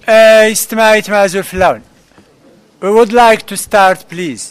استماعي معزول في اللون. We would like to start, please.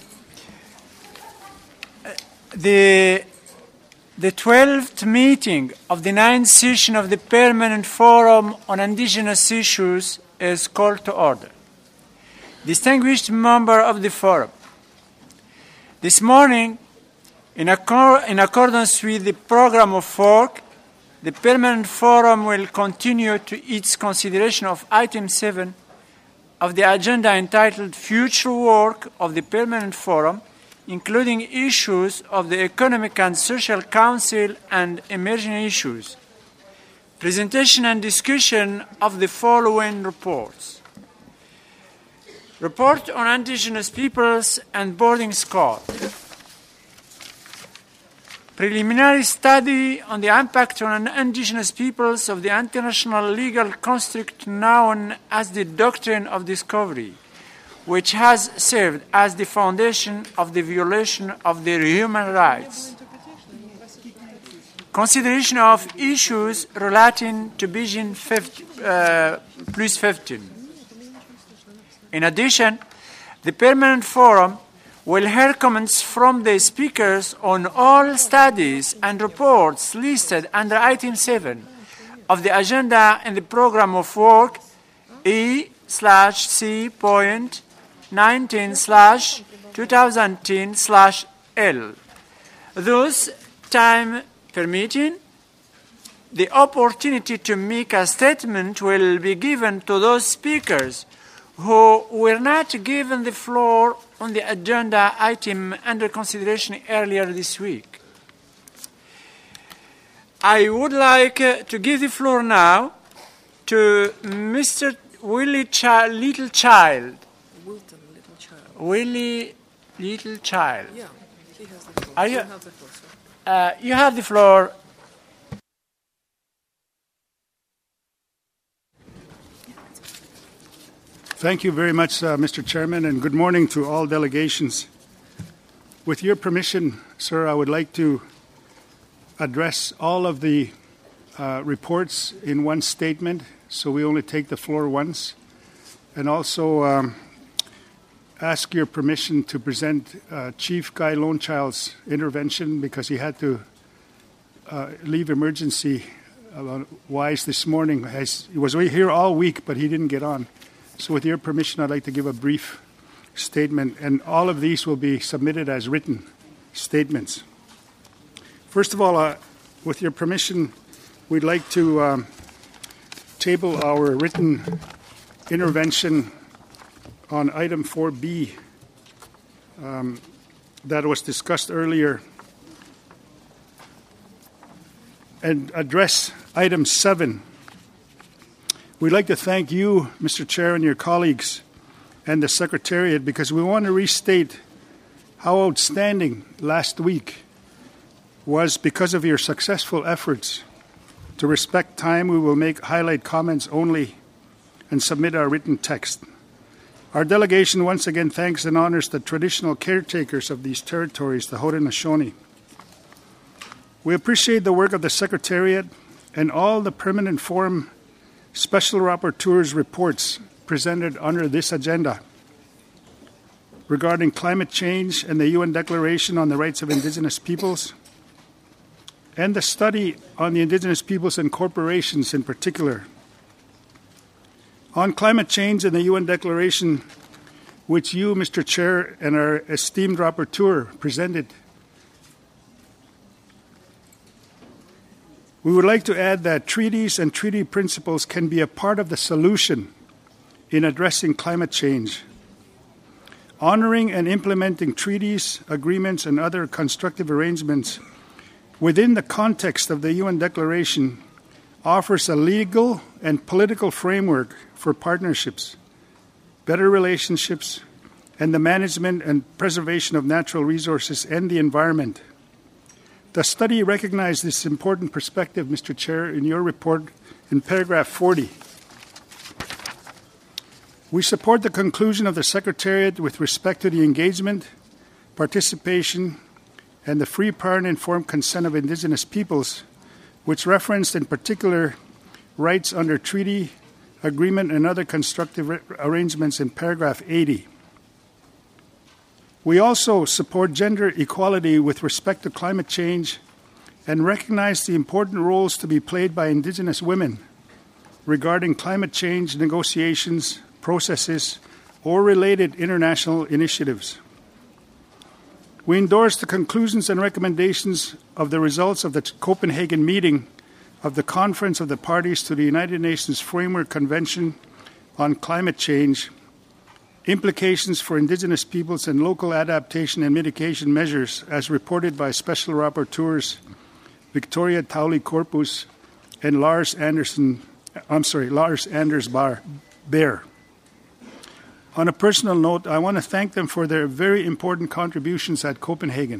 The 12th meeting of the 9th session of the Permanent Forum on Indigenous Issues is called to order. Distinguished member of the Forum, this morning, in accordance with the program of work, the Permanent Forum will continue to its consideration of Item 7 of the agenda entitled Future Work of the Permanent Forum, including issues of the Economic and Social Council and emerging issues. Presentation and discussion of the following reports. Report on Indigenous Peoples and Boarding School. Preliminary study on the impact on indigenous peoples of the international legal construct known as the Doctrine of Discovery, which has served as the foundation of the violation of their human rights. Consideration of issues relating to Vision plus 15. In addition, the Permanent Forum will hear comments from the speakers on all studies and reports listed under Item 7 of the agenda in the program of work E/C.19/2010/L. Thus, time permitting, the opportunity to make a statement will be given to those speakers who were not given the floor on the agenda item under consideration earlier this week. I would like to give the floor now to Mr. Willie Littlechild. Wilton Littlechild. Willie Littlechild. Yeah, he has the floor. You have the floor, sir. You have the floor. Thank you very much, Mr. Chairman, and good morning to all delegations. With your permission, sir, I would like to address all of the reports in one statement, so we only take the floor once, and also ask your permission to present Chief Guy Lonechild's intervention because he had to leave emergency wise this morning. He was here all week, but he didn't get on. So with your permission, I'd like to give a brief statement, and all of these will be submitted as written statements. First of all, with your permission, we'd like to table our written intervention on Item 4B that was discussed earlier and address Item 7. We'd like to thank you, Mr. Chair, and your colleagues and the Secretariat because we want to restate how outstanding last week was because of your successful efforts. To respect time, we will highlight comments only and submit our written text. Our delegation once again thanks and honors the traditional caretakers of these territories, the Haudenosaunee. We appreciate the work of the Secretariat and all the Permanent Forum Special Rapporteur's reports presented under this agenda regarding climate change and the UN Declaration on the Rights of Indigenous Peoples, and the study on the Indigenous Peoples and corporations in particular. On climate change and the UN Declaration, which you, Mr. Chair, and our esteemed rapporteur presented, we would like to add that treaties and treaty principles can be a part of the solution in addressing climate change. Honoring and implementing treaties, agreements, and other constructive arrangements within the context of the UN Declaration offers a legal and political framework for partnerships, better relationships, and the management and preservation of natural resources and the environment. The study recognized this important perspective, Mr. Chair, in your report in paragraph 40. We support the conclusion of the Secretariat with respect to the engagement, participation, and the free, prior, and informed consent of Indigenous peoples, which referenced in particular rights under treaty agreement and other constructive arrangements in paragraph 80. We also support gender equality with respect to climate change and recognize the important roles to be played by Indigenous women regarding climate change negotiations, processes, or related international initiatives. We endorse the conclusions and recommendations of the results of the Copenhagen meeting of the Conference of the Parties to the United Nations Framework Convention on Climate Change, implications for Indigenous peoples and local adaptation and mitigation measures, as reported by Special Rapporteurs Victoria Tauly Corpus and Lars Anders Bear. On a personal note, I want to thank them for their very important contributions at Copenhagen.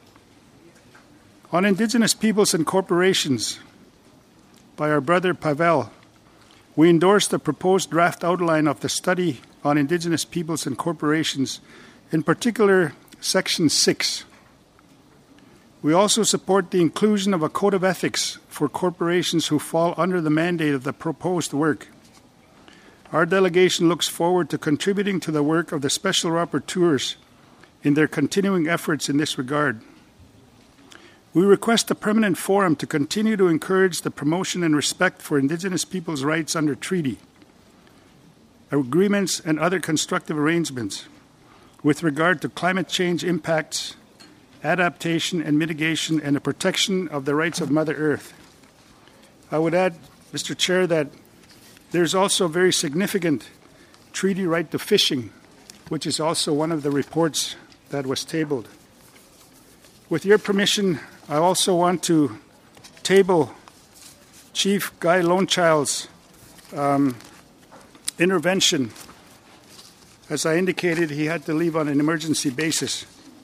On Indigenous peoples and corporations, by our brother Pavel, we endorse the proposed draft outline of the study on Indigenous peoples and corporations, in particular, Section 6. We also support the inclusion of a code of ethics for corporations who fall under the mandate of the proposed work. Our delegation looks forward to contributing to the work of the Special Rapporteurs in their continuing efforts in this regard. We request a permanent forum to continue to encourage the promotion and respect for Indigenous peoples' rights under treaty, agreements, and other constructive arrangements with regard to climate change impacts, adaptation and mitigation, and the protection of the rights of Mother Earth. I would add, Mr. Chair, that there's also a very significant treaty right to fishing, which is also one of the reports that was tabled. With your permission, I also want to table Chief Guy Lonechild's intervention. As I indicated, he had to leave on an emergency basis.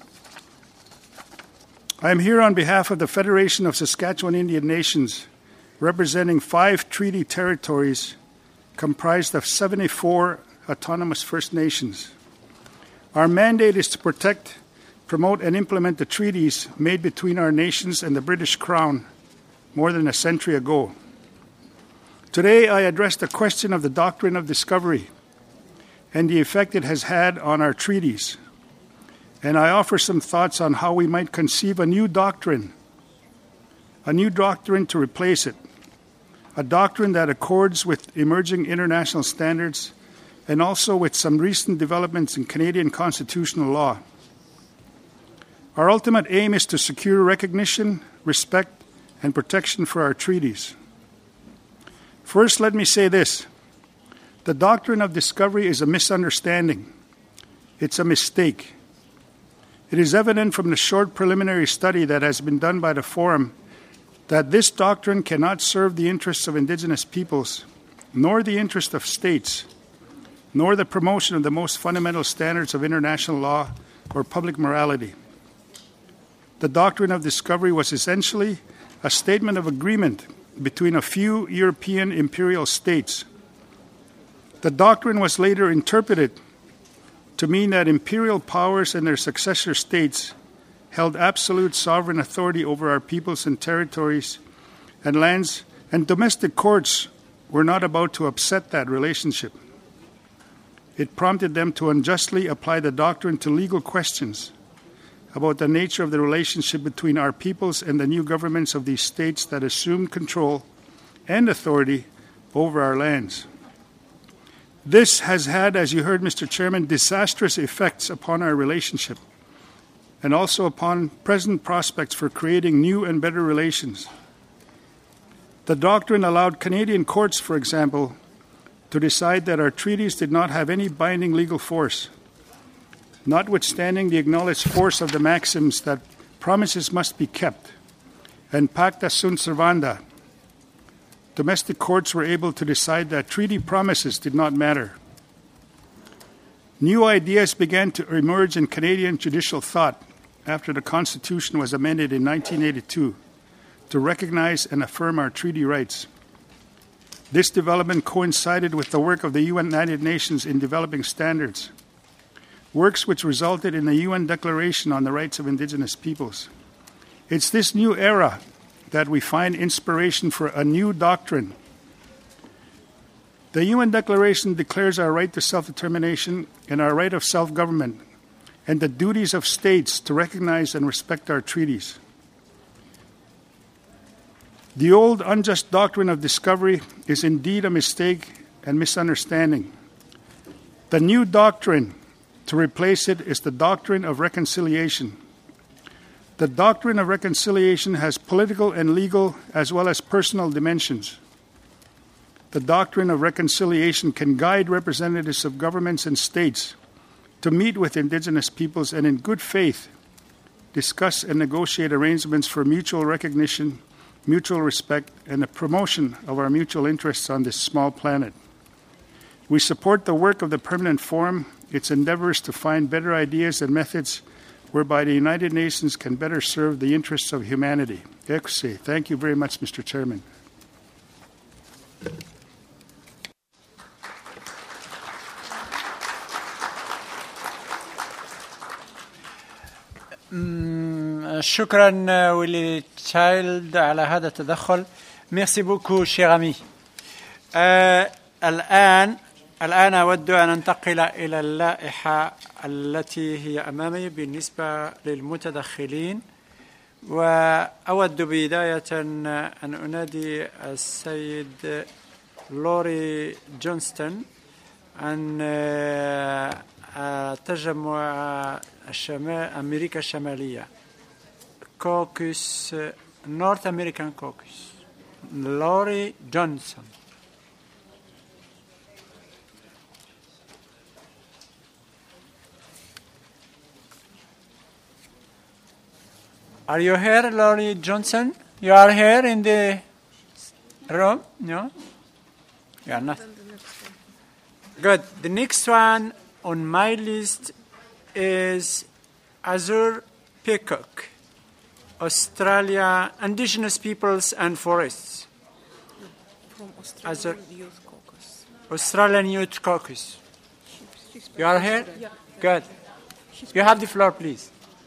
I am here on behalf of the Federation of Saskatchewan Indian Nations, representing 5 treaty territories comprised of 74 autonomous First Nations. Our mandate is to protect, promote, and implement the treaties made between our nations and the British Crown more than a century ago. Today, I address the question of the doctrine of discovery and the effect it has had on our treaties. And I offer some thoughts on how we might conceive a new doctrine to replace it, a doctrine that accords with emerging international standards and also with some recent developments in Canadian constitutional law. Our ultimate aim is to secure recognition, respect, and protection for our treaties. First, let me say this. The doctrine of discovery is a misunderstanding. It's a mistake. It is evident from the short preliminary study that has been done by the Forum that this doctrine cannot serve the interests of Indigenous peoples, nor the interest of states, nor the promotion of the most fundamental standards of international law or public morality. The doctrine of discovery was essentially a statement of agreement between a few European imperial states. The doctrine was later interpreted to mean that imperial powers and their successor states held absolute sovereign authority over our peoples and territories and lands, and domestic courts were not about to upset that relationship. It prompted them to unjustly apply the doctrine to legal questions about the nature of the relationship between our peoples and the new governments of these states that assumed control and authority over our lands. This has had, as you heard, Mr. Chairman, disastrous effects upon our relationship and also upon present prospects for creating new and better relations. The doctrine allowed Canadian courts, for example, to decide that our treaties did not have any binding legal force, notwithstanding the acknowledged force of the maxims that promises must be kept and pacta sunt servanda. Domestic courts were able to decide that treaty promises did not matter. New ideas began to emerge in Canadian judicial thought after the Constitution was amended in 1982 to recognize and affirm our treaty rights. This development coincided with the work of the United Nations in developing standards, works which resulted in the UN Declaration on the Rights of Indigenous Peoples. It's this new era that we find inspiration for a new doctrine. The UN Declaration declares our right to self-determination and our right of self-government and the duties of states to recognize and respect our treaties. The old unjust doctrine of discovery is indeed a mistake and misunderstanding. The new doctrine to replace it is the doctrine of reconciliation. The doctrine of reconciliation has political and legal as well as personal dimensions. The doctrine of reconciliation can guide representatives of governments and states to meet with Indigenous peoples and in good faith discuss and negotiate arrangements for mutual recognition, mutual respect, and the promotion of our mutual interests on this small planet. We support the work of the Permanent Forum, its endeavors to find better ideas and methods whereby the United Nations can better serve the interests of humanity. Thank you very much, Mr. Chairman. شكرا ويلي تشايلد على هذا التدخل. ميرسي بوكو شير أمي. الآن أود أن أنتقل إلى اللائحة التي هي أمامي بالنسبة للمتدخلين، وأود بداية أن أنادي السيد لوري جونستون عن تجمع أمريكا الشمالية كوكس نورث أمريكان كوكس. لوري جونسون. Are you here, Laurie Johnson? You are here in the room? No? You are not. Good. The next one on my list is Azure Peacock, Australia, Indigenous Peoples and Forests. From Australian Youth Caucus. Australian Youth Caucus. You are here? Yeah. Good. You have the floor, please.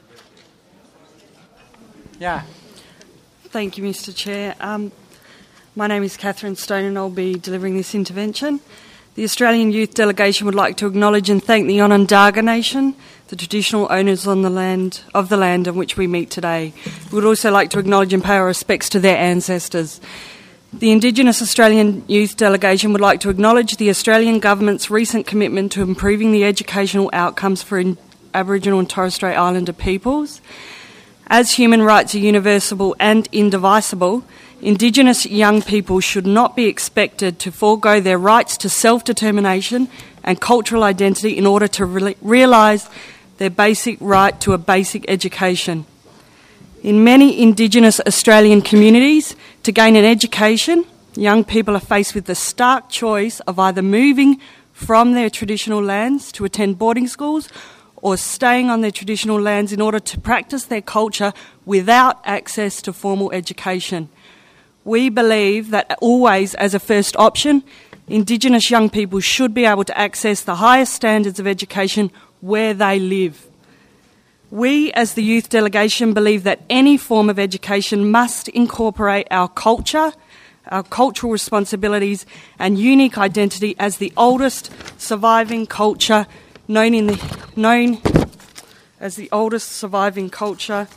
Yeah. Thank you, Mr. Chair. My name is Catherine Stone and I'll be delivering this intervention. The Australian Youth Delegation would like to acknowledge and thank the Onondaga Nation, the traditional owners of the land on which we meet today. We would also like to acknowledge and pay our respects to their ancestors. The Indigenous Australian Youth Delegation would like to acknowledge the Australian Government's recent commitment to improving the educational outcomes for Aboriginal and Torres Strait Islander peoples. As human rights are universal and indivisible, Indigenous young people should not be expected to forego their rights to self-determination and cultural identity in order to realise their basic right to a basic education. In many Indigenous Australian communities, to gain an education, young people are faced with the stark choice of either moving from their traditional lands to attend boarding schools or staying on their traditional lands in order to practice their culture without access to formal education. We believe that always, as a first option, Indigenous young people should be able to access the highest standards of education where they live. We, as the Youth Delegation, believe that any form of education must incorporate our culture, our cultural responsibilities and unique identity as the oldest surviving culture known as the oldest surviving culture.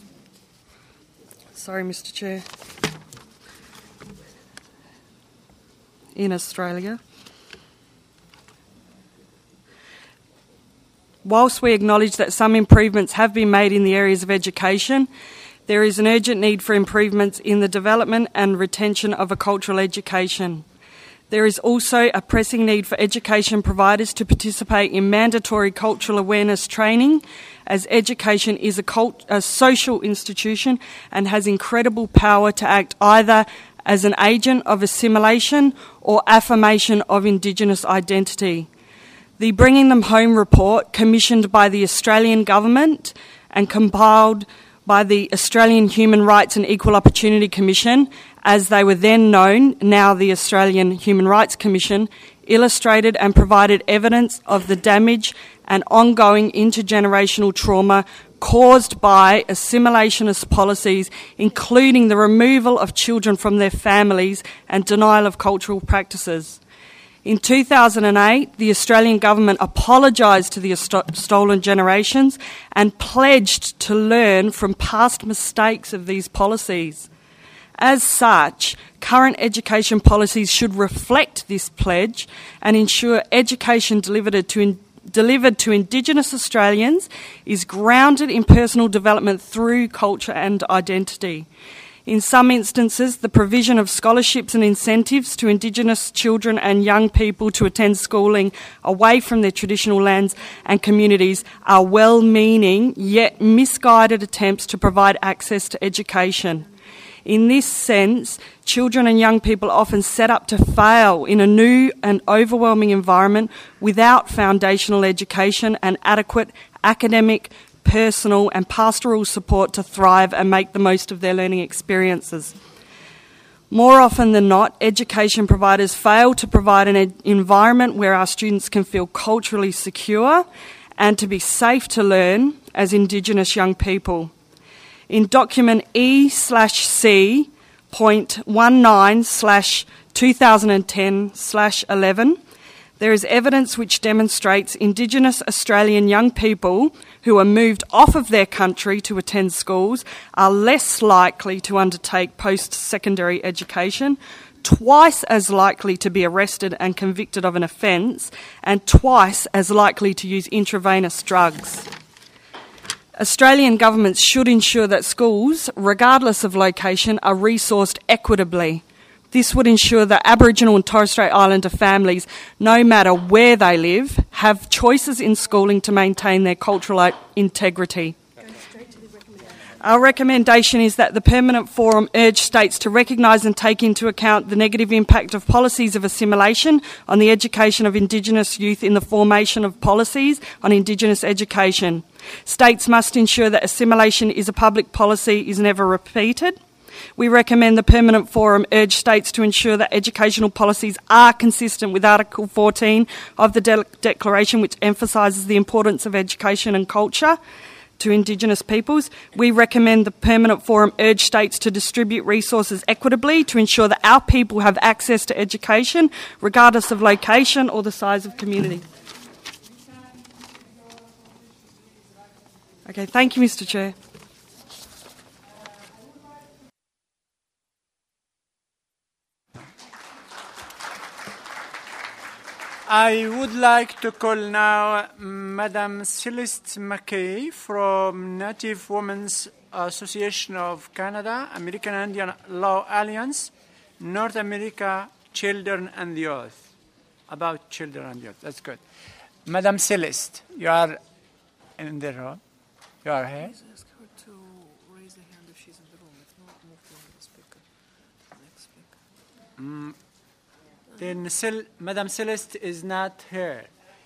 Sorry, Mr. Chair. In Australia. Whilst we acknowledge that some improvements have been made in the areas of education, there is an urgent need for improvements in the development and retention of a cultural education. There is also a pressing need for education providers to participate in mandatory cultural awareness training, as education is a social institution and has incredible power to act either as an agent of assimilation or affirmation of Indigenous identity. The Bringing Them Home report, commissioned by the Australian Government and compiled by the Australian Human Rights and Equal Opportunity Commission, as they were then known, now the Australian Human Rights Commission, illustrated and provided evidence of the damage and ongoing intergenerational trauma caused by assimilationist policies, including the removal of children from their families and denial of cultural practices. In 2008, the Australian government apologised to the stolen generations and pledged to learn from past mistakes of these policies. As such, current education policies should reflect this pledge and ensure education delivered to Indigenous Australians is grounded in personal development through culture and identity. In some instances, the provision of scholarships and incentives to Indigenous children and young people to attend schooling away from their traditional lands and communities are well-meaning yet misguided attempts to provide access to education. In this sense, children and young people are often set up to fail in a new and overwhelming environment without foundational education and adequate academic, personal and pastoral support to thrive and make the most of their learning experiences. More often than not, education providers fail to provide an environment where our students can feel culturally secure and to be safe to learn as Indigenous young people. In document E/C.19/2010/11, there is evidence which demonstrates Indigenous Australian young people who are moved off of their country to attend schools are less likely to undertake post-secondary education, twice as likely to be arrested and convicted of an offence, and twice as likely to use intravenous drugs. Australian governments should ensure that schools, regardless of location, are resourced equitably. This would ensure that Aboriginal and Torres Strait Islander families, no matter where they live, have choices in schooling to maintain their cultural integrity. Our recommendation is that the Permanent Forum urge states to recognise and take into account the negative impact of policies of assimilation on the education of Indigenous youth in the formation of policies on Indigenous education. States must ensure that assimilation is a public policy is never repeated. We recommend the Permanent Forum urge states to ensure that educational policies are consistent with Article 14 of the Declaration, which emphasises the importance of education and culture to Indigenous peoples. We recommend the Permanent Forum urge states to distribute resources equitably to ensure that our people have access to education, regardless of location or the size of community. Okay, thank you, Mr. Chair. I would like to call now Madam Celeste McKay from Native Women's Association of Canada, American Indian Law Alliance, North America, Children and the Youth. About children and youth, that's good. Madam Celeste, you are in the room. You are here. Please ask her to raise the hand if she's in the room. If not, move to the speaker. The next speaker. Then Madam Celeste is not here.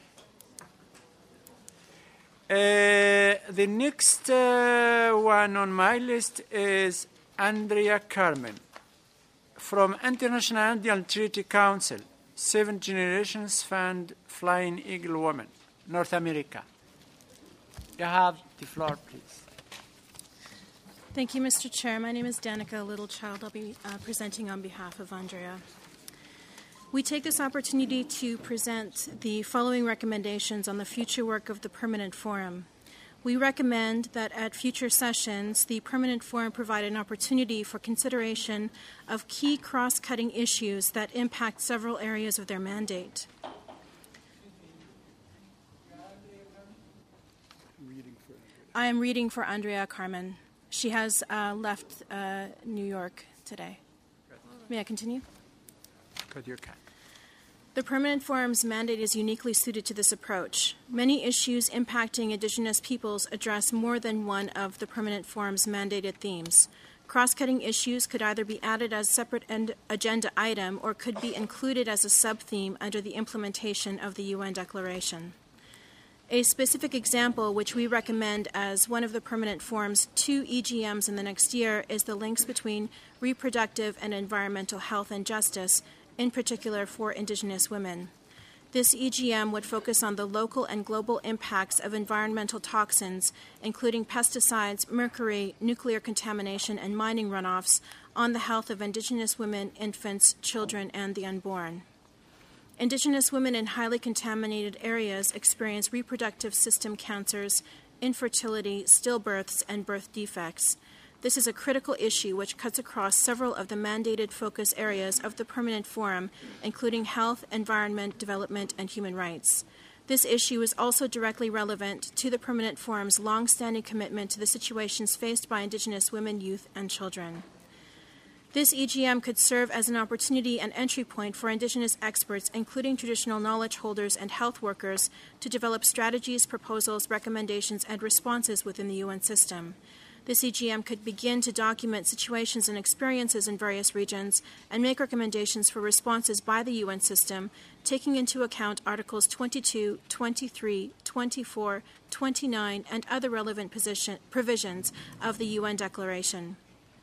The next one on my list is Andrea Carmen from International Indian Treaty Council, 7 Generations Fund Flying Eagle Woman, North America. You have the floor, please. Thank you, Mr. Chair. My name is Danica Littlechild. I'll be presenting on behalf of Andrea. We take this opportunity to present the following recommendations on the future work of the Permanent Forum. We recommend that at future sessions, the Permanent Forum provide an opportunity for consideration of key cross-cutting issues that impact several areas of their mandate. I am reading for Andrea Carmen. She has left New York today. May I continue? Good, you can. The Permanent Forum's mandate is uniquely suited to this approach. Many issues impacting Indigenous peoples address more than one of the Permanent Forum's mandated themes. Cross-cutting issues could either be added as a separate agenda item or could be included as a sub-theme under the implementation of the UN Declaration. A specific example, which we recommend as one of the Permanent Forum's 2 EGMs in the next year, is the links between reproductive and environmental health and justice, in particular for Indigenous women. This EGM would focus on the local and global impacts of environmental toxins, including pesticides, mercury, nuclear contamination, and mining runoffs, on the health of Indigenous women, infants, children, and the unborn. Indigenous women in highly contaminated areas experience reproductive system cancers, infertility, stillbirths, and birth defects. This is a critical issue which cuts across several of the mandated focus areas of the Permanent Forum, including health, environment, development, and human rights. This issue is also directly relevant to the Permanent Forum's long-standing commitment to the situations faced by Indigenous women, youth, and children. This EGM could serve as an opportunity and entry point for Indigenous experts, including traditional knowledge holders and health workers, to develop strategies, proposals, recommendations, and responses within the UN system. This EGM could begin to document situations and experiences in various regions and make recommendations for responses by the UN system, taking into account Articles 22, 23, 24, 29, and other relevant provisions of the UN Declaration.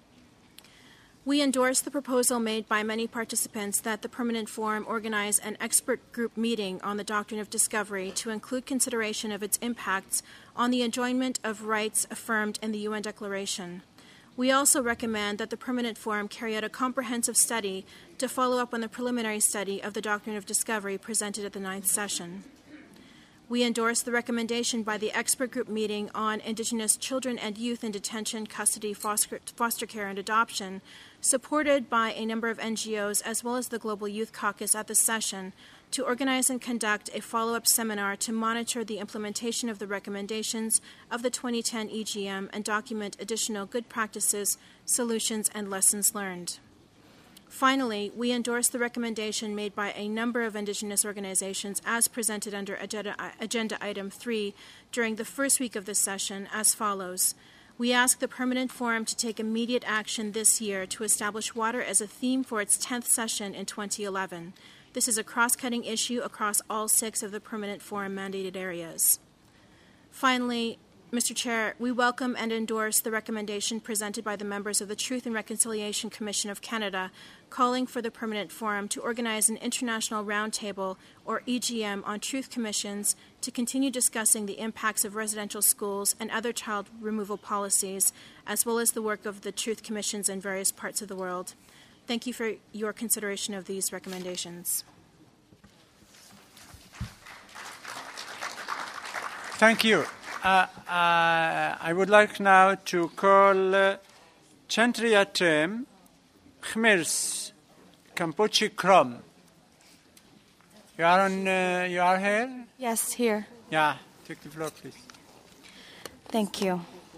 We endorse the proposal made by many participants that the Permanent Forum organize an expert group meeting on the doctrine of discovery to include consideration of its impacts on the enjoyment of rights affirmed in the UN Declaration. We also recommend that the Permanent Forum carry out a comprehensive study to follow up on the preliminary study of the doctrine of discovery presented at the 9th session. We endorse the recommendation by the expert group meeting on Indigenous children and youth in detention, custody, foster care, and adoption, supported by a number of NGOs as well as the Global Youth Caucus at the session, to organize and conduct a follow-up seminar to monitor the implementation of the recommendations of the 2010 EGM and document additional good practices, solutions, and lessons learned. Finally, we endorse the recommendation made by a number of Indigenous organizations as presented under Agenda Item 3 during the first week of this session as follows. We ask the Permanent Forum to take immediate action this year to establish water as a theme for its 10th session in 2011. This is a cross-cutting issue across all 6 of the Permanent Forum mandated areas. Finally, Mr. Chair, we welcome and endorse the recommendation presented by the members of the Truth and Reconciliation Commission of Canada, calling for the Permanent Forum to organize an international roundtable, or EGM, on truth commissions to continue discussing the impacts of residential schools and other child removal policies, as well as the work of the truth commissions in various parts of the world. Thank you for your consideration of these recommendations. Thank you. I would like now to call Chantriatem Khmirs Kampuchi Krom. You are here? Yes, here. Yeah, take the floor, please. Thank you.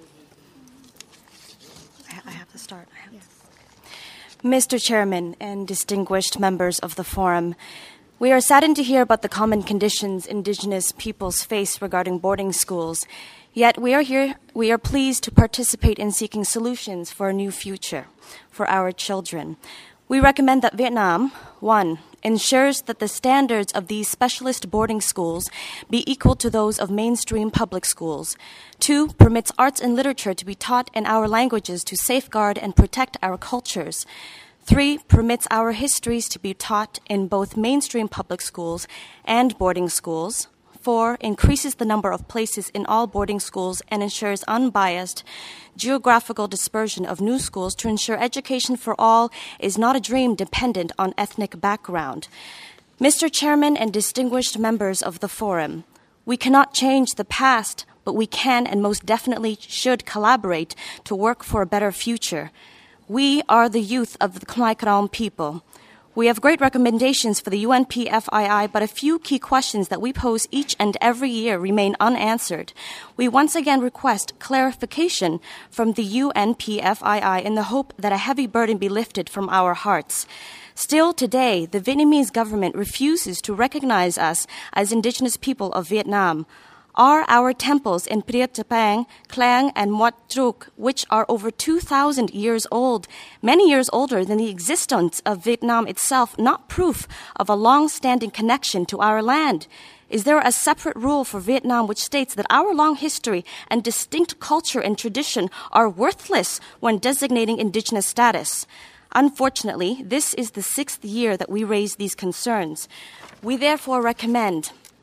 I have to start. Mr. Chairman and distinguished members of the Forum, we are saddened to hear about the common conditions Indigenous peoples face regarding boarding schools. Yet we are pleased to participate in seeking solutions for a new future for our children. We recommend that Vietnam, 1, ensures that the standards of these specialist boarding schools be equal to those of mainstream public schools. 2, permits arts and literature to be taught in our languages to safeguard and protect our cultures. 3, permits our histories to be taught in both mainstream public schools and boarding schools. 4, increases the number of places in all boarding schools and ensures unbiased geographical dispersion of new schools to ensure education for all is not a dream dependent on ethnic background. Mr. Chairman and distinguished members of the Forum, we cannot change the past, but we can and most definitely should collaborate to work for a better future. We are the youth of the Khmer Krom people. We have great recommendations for the UNPFII, but a few key questions that we pose each and every year remain unanswered. We once again request clarification from the UNPFII in the hope that a heavy burden be lifted from our hearts. Still today, the Vietnamese government refuses to recognize us as indigenous people of Vietnam. Are our temples in Priet Tapang, Klang, and Muat Truk, which are over 2,000 years old, many years older than the existence of Vietnam itself, not proof of a long-standing connection to our land? Is there a separate rule for Vietnam which states that our long history and distinct culture and tradition are worthless when designating indigenous status? Unfortunately, this is the 6th year that we raise these concerns. We therefore recommend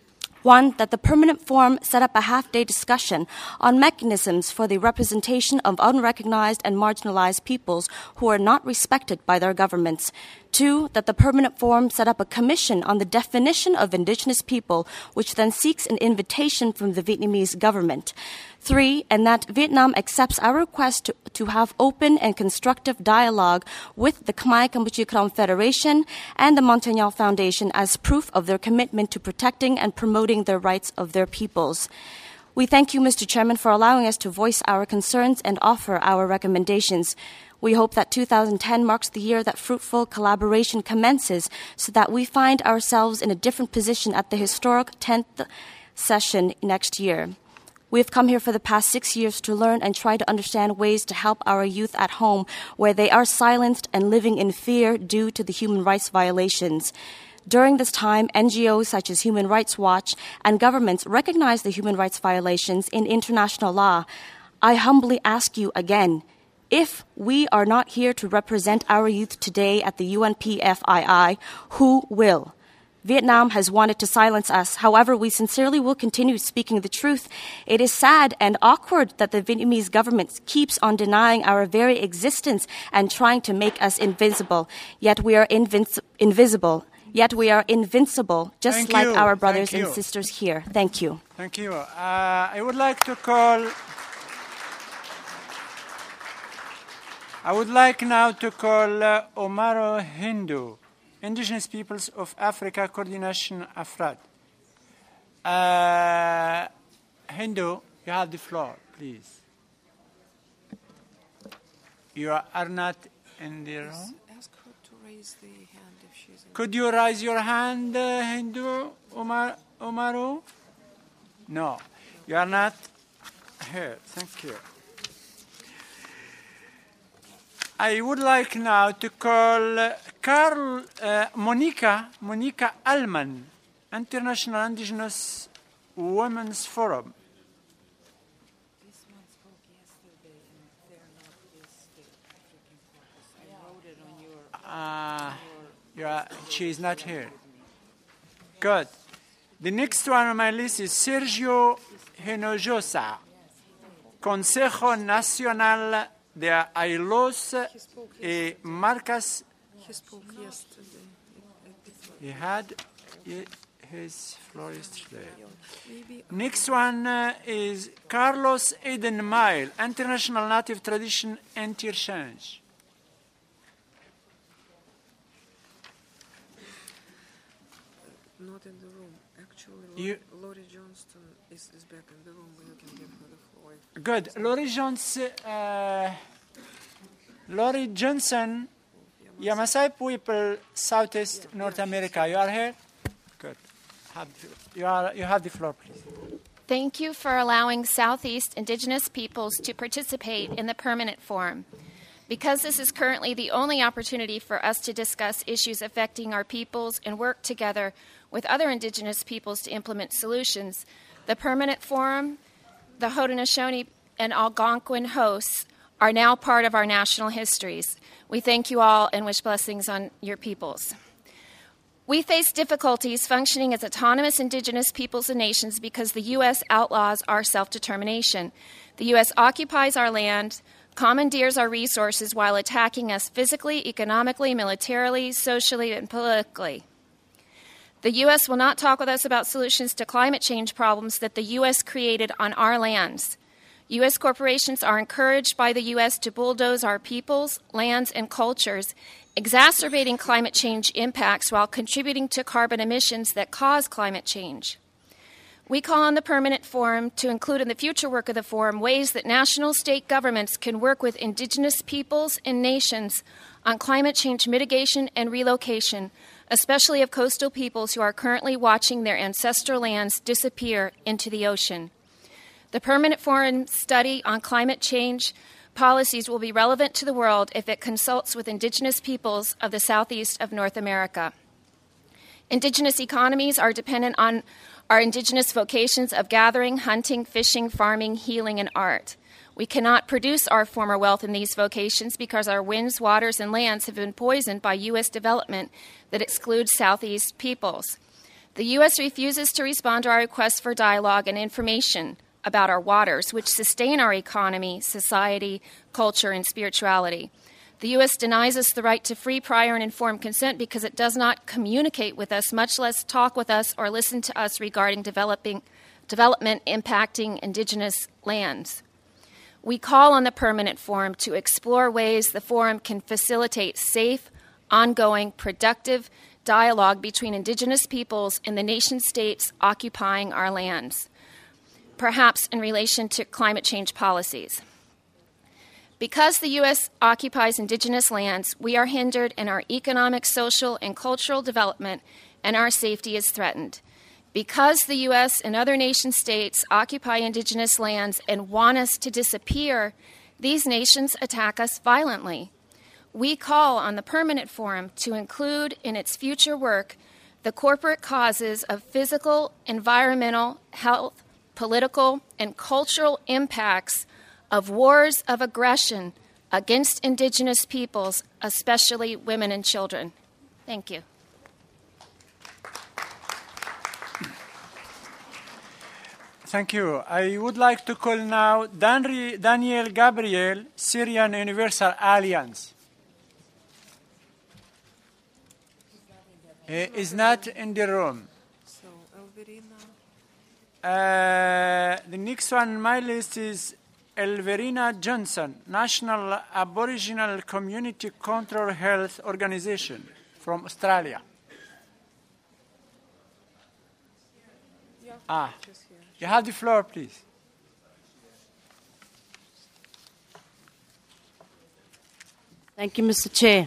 One, that the Permanent Forum set up a half-day discussion on mechanisms for the representation of unrecognized and marginalized peoples who are not respected by their governments. Two, that the Permanent Forum set up a commission on the definition of Indigenous people, which then seeks an invitation from the Vietnamese government. Three, and that Vietnam accepts our request to have open and constructive dialogue with the Khmer Kampuchea Krom Federation and the Montagnard Foundation as proof of their commitment to protecting and promoting the rights of their peoples. We thank you, Mr. Chairman, for allowing us to voice our concerns and offer our recommendations. We hope that 2010 marks the year that fruitful collaboration commences so that we find ourselves in a different position at the historic 10th session next year. We have come here for the past 6 years to learn and try to understand ways to help our youth at home where they are silenced and living in fear due to the human rights violations. During this time, NGOs such as Human Rights Watch and governments recognize the human rights violations in international law. I humbly ask you again, if we are not here to represent our youth today at the UNPFII, who will? Vietnam has wanted to silence us. However, we sincerely will continue speaking the truth. It is sad and awkward that the Vietnamese government keeps on denying our very existence and trying to make us invincible. Yet we are invisible. Yet we are invincible, just like our brothers and sisters here. Thank you. Thank you. I would like now to call Omaro Hindu, Indigenous Peoples of Africa Coordination, AFRAD. Hindu, you have the floor, please. You are not in the room? Ask her to raise the hand if she's in. Could you raise your hand, Hindu, Omaru? No, you are not here. Thank you. I would like now to call Monica Allman, International Indigenous Women's Forum. This one spoke yesterday, and they're not this African caucus. I wrote it on your... She is not here. Good. The next one on my list is Sergio Hinojosa, Consejo Nacional de Ailos y Marcas. He spoke yesterday. He had his floor yesterday. Next one is Carlos Eden Mile, International Native Tradition Interchange. Not in the room. Actually, Laurie Johnston is back in the room, but you can give her the floor. Good. Laurie Johnson, Yamasai people, Southeast North America. You are here? Good. You have the floor, please. Thank you for allowing Southeast Indigenous peoples to participate in the Permanent Forum. Because this is currently the only opportunity for us to discuss issues affecting our peoples and work together with other Indigenous peoples to implement solutions, the Permanent Forum, the Haudenosaunee and Algonquin hosts are now part of our national histories. We thank you all and wish blessings on your peoples. We face difficulties functioning as autonomous Indigenous peoples and nations because the U.S. outlaws our self-determination. The U.S. occupies our land, commandeers our resources while attacking us physically, economically, militarily, socially, and politically. The U.S. will not talk with us about solutions to climate change problems that the U.S. created on our lands. U.S. corporations are encouraged by the U.S. to bulldoze our peoples, lands, and cultures, exacerbating climate change impacts while contributing to carbon emissions that cause climate change. We call on the Permanent Forum to include in the future work of the Forum ways that national state governments can work with Indigenous peoples and nations on climate change mitigation and relocation, especially of coastal peoples who are currently watching their ancestral lands disappear into the ocean. The Permanent Forum study on climate change policies will be relevant to the world if it consults with Indigenous peoples of the southeast of North America. Indigenous economies are dependent on our Indigenous vocations of gathering, hunting, fishing, farming, healing, and art. We cannot produce our former wealth in these vocations because our winds, waters, and lands have been poisoned by U.S. development that excludes Southeast peoples. The U.S. refuses to respond to our requests for dialogue and information about our waters, which sustain our economy, society, culture, and spirituality. The U.S. denies us the right to free, prior, and informed consent because it does not communicate with us, much less talk with us or listen to us regarding development impacting indigenous lands. We call on the Permanent Forum to explore ways the Forum can facilitate safe, ongoing, productive dialogue between indigenous peoples and the nation-states occupying our lands, perhaps in relation to climate change policies. Because the U.S. occupies indigenous lands, we are hindered in our economic, social, and cultural development, and our safety is threatened. Because the U.S. and other nation-states occupy indigenous lands and want us to disappear, these nations attack us violently. We call on the Permanent Forum to include in its future work the corporate causes of physical, environmental, health, political, and cultural impacts of wars of aggression against indigenous peoples, especially women and children. Thank you. Thank you. I would like to call now Daniel Gabriel, Syrian Universal Alliance. He is not in the room. So, Elverina. The next one on my list is Elverina Johnson, National Aboriginal Community Control Health Organization from Australia. You have the floor, please. Thank you, Mr. Chair.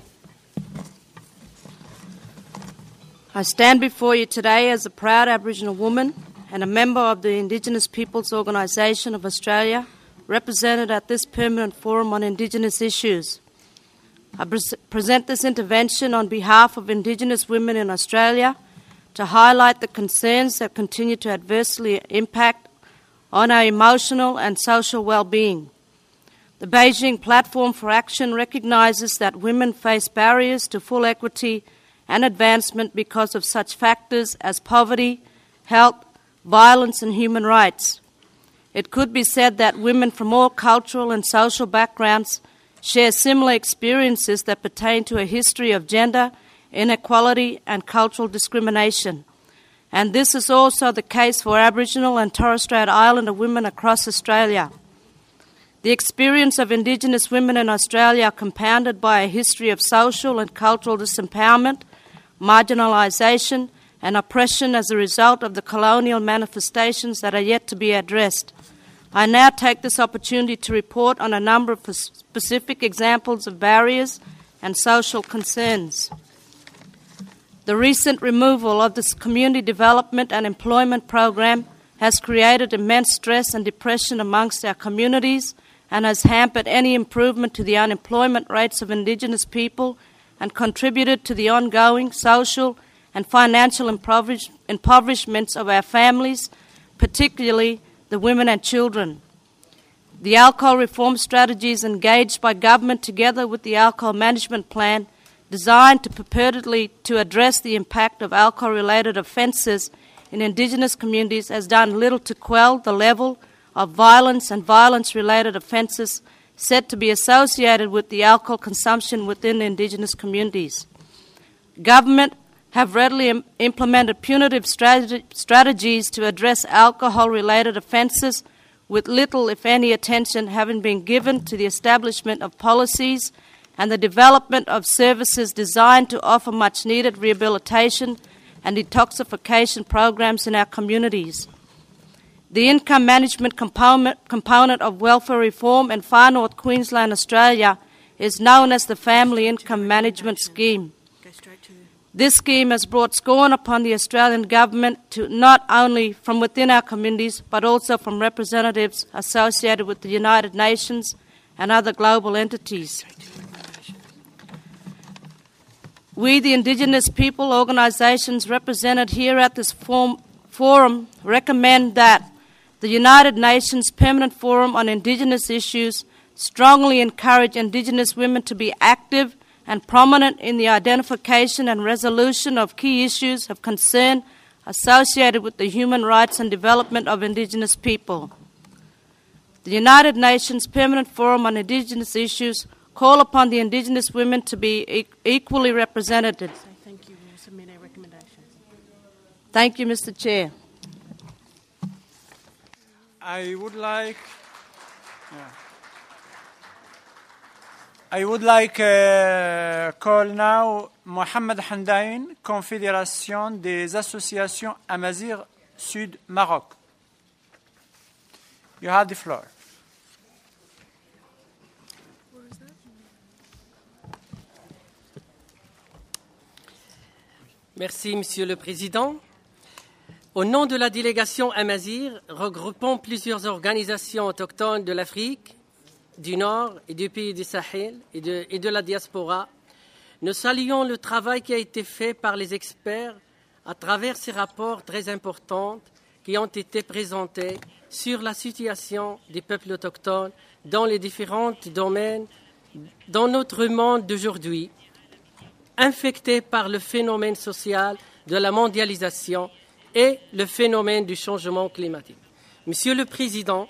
I stand before you today as a proud Aboriginal woman and a member of the Indigenous Peoples Organisation of Australia, represented at this Permanent Forum on Indigenous Issues. I present this intervention on behalf of Indigenous women in Australia to highlight the concerns that continue to adversely impact on our emotional and social well-being. The Beijing Platform for Action recognises that women face barriers to full equity and advancement because of such factors as poverty, health, violence and human rights. It could be said that women from all cultural and social backgrounds share similar experiences that pertain to a history of gender, inequality and cultural discrimination. And this is also the case for Aboriginal and Torres Strait Islander women across Australia. The experience of Indigenous women in Australia are compounded by a history of social and cultural disempowerment, marginalisation and oppression as a result of the colonial manifestations that are yet to be addressed. I now take this opportunity to report on a number of specific examples of barriers and social concerns. The recent removal of this Community Development and Employment Program has created immense stress and depression amongst our communities and has hampered any improvement to the unemployment rates of Indigenous people and contributed to the ongoing social and financial impoverishments of our families, particularly the women and children. The alcohol reform strategies engaged by government together with the alcohol management plan designed to purportedly to address the impact of alcohol-related offences in Indigenous communities has done little to quell the level of violence and violence-related offences said to be associated with the alcohol consumption within Indigenous communities. Government have readily implemented punitive strategies to address alcohol-related offences, with little, if any, attention having been given to the establishment of policies and the development of services designed to offer much-needed rehabilitation and detoxification programs in our communities. The income management component of welfare reform in Far North Queensland, Australia, is known as the Family Income Management Scheme. This scheme has brought scorn upon the Australian government to not only from within our communities but also from representatives associated with the United Nations and other global entities. We, the Indigenous people organisations represented here at this forum, recommend that the United Nations Permanent Forum on Indigenous Issues strongly encourage Indigenous women to be active and prominent in the identification and resolution of key issues of concern associated with the human rights and development of Indigenous people. The United Nations Permanent Forum on Indigenous Issues call upon the Indigenous women to be equally represented. Thank you. We'll submit our recommendations. Thank you, Mr. Chair. I would like call now Mohamed Handaïn, Confédération des Associations Amazigh Sud Maroc. You have the floor. Merci, Monsieur le Président. Au nom de la délégation Amazigh, regroupant plusieurs organisations autochtones de l'Afrique, du Nord et du pays du Sahel et de la diaspora, nous saluons le travail qui a été fait par les experts à travers ces rapports très importants qui ont été présentés sur la situation des peuples autochtones dans les différents domaines dans notre monde d'aujourd'hui, infecté par le phénomène social de la mondialisation et le phénomène du changement climatique. Monsieur le Président,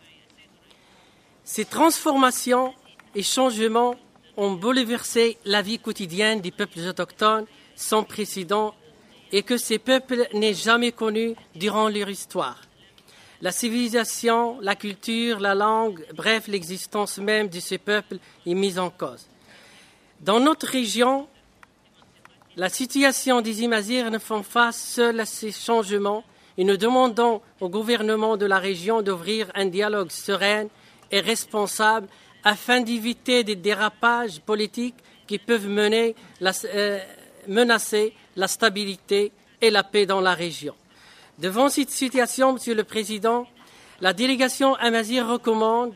ces transformations et changements ont bouleversé la vie quotidienne des peuples autochtones sans précédent et que ces peuples n'aient jamais connu durant leur histoire. La civilisation, la culture, la langue, bref, l'existence même de ces peuples est mise en cause. Dans notre région, la situation des Amazighs ne font face seule à ces changements et nous demandons au gouvernement de la région d'ouvrir un dialogue serein et responsable afin d'éviter des dérapages politiques qui peuvent menacer la stabilité et la paix dans la région. Devant cette situation, Monsieur le Président, la délégation Amazigh recommande,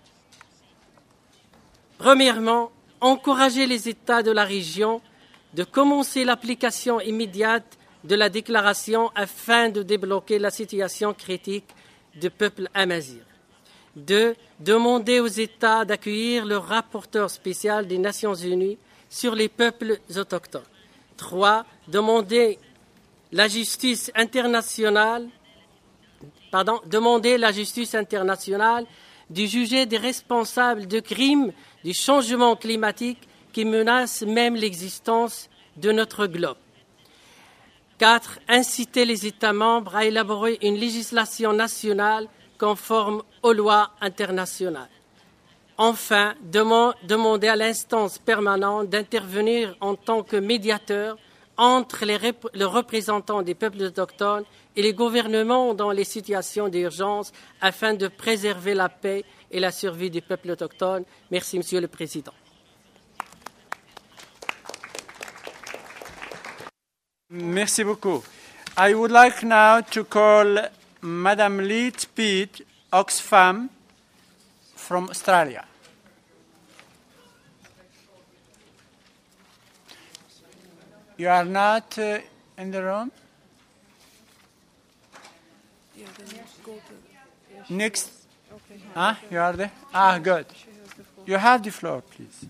premièrement, encourager les États de la région de commencer l'application immédiate de la déclaration afin de débloquer la situation critique du peuple Amazigh. 2. Demander aux États d'accueillir le rapporteur spécial des Nations Unies sur les peuples autochtones. 3. Demander la justice internationale de juger des responsables de crimes du changement climatique qui menacent même l'existence de notre globe. 4. Inciter les États membres à élaborer une législation nationale conforme aux lois internationales. Enfin, demander à l'instance permanente d'intervenir en tant que médiateur entre les représentants des peuples autochtones et les gouvernements dans les situations d'urgence afin de préserver la paix et la survie des peuples autochtones. Merci, Monsieur le Président. Merci beaucoup. I would like now to call Madame Leet Pitt, Oxfam, from Australia. You are not in the room? Yeah, then go to... Next. Okay. You are there? Good. You have the floor, please.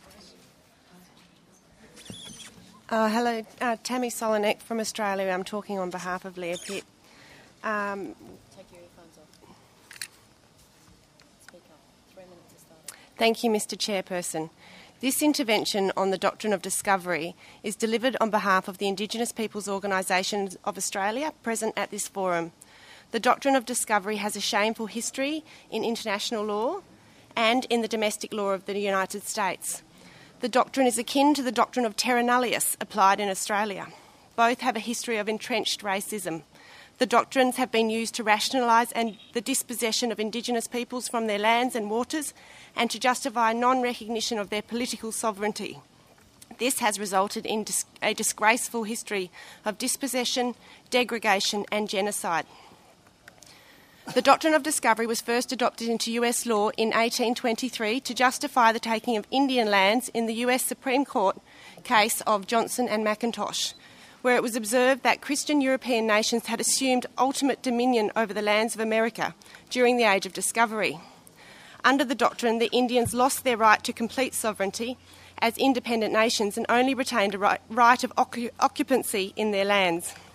Hello, Tammy Solonek from Australia. I'm talking on behalf of Leah Pitt. Take your earphones off. Speak up. 3 minutes to start. Thank you, Mr. Chairperson. This intervention on the doctrine of discovery is delivered on behalf of the Indigenous Peoples Organisation of Australia present at this forum. The doctrine of discovery has a shameful history in international law and in the domestic law of the United States. The doctrine is akin to the doctrine of terra nullius applied in Australia. Both have a history of entrenched racism. The doctrines have been used to rationalise the dispossession of Indigenous peoples from their lands and waters and to justify non-recognition of their political sovereignty. This has resulted in a disgraceful history of dispossession, degradation and genocide. The doctrine of discovery was first adopted into US law in 1823 to justify the taking of Indian lands in the US Supreme Court case of Johnson and McIntosh, where it was observed that Christian European nations had assumed ultimate dominion over the lands of America during the Age of Discovery. Under the doctrine, the Indians lost their right to complete sovereignty as independent nations and only retained a right of occupancy in their lands.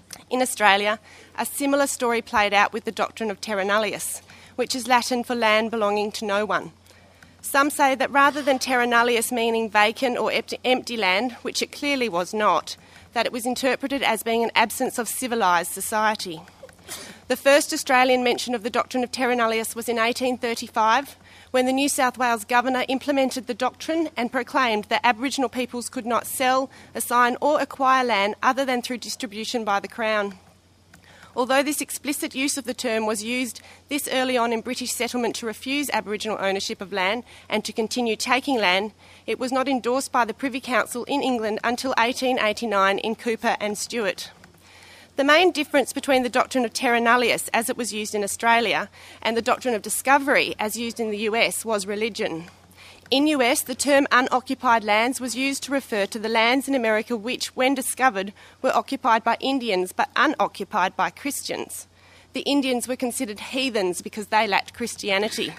In Australia, a similar story played out with the doctrine of terra nullius, which is Latin for land belonging to no one. Some say that rather than terra nullius meaning vacant or empty land, which it clearly was not, that it was interpreted as being an absence of civilised society. The first Australian mention of the doctrine of terra nullius was in 1835, when the New South Wales Governor implemented the doctrine and proclaimed that Aboriginal peoples could not sell, assign or acquire land other than through distribution by the Crown. Although this explicit use of the term was used this early on in British settlement to refuse Aboriginal ownership of land and to continue taking land, it was not endorsed by the Privy Council in England until 1889 in Cooper and Stewart. The main difference between the doctrine of terra nullius as it was used in Australia and the doctrine of discovery as used in the US was religion. In US, the term unoccupied lands was used to refer to the lands in America which, when discovered, were occupied by Indians but unoccupied by Christians. The Indians were considered heathens because they lacked Christianity.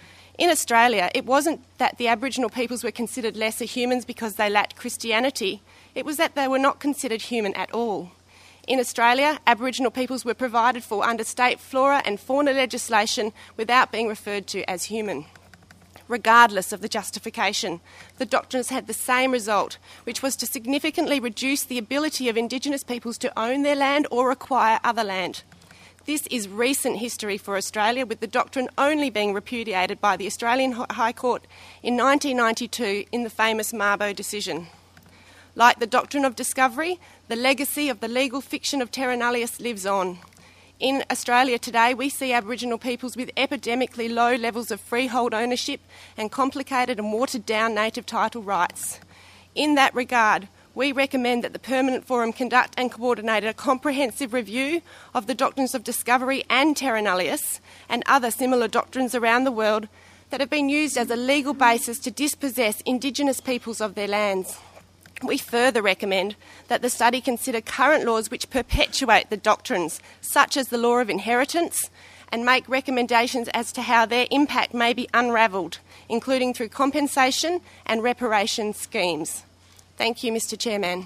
In Australia, it wasn't that the Aboriginal peoples were considered lesser humans because they lacked Christianity, it was that they were not considered human at all. In Australia, Aboriginal peoples were provided for under state flora and fauna legislation without being referred to as human. Regardless of the justification, the doctrines had the same result, which was to significantly reduce the ability of Indigenous peoples to own their land or acquire other land. This is recent history for Australia, with the doctrine only being repudiated by the Australian High Court in 1992 in the famous Mabo decision. Like the doctrine of discovery, the legacy of the legal fiction of terra nullius lives on. In Australia today, we see Aboriginal peoples with epidemically low levels of freehold ownership and complicated and watered-down native title rights. In that regard, we recommend that the Permanent Forum conduct and coordinate a comprehensive review of the doctrines of discovery and terra nullius and other similar doctrines around the world that have been used as a legal basis to dispossess Indigenous peoples of their lands. We further recommend that the study consider current laws which perpetuate the doctrines, such as the law of inheritance, and make recommendations as to how their impact may be unravelled, including through compensation and reparation schemes. Thank you, Mr. Chairman.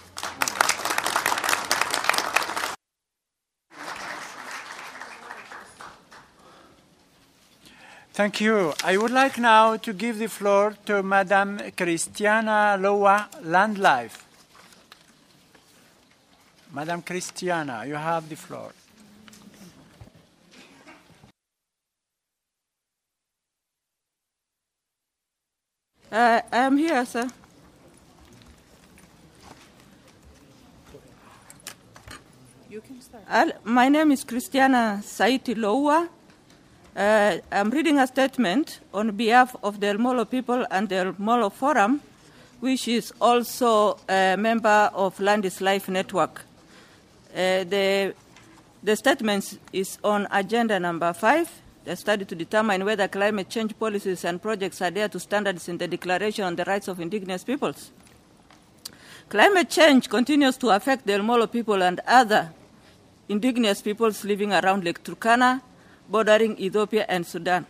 Thank you. I would like now to give the floor to Madam Christiana Lowa, Landlife. Madam Christiana, you have the floor. I am here, sir. You can start. My name is Christiana Saiti Lowa. I'm reading a statement on behalf of the El Molo people and the El Molo Forum, which is also a member of Land is Life Network. The statement is on agenda number 5, the study to determine whether climate change policies and projects adhere to standards in the Declaration on the Rights of Indigenous Peoples. Climate change continues to affect the El Molo people and other Indigenous peoples living around Lake Turkana, bordering Ethiopia and Sudan.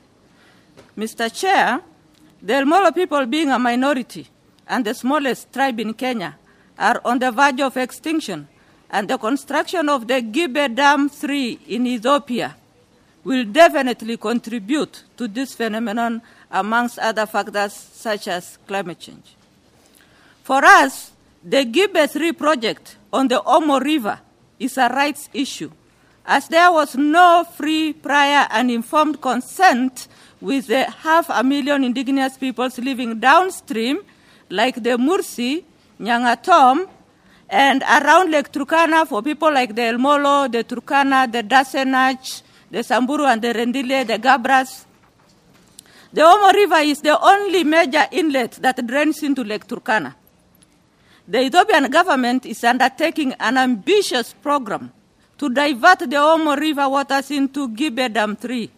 Mr. Chair, the El Molo people, being a minority and the smallest tribe in Kenya, are on the verge of extinction, and the construction of the Gibe Dam 3 in Ethiopia will definitely contribute to this phenomenon, amongst other factors such as climate change. For us, the Gibe 3 project on the Omo River is a rights issue, as there was no free, prior, and informed consent with the 500,000 indigenous peoples living downstream, like the Mursi, Nyangatom, and around Lake Turkana for people like the El Molo, the Turkana, the Dasenach, the Samburu, and the Rendile, the Gabras. The Omo River is the only major inlet that drains into Lake Turkana. The Ethiopian government is undertaking an ambitious program to divert the Omo River waters into Gibe Dam 3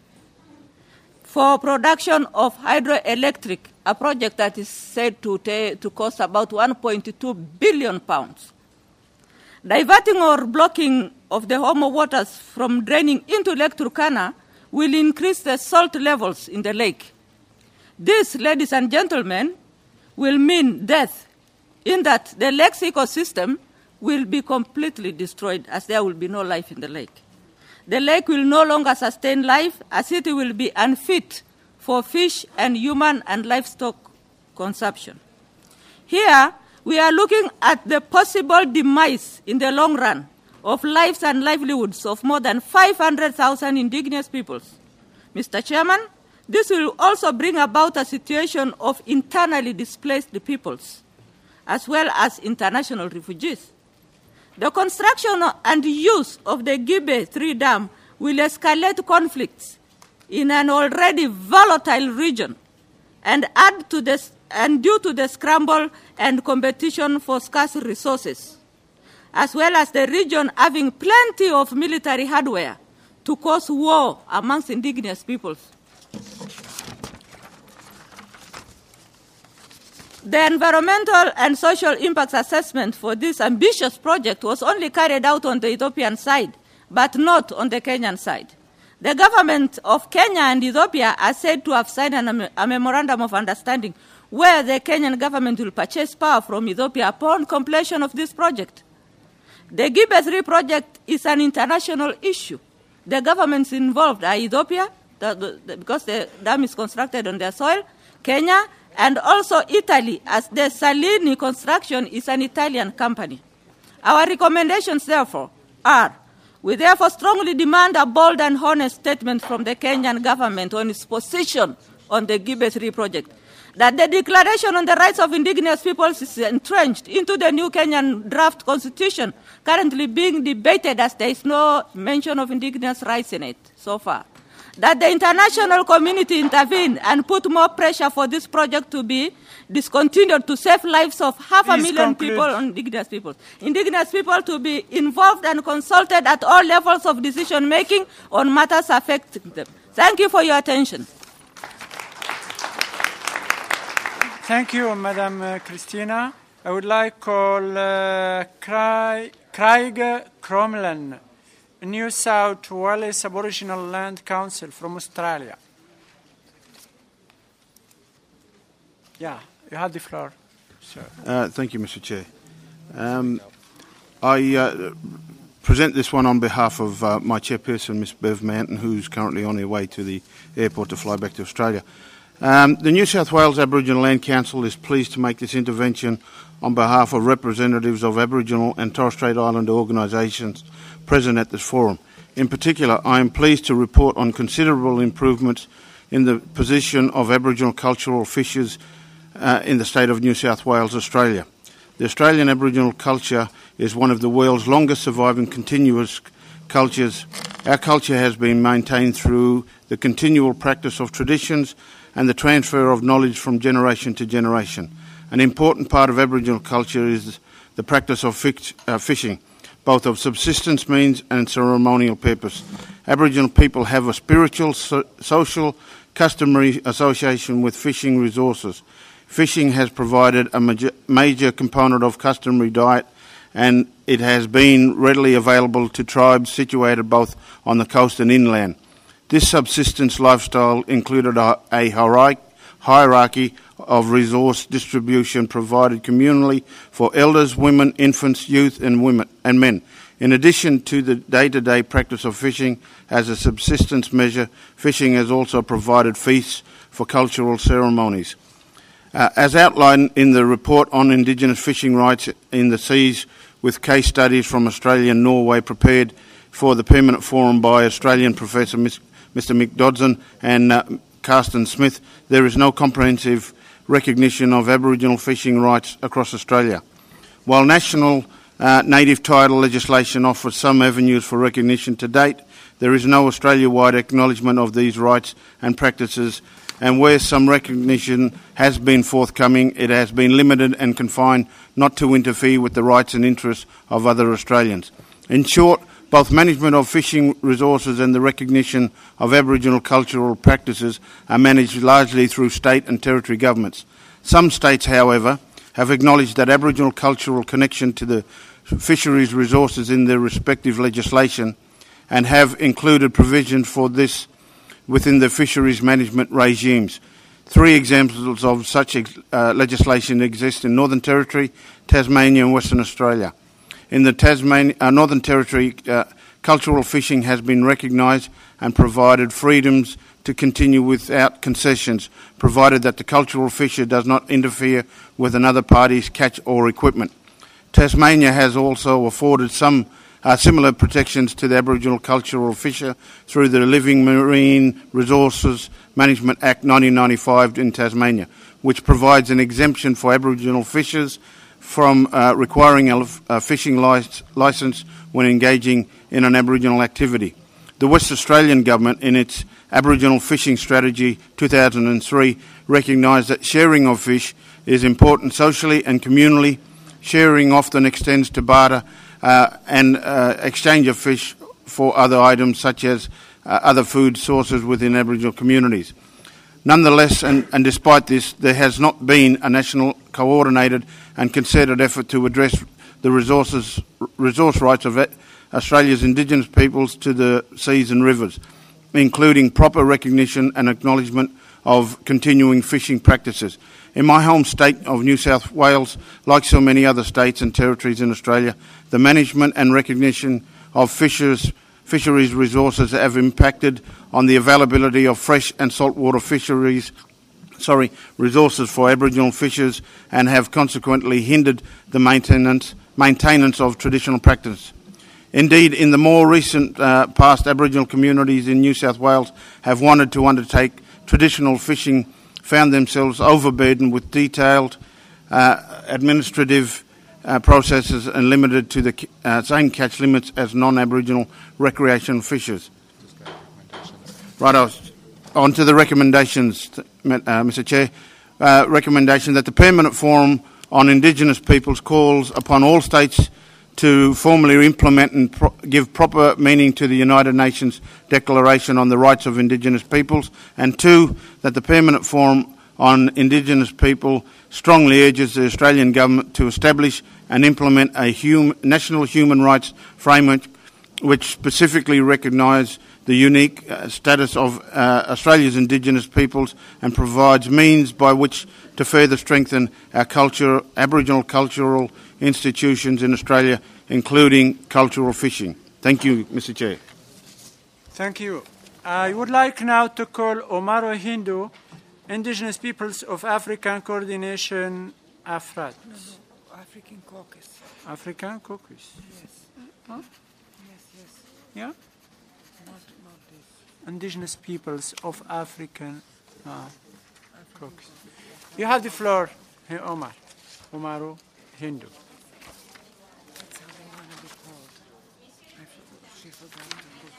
for production of hydroelectric, a project that is said to cost about £1.2 billion. Diverting or blocking of the Omo waters from draining into Lake Turkana will increase the salt levels in the lake. This, ladies and gentlemen, will mean death, in that the lake's ecosystem will be completely destroyed as there will be no life in the lake. The lake will no longer sustain life as it will be unfit for fish and human and livestock consumption. Here, we are looking at the possible demise in the long run of lives and livelihoods of more than 500,000 indigenous peoples. Mr. Chairman, this will also bring about a situation of internally displaced peoples, as well as international refugees. The construction and use of the Gibe 3 Dam will escalate conflicts in an already volatile region and due to the scramble and competition for scarce resources, as well as the region having plenty of military hardware to cause war amongst indigenous peoples. The environmental and social impact assessment for this ambitious project was only carried out on the Ethiopian side, but not on the Kenyan side. The government of Kenya and Ethiopia are said to have signed a memorandum of understanding where the Kenyan government will purchase power from Ethiopia upon completion of this project. The Gibe 3 project is an international issue. The governments involved are Ethiopia, because the dam is constructed on their soil, Kenya, and also Italy, as the Salini construction is an Italian company. Our recommendations, therefore, are: we therefore strongly demand a bold and honest statement from the Kenyan government on its position on the Gibe 3 project, that the Declaration on the Rights of Indigenous Peoples is entrenched into the new Kenyan draft constitution currently being debated, as there is no mention of indigenous rights in it so far, that the international community intervene and put more pressure for this project to be discontinued to save lives of 500,000 people on indigenous people. Indigenous people to be involved and consulted at all levels of decision-making on matters affecting them. Thank you for your attention. Thank you, Madam Christina. I would like to call Craig Cromland, New South Wales Aboriginal Land Council from Australia. Yeah, you have the floor, sir. Thank you, Mr. Chair. I present this one on behalf of my chairperson, Ms. Bev Manton, who's currently on her way to the airport to fly back to Australia. The New South Wales Aboriginal Land Council is pleased to make this intervention on behalf of representatives of Aboriginal and Torres Strait Islander organisations present at this forum. In particular, I am pleased to report on considerable improvements in the position of Aboriginal cultural fishers in the state of New South Wales, Australia. The Australian Aboriginal culture is one of the world's longest surviving continuous cultures. Our culture has been maintained through the continual practice of traditions and the transfer of knowledge from generation to generation. An important part of Aboriginal culture is the practice of fishing, both of subsistence means and ceremonial purpose. Aboriginal people have a spiritual, social, customary association with fishing resources. Fishing has provided a major component of customary diet, and it has been readily available to tribes situated both on the coast and inland. This subsistence lifestyle included a hierarchy of resource distribution provided communally for elders, women, infants, youth and men. In addition to the day-to-day practice of fishing as a subsistence measure, fishing has also provided feasts for cultural ceremonies. As outlined in the report on Indigenous fishing rights in the seas, with case studies from Australia and Norway prepared for the Permanent Forum by Australian Professor Mr. Mick Dodson and Carsten Smith, there is no comprehensive recognition of Aboriginal fishing rights across Australia. While national native title legislation offers some avenues for recognition to date, there is no Australia-wide acknowledgement of these rights and practices, and where some recognition has been forthcoming, it has been limited and confined not to interfere with the rights and interests of other Australians. In short, both management of fishing resources and the recognition of Aboriginal cultural practices are managed largely through state and territory governments. Some states, however, have acknowledged that Aboriginal cultural connection to the fisheries resources in their respective legislation and have included provisions for this within the fisheries management regimes. 3 examples of such legislation exist in Northern Territory, Tasmania and Western Australia. in the Northern Territory, cultural fishing has been recognised and provided freedoms to continue without concessions, provided that the cultural fisher does not interfere with another party's catch or equipment. Tasmania has also afforded some similar protections to the Aboriginal cultural fisher through the Living Marine Resources Management Act 1995 in Tasmania, which provides an exemption for Aboriginal fishers from requiring a fishing licence when engaging in an Aboriginal activity. The West Australian Government, in its Aboriginal Fishing Strategy 2003, recognised that sharing of fish is important socially and communally. Sharing often extends to barter and exchange of fish for other items such as other food sources within Aboriginal communities. Nonetheless, and despite this, there has not been a national coordinated and concerted effort to address the resource rights of Australia's Indigenous peoples to the seas and rivers, including proper recognition and acknowledgement of continuing fishing practices. In my home state of New South Wales, like so many other states and territories in Australia, the management and recognition of fisheries resources have impacted on the availability of fresh and saltwater resources for Aboriginal fishers and have consequently hindered the maintenance of traditional practice. Indeed, in the more recent past, Aboriginal communities in New South Wales have wanted to undertake traditional fishing, found themselves overburdened with detailed administrative processes and limited to the same catch limits as non-Aboriginal recreational fishers. Right, on to the recommendations, Mr Chair. Recommendation that the Permanent Forum on Indigenous Peoples calls upon all states to formally implement and give proper meaning to the United Nations Declaration on the Rights of Indigenous Peoples, and 2, that the Permanent Forum on Indigenous People strongly urges the Australian Government to establish and implement a national human rights framework which specifically recognise the unique status of Australia's Indigenous peoples and provides means by which to further strengthen our Aboriginal cultural institutions in Australia, including cultural fishing. Thank you, Mr Chair. Thank you. I would like now to call Omaro Hindu, Indigenous Peoples of African Coordination, AFRAD. African Caucus. African Caucus. Yes. Huh? Yes. Yeah? Not this. Indigenous Peoples of African Caucus. You have the floor, Omar. Omaro Hindu. That's how they want to be called. She forgot to look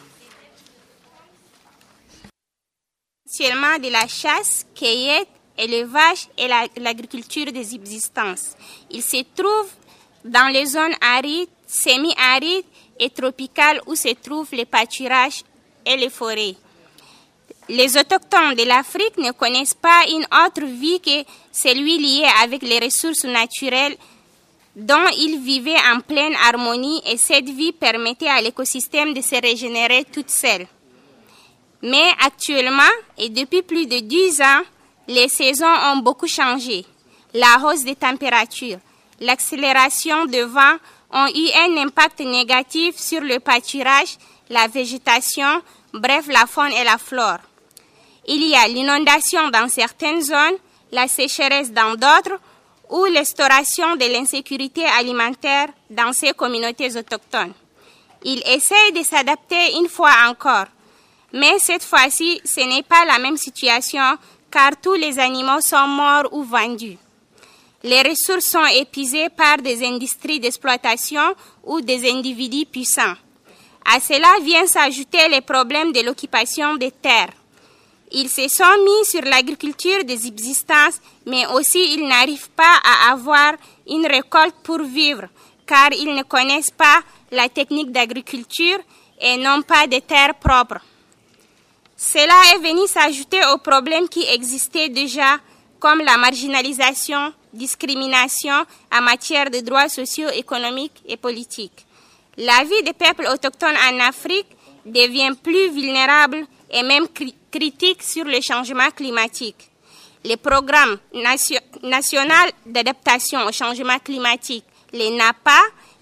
at de la chasse, cueillette, élevage et l'agriculture des subsistances. Il se trouve dans les zones arides, semi-arides et tropicales où se trouvent les pâturages et les forêts. Les autochtones de l'Afrique ne connaissent pas une autre vie que celui lié avec les ressources naturelles dont ils vivaient en pleine harmonie, et cette vie permettait à l'écosystème de se régénérer toute seule. Mais actuellement, et depuis plus de 10 ans, les saisons ont beaucoup changé. La hausse des températures, l'accélération de vent ont eu un impact négatif sur le pâturage, la végétation, bref, la faune et la flore. Il y a l'inondation dans certaines zones, la sécheresse dans d'autres, ou l'instauration de l'insécurité alimentaire dans ces communautés autochtones. Ils essayent de s'adapter une fois encore, mais cette fois-ci, ce n'est pas la même situation car tous les animaux sont morts ou vendus. Les ressources sont épuisées par des industries d'exploitation ou des individus puissants. À cela viennent s'ajouter les problèmes de l'occupation des terres. Ils se sont mis sur l'agriculture des subsistances, mais aussi ils n'arrivent pas à avoir une récolte pour vivre, car ils ne connaissent pas la technique d'agriculture et n'ont pas de terres propres. Cela est venu s'ajouter aux problèmes qui existaient déjà, comme la marginalisation, discrimination en matière de droits sociaux, économiques et politiques. La vie des peuples autochtones en Afrique devient plus vulnérable et même critique sur le changement climatique. Le programme national d'adaptation au changement climatique, les NAPA,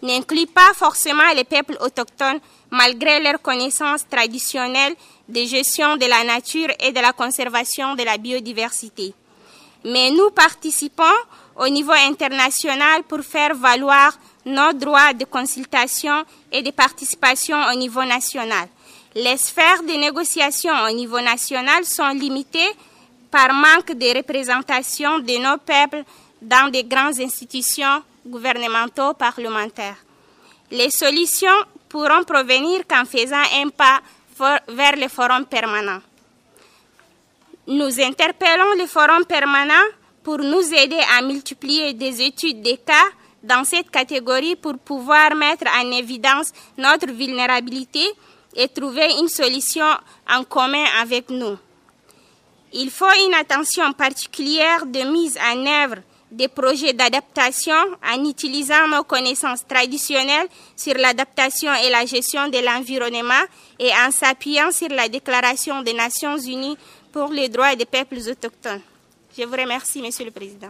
n'inclut pas forcément les peuples autochtones malgré leurs connaissances traditionnelles de gestion de la nature et de la conservation de la biodiversité. Mais nous participons au niveau international pour faire valoir nos droits de consultation et de participation au niveau national. Les sphères de négociation au niveau national sont limitées par manque de représentation de nos peuples dans de grandes institutions gouvernementaux parlementaires. Les solutions pourront provenir qu'en faisant un pas vers le forum permanent. Nous interpellons le forum permanent pour nous aider à multiplier des études de cas dans cette catégorie pour pouvoir mettre en évidence notre vulnérabilité et trouver une solution en commun avec nous. Il faut une attention particulière de mise en œuvre des projets d'adaptation en utilisant nos connaissances traditionnelles sur l'adaptation et la gestion de l'environnement et en s'appuyant sur la Déclaration des Nations Unies pour les droits des peuples autochtones. Je vous remercie, Monsieur le Président.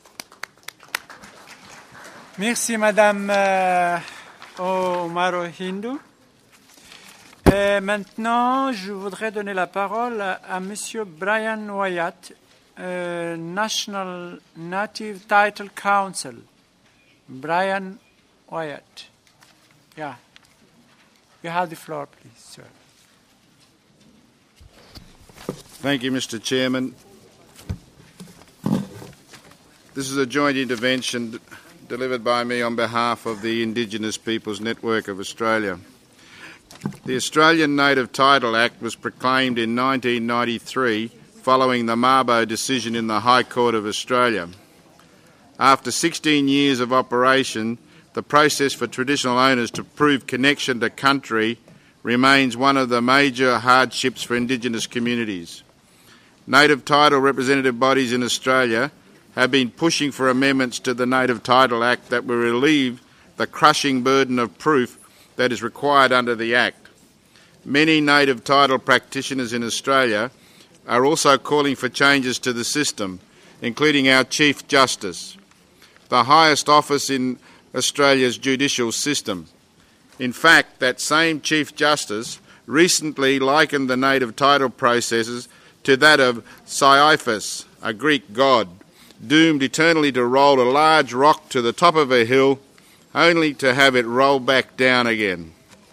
Merci, Madame Omaro Hindu. Et maintenant, je voudrais donner la parole à Monsieur Brian Wyatt, National Native Title Council. Brian Wyatt. Yeah. You have the floor, please, sir. Thank you, Mr. Chairman. This is a joint intervention delivered by me on behalf of the Indigenous Peoples Network of Australia. The Australian Native Title Act was proclaimed in 1993 following the Mabo decision in the High Court of Australia. After 16 years of operation, the process for traditional owners to prove connection to country remains one of the major hardships for Indigenous communities. Native title representative bodies in Australia have been pushing for amendments to the Native Title Act that will relieve the crushing burden of proof that is required under the Act. Many native title practitioners in Australia are also calling for changes to the system, including our Chief Justice, the highest office in Australia's judicial system. In fact, that same Chief Justice recently likened the native title processes to that of Sisyphus, a Greek god, doomed eternally to roll a large rock to the top of a hill only to have it roll back down again.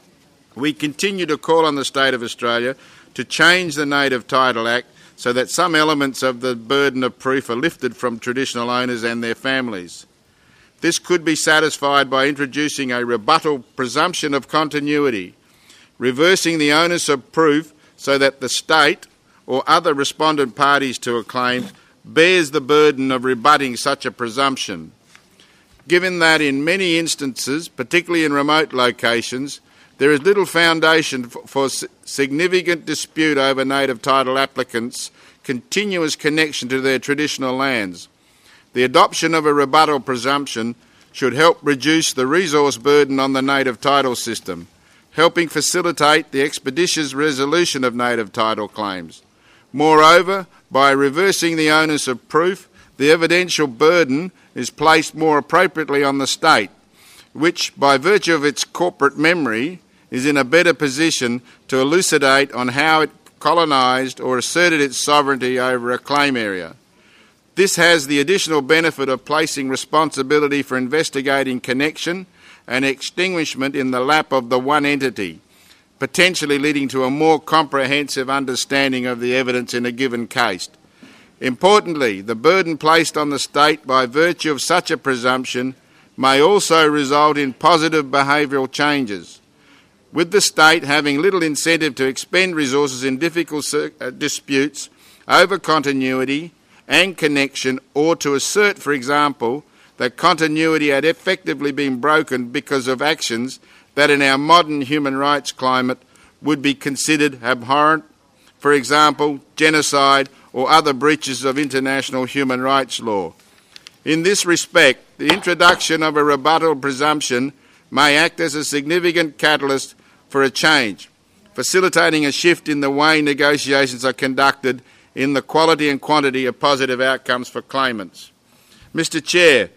We continue to call on the State of Australia to change the Native Title Act so that some elements of the burden of proof are lifted from traditional owners and their families. This could be satisfied by introducing a rebuttal presumption of continuity, reversing the onus of proof so that the state or other respondent parties to a claim bears the burden of rebutting such a presumption. Given that in many instances, particularly in remote locations, there is little foundation for significant dispute over native title applicants' continuous connection to their traditional lands, the adoption of a rebuttal presumption should help reduce the resource burden on the native title system, helping facilitate the expeditious resolution of native title claims. Moreover, by reversing the onus of proof, the evidential burden is placed more appropriately on the state, which, by virtue of its corporate memory, is in a better position to elucidate on how it colonised or asserted its sovereignty over a claim area. This has the additional benefit of placing responsibility for investigating connection and extinguishment in the lap of the one entity, potentially leading to a more comprehensive understanding of the evidence in a given case. Importantly, the burden placed on the state by virtue of such a presumption may also result in positive behavioural changes, with the state having little incentive to expend resources in difficult disputes over continuity and connection, or to assert, for example, that continuity had effectively been broken because of actions that in our modern human rights climate would be considered abhorrent, for example, genocide or other breaches of international human rights law. In this respect, the introduction of a rebuttal presumption may act as a significant catalyst for a change, facilitating a shift in the way negotiations are conducted in the quality and quantity of positive outcomes for claimants. Mr. Chair,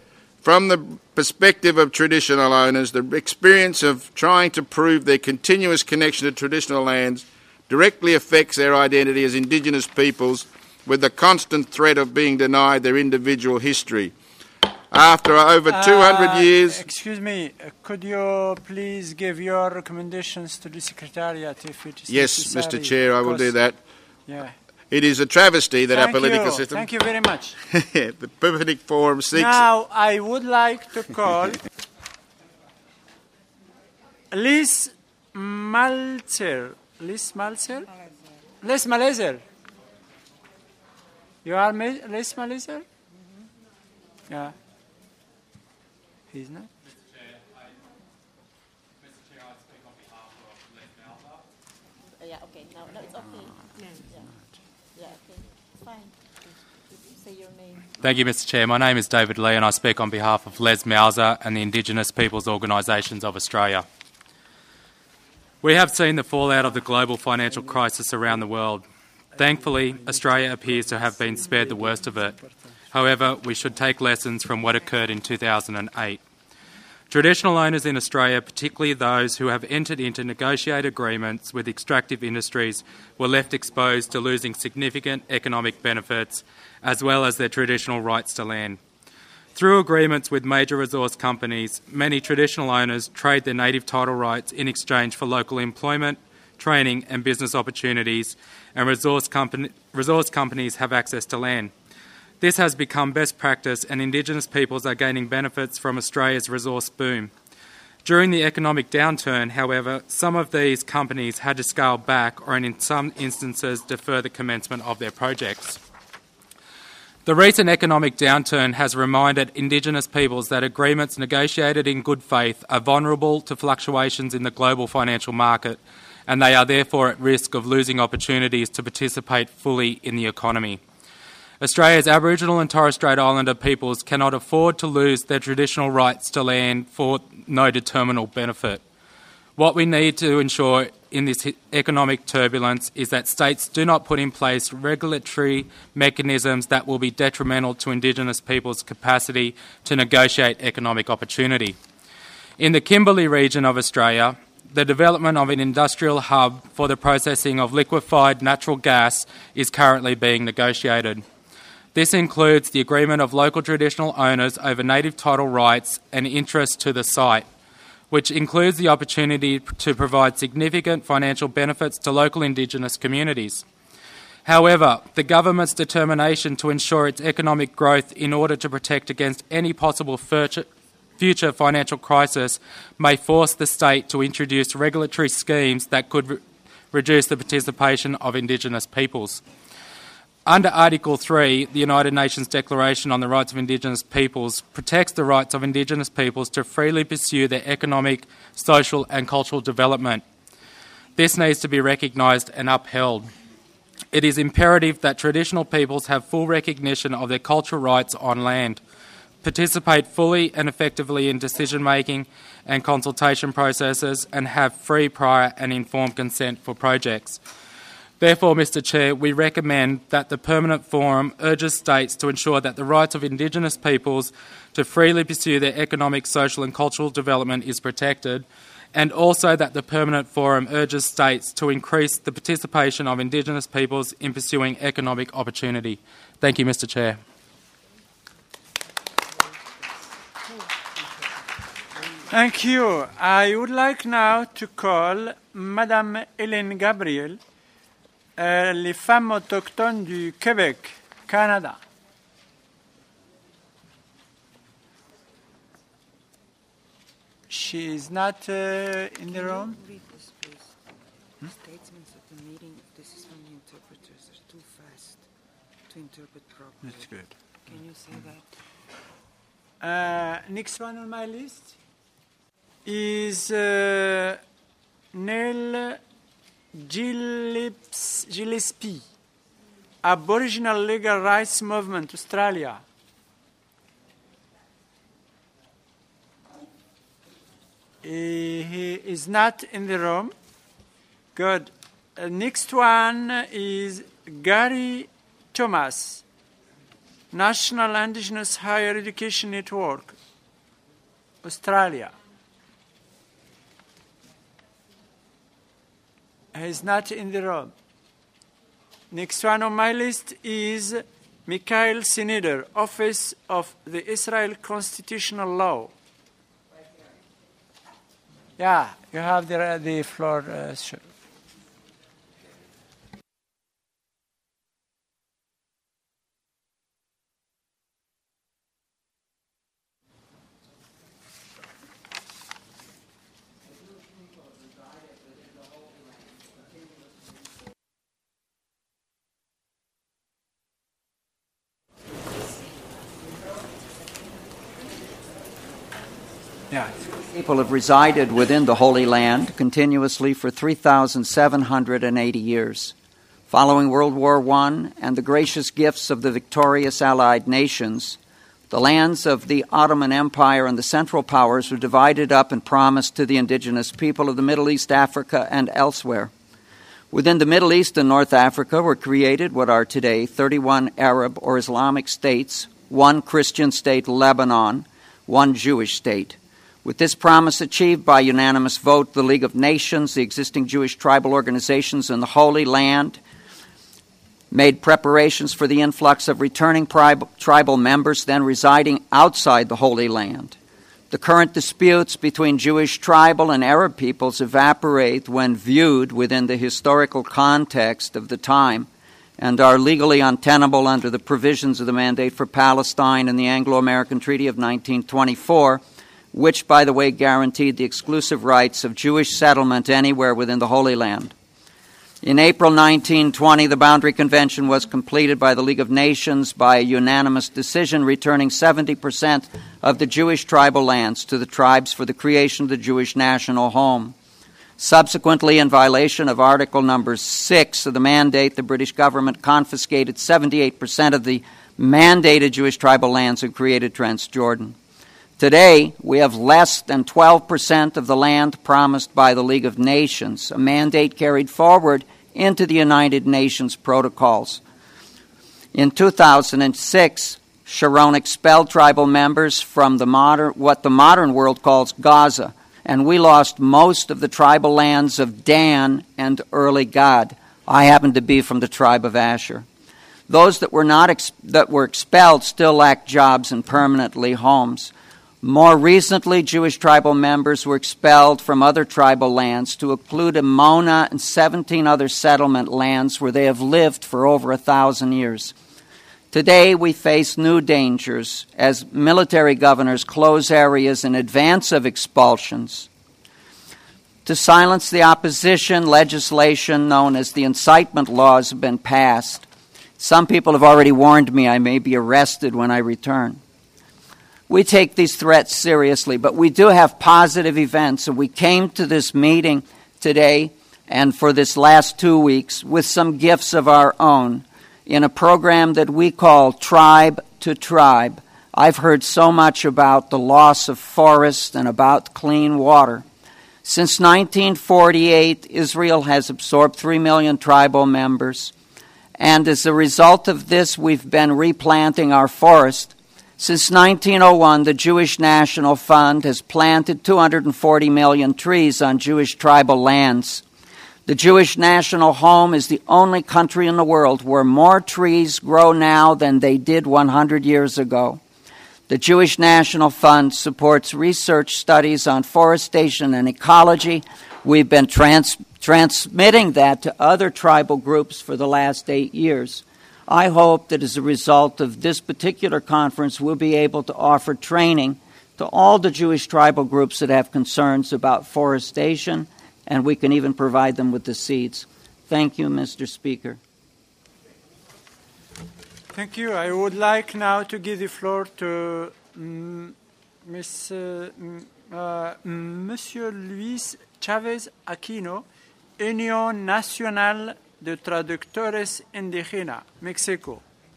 From the perspective of traditional owners, the experience of trying to prove their continuous connection to traditional lands directly affects their identity as Indigenous peoples, with the constant threat of being denied their individual history. After over 200 years... Excuse me, could you please give your recommendations to the Secretariat if it is Yes, necessary? Mr. Chair, I will do that. Yeah. It is a travesty that our political system... Thank you very much. The Permanent Forum seeks... Now, I would like to call Liz Malzer. Liz Malzer? Liz Malzer. You are Liz Malzer? Yeah. He's not? Mr. Chair, I speak on behalf of Les Malzer. Yeah, okay. No, it's okay. Yeah, okay. It's fine. Say your name. Thank you, Mr. Chair. My name is David Lee and I speak on behalf of Les Malzer and the Indigenous Peoples Organisations of Australia. We have seen the fallout of the global financial crisis around the world. Thankfully, Australia appears to have been spared the worst of it. However, we should take lessons from what occurred in 2008. Traditional owners in Australia, particularly those who have entered into negotiated agreements with extractive industries, were left exposed to losing significant economic benefits as well as their traditional rights to land. Through agreements with major resource companies, many traditional owners trade their native title rights in exchange for local employment, training and business opportunities, and resource companies have access to land. This has become best practice and Indigenous peoples are gaining benefits from Australia's resource boom. During the economic downturn, however, some of these companies had to scale back or in some instances defer the commencement of their projects. The recent economic downturn has reminded Indigenous peoples that agreements negotiated in good faith are vulnerable to fluctuations in the global financial market and they are therefore at risk of losing opportunities to participate fully in the economy. Australia's Aboriginal and Torres Strait Islander peoples cannot afford to lose their traditional rights to land for no determinable benefit. What we need to ensure in this economic turbulence is that states do not put in place regulatory mechanisms that will be detrimental to Indigenous peoples' capacity to negotiate economic opportunity. In the Kimberley region of Australia, the development of an industrial hub for the processing of liquefied natural gas is currently being negotiated. This includes the agreement of local traditional owners over native title rights and interest to the site, which includes the opportunity to provide significant financial benefits to local Indigenous communities. However, the government's determination to ensure its economic growth in order to protect against any possible future financial crisis may force the state to introduce regulatory schemes that could reduce the participation of Indigenous peoples. Under Article 3, the United Nations Declaration on the Rights of Indigenous Peoples protects the rights of Indigenous peoples to freely pursue their economic, social and cultural development. This needs to be recognised and upheld. It is imperative that traditional peoples have full recognition of their cultural rights on land, participate fully and effectively in decision-making and consultation processes, and have free, prior and informed consent for projects. Therefore, Mr. Chair, we recommend that the Permanent Forum urges states to ensure that the rights of Indigenous peoples to freely pursue their economic, social and cultural development is protected, and also that the Permanent Forum urges states to increase the participation of Indigenous peoples in pursuing economic opportunity. Thank you, Mr. Chair. Thank you. I would like now to call Madame Hélène Gabriel, les femmes autochtones du Québec, Canada. She is not in the room. Read this, please. Statements at the meeting. This is from the interpreters. They're too fast to interpret properly. That's good. Can you say that? Next one on my list is Neil Gillespie, Aboriginal Legal Rights Movement, Australia. He is not in the room. Good. Next one is Gary Thomas, National Indigenous Higher Education Network, Australia. He's not in the room. Next one on my list is Mikhail Sinider, Office of the Israel Constitutional Law. Yeah, you have the floor. Sure. Yeah. People have resided within the Holy Land continuously for 3,780 years. Following World War I and the gracious gifts of the victorious Allied nations, the lands of the Ottoman Empire and the Central Powers were divided up and promised to the indigenous people of the Middle East, Africa, and elsewhere. Within the Middle East and North Africa were created what are today 31 Arab or Islamic states, 1 Christian state, Lebanon, 1 Jewish state. With this promise achieved by unanimous vote, the League of Nations, the existing Jewish tribal organizations in the Holy Land, made preparations for the influx of returning tribal members then residing outside the Holy Land. The current disputes between Jewish tribal and Arab peoples evaporate when viewed within the historical context of the time and are legally untenable under the provisions of the Mandate for Palestine and the Anglo-American Treaty of 1924, which, by the way, guaranteed the exclusive rights of Jewish settlement anywhere within the Holy Land. In April 1920, the Boundary Convention was completed by the League of Nations by a unanimous decision, returning 70% of the Jewish tribal lands to the tribes for the creation of the Jewish national home. Subsequently, in violation of Article Number 6 of the Mandate, the British government confiscated 78% of the mandated Jewish tribal lands and created Transjordan. Today, we have less than 12% of the land promised by the League of Nations, a mandate carried forward into the United Nations protocols. In 2006, Sharon expelled tribal members from what the modern world calls Gaza, and we lost most of the tribal lands of Dan and early Gad. I happen to be from the tribe of Asher. Those that were expelled still lack jobs and permanently homes. More recently, Jewish tribal members were expelled from other tribal lands to include Ammona and 17 other settlement lands where they have lived for over 1,000 years. Today, we face new dangers as military governors close areas in advance of expulsions. To silence the opposition, legislation known as the incitement laws have been passed. Some people have already warned me I may be arrested when I return. We take these threats seriously, but we do have positive events, and we came to this meeting today and for this last 2 weeks with some gifts of our own in a program that we call Tribe to Tribe. I've heard so much about the loss of forests and about clean water. Since 1948, Israel has absorbed 3 million tribal members, and as a result of this, we've been replanting our forest. Since 1901, the Jewish National Fund has planted 240 million trees on Jewish tribal lands. The Jewish National Home is the only country in the world where more trees grow now than they did 100 years ago. The Jewish National Fund supports research studies on forestation and ecology. We've been transmitting that to other tribal groups for the last 8 years. I hope that as a result of this particular conference, we'll be able to offer training to all the Jewish tribal groups that have concerns about forestation, and we can even provide them with the seeds. Thank you, Mr. Speaker. Thank you. I would like now to give the floor to Monsieur Luis Chavez Aquino, Unión Nacional de Traductores Indígenas, Mexico.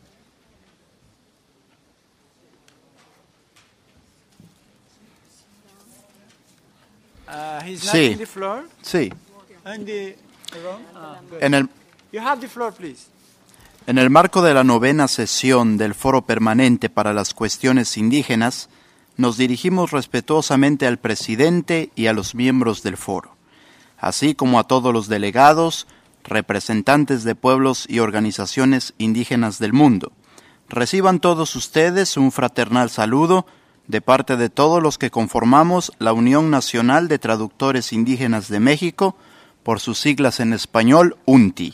He's not in the floor? Sí. In the room? You have the floor, please. En el marco de la 9ª sesión del Foro Permanente para las Cuestiones Indígenas, nos dirigimos respetuosamente al presidente y a los miembros del foro, así como a todos los delegados, representantes de pueblos y organizaciones indígenas del mundo. Reciban todos ustedes un fraternal saludo de parte de todos los que conformamos la Unión Nacional de Traductores Indígenas de México, por sus siglas en español, UNTI.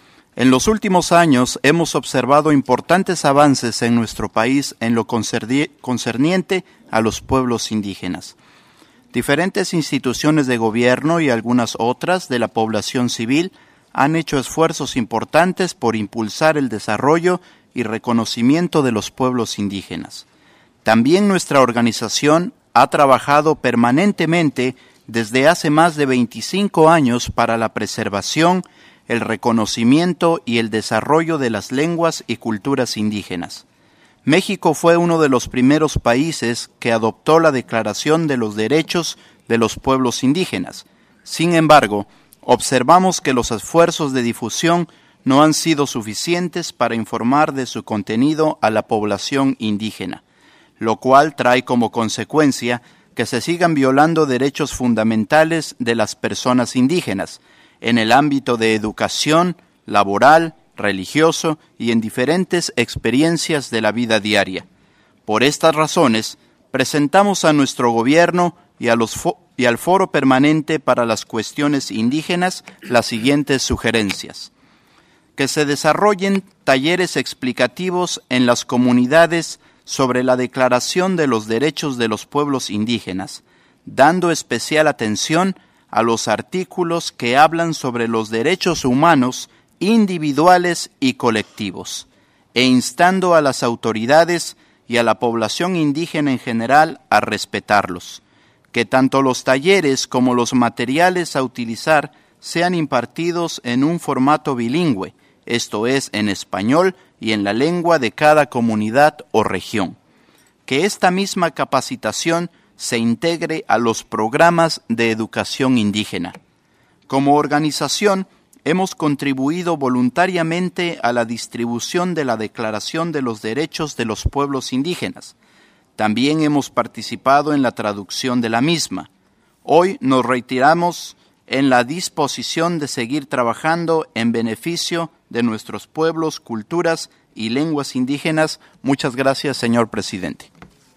En los últimos años hemos observado importantes avances en nuestro país en lo concerniente a los pueblos indígenas. Diferentes instituciones de gobierno y algunas otras de la población civil han hecho esfuerzos importantes por impulsar el desarrollo y reconocimiento de los pueblos indígenas. También nuestra organización ha trabajado permanentemente desde hace más de 25 años para la preservación, el reconocimiento y el desarrollo de las lenguas y culturas indígenas. México fue uno de los primeros países que adoptó la Declaración de los Derechos de los Pueblos Indígenas. Sin embargo, observamos que los esfuerzos de difusión no han sido suficientes para informar de su contenido a la población indígena, lo cual trae como consecuencia que se sigan violando derechos fundamentales de las personas indígenas en el ámbito de educación, laboral, religioso y en diferentes experiencias de la vida diaria. Por estas razones, presentamos a nuestro gobierno y al Foro Permanente para las Cuestiones Indígenas las siguientes sugerencias: que se desarrollen talleres explicativos en las comunidades sobre la Declaración de los Derechos de los Pueblos Indígenas, dando especial atención a los artículos que hablan sobre los derechos humanos individuales y colectivos, e instando a las autoridades y a la población indígena en general a respetarlos, que tanto los talleres como los materiales a utilizar sean impartidos en un formato bilingüe, esto es, en español y en la lengua de cada comunidad o región, que esta misma capacitación se integre a los programas de educación indígena. Como organización, hemos contribuido voluntariamente a la distribución de la Declaración de los Derechos de los Pueblos Indígenas. También hemos participado en la traducción de la misma. Hoy nos reiteramos en la disposición de seguir trabajando en beneficio de nuestros pueblos, culturas y lenguas indígenas. Muchas gracias, señor presidente.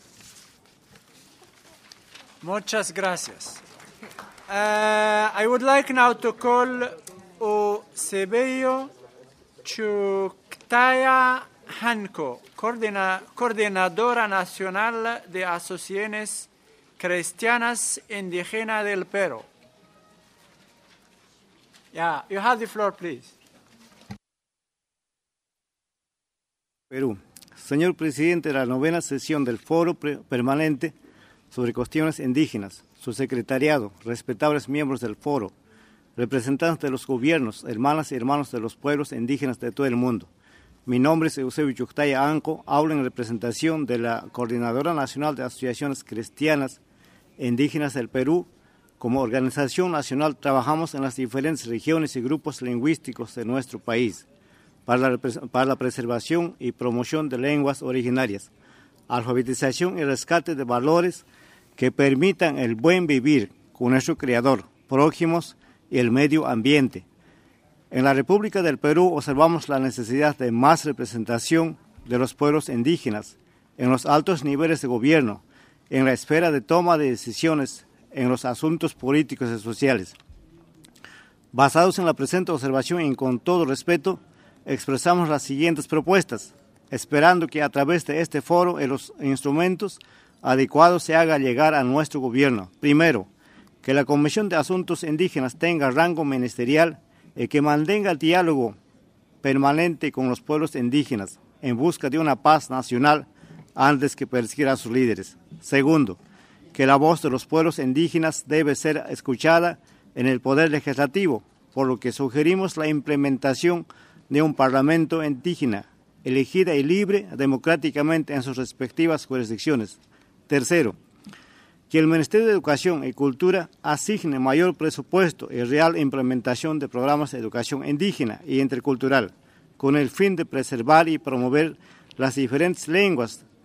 Muchas gracias. I would like now to call Eusebio Chuctaya Hanco, coordinadora nacional de asociaciones cristianas indígenas del Perú. Yeah, you have the floor, please. Perú. Señor presidente de la 9ª sesión del Foro Permanente sobre Cuestiones Indígenas, su secretariado, respetables miembros del foro, representantes de los gobiernos, hermanas y hermanos de los pueblos indígenas de todo el mundo. Mi nombre es Eusebio Chuctaya Hanco, hablo en representación de la Coordinadora Nacional de Asociaciones Cristianas Indígenas del Perú. Como organización nacional trabajamos en las diferentes regiones y grupos lingüísticos de nuestro país para la preservación y promoción de lenguas originarias, alfabetización y rescate de valores que permitan el buen vivir con nuestro Creador, prójimos y el medio ambiente. En la República del Perú observamos la necesidad de más representación de los pueblos indígenas en los altos niveles de gobierno, en la esfera de toma de decisiones, en los asuntos políticos y sociales. Basados en la presente observación y con todo respeto, expresamos las siguientes propuestas, esperando que a través de este foro y los instrumentos adecuados se haga llegar a nuestro gobierno. Primero, que la Comisión de Asuntos Indígenas tenga rango ministerial y que mantenga el diálogo permanente con los pueblos indígenas en busca de una paz nacional antes que perseguir a sus líderes. Segundo, que la voz de los pueblos indígenas debe ser escuchada en el Poder Legislativo, por lo que sugerimos la implementación de un Parlamento indígena, elegida y libre democráticamente en sus respectivas jurisdicciones. Tercero, que el Ministerio de Educación y Cultura asigne mayor presupuesto y real implementación de programas de educación indígena y intercultural, con el fin de preservar y promover las diferentes lenguas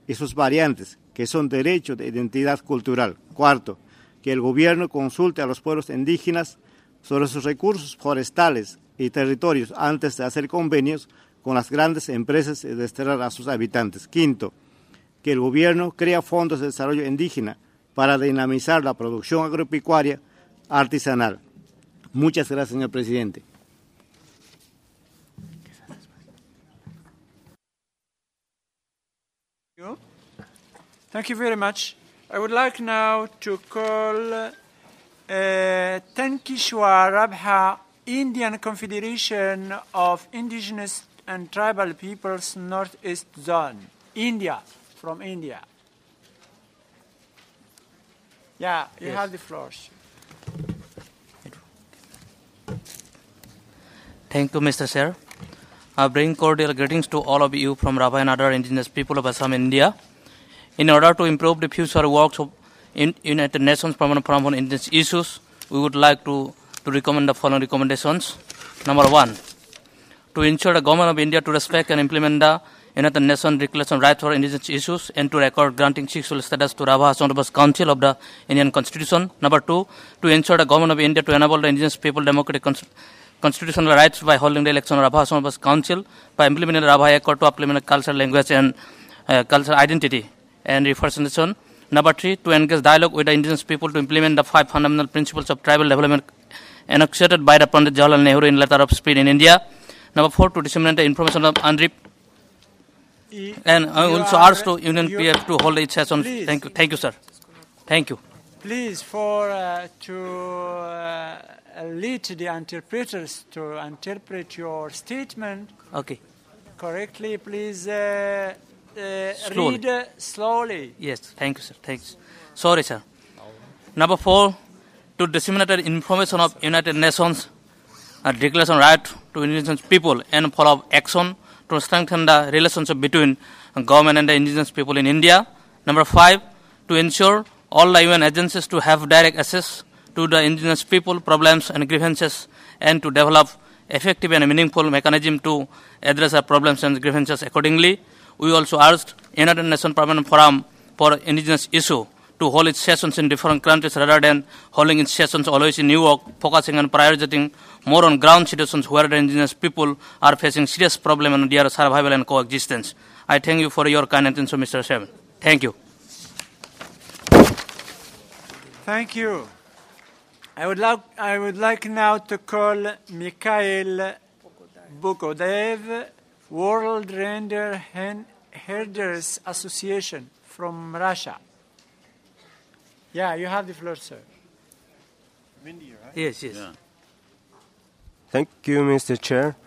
y sus variantes, que son derechos de identidad cultural. Cuarto, que el gobierno consulte a los pueblos indígenas sobre sus recursos forestales y territorios antes de hacer convenios con las grandes empresas y desterrar a sus habitantes. Quinto, que el gobierno crea fondos de desarrollo indígena para dinamizar la producción agropecuaria artesanal. Muchas gracias, señor presidente. Thank you very much. I would like now to call Tankishwar Rabha, Indian Confederation of Indigenous and Tribal Peoples Northeast Zone, India, from India. Yeah, you have the floor. Thank you, Mr. Chair. I bring cordial greetings to all of you from Rabha and other indigenous people of Assam, India. In order to improve the future works of United Nations Permanent Forum on Indigenous Issues, we would like to recommend the following recommendations. Number 1, to ensure the Government of India to respect and implement the United Nations Declaration of Rights for Indigenous Issues and to record granting sexual status to Rabha Autonomous Council of the Indian Constitution. Number 2, to ensure the Government of India to enable the indigenous people democratic constitutional rights by holding the election of Rabha Autonomous Council, by implementing the Rabha Accord to implement cultural, language and cultural identity and representation. Number 3, to engage dialogue with the indigenous people to implement the 5 fundamental principles of tribal development enunciated by the Pandit Jawaharlal Nehru in Letter of Spirit in India. Number 4, to disseminate the information of UNDRIP. And I also ask to Union PF to hold its session. Thank you, sir. Thank you. Please, to lead the interpreters to interpret your statement correctly, please read slowly. Yes, thank you, sir. Thanks. Sorry, sir. Number 4, to disseminate the information of United Nations Declaration of Right to Indigenous People and follow action to strengthen the relationship between government and the indigenous people in India. Number 5, to ensure all the UN agencies to have direct access to the indigenous people problems and grievances and to develop effective and meaningful mechanism to address our problems and grievances accordingly. We also urged United Nations Permanent Forum for Indigenous Issue to hold its sessions in different countries rather than holding its sessions always in New York, focusing on prioritizing more on ground situations where the indigenous people are facing serious problems on their survival and coexistence. I thank you for your kind attention, Mr. Chairman. Thank you. Thank you. I would like now to call Mikhail Bukodev, World Reindeer Herders Association from Russia. Yeah, you have the floor, sir. India, right? Yes. Yeah. Thank you, Mr. Chair.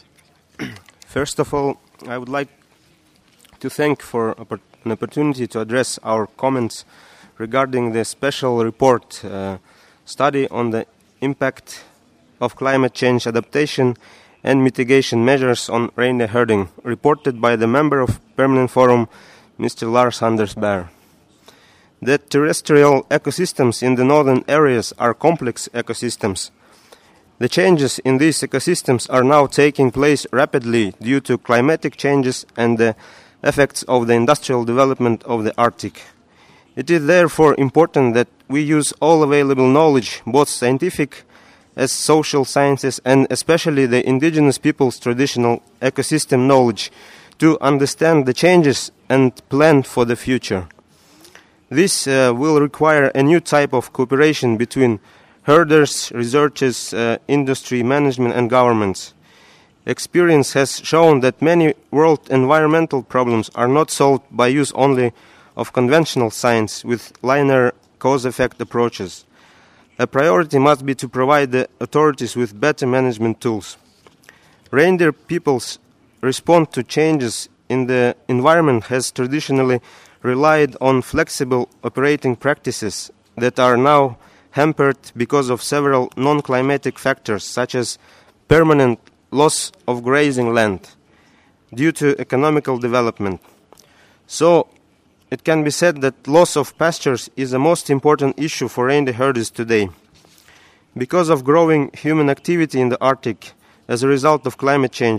First of all, I would like to thank for an opportunity to address our comments regarding the special report study on the impact of climate change adaptation and mitigation measures on reindeer herding, reported by the member of Permanent Forum, Mr. Lars Anders Baer. The terrestrial ecosystems in the northern areas are complex ecosystems. The changes in these ecosystems are now taking place rapidly due to climatic changes and the effects of the industrial development of the Arctic. It is therefore important that we use all available knowledge, both scientific as social sciences and especially the indigenous people's traditional ecosystem knowledge, to understand the changes and plan for the future. This will require a new type of cooperation between herders, researchers, industry, management and governments. Experience has shown that many world environmental problems are not solved by use only of conventional science with linear cause-effect approaches. A priority must be to provide the authorities with better management tools. Reindeer peoples respond to changes in the environment has traditionally relied on flexible operating practices that are now hampered because of several non-climatic factors such as permanent loss of grazing land due to economical development. So, it can be said that loss of pastures is the most important issue for reindeer herders today. Because of growing human activity in the Arctic as a result of climate change,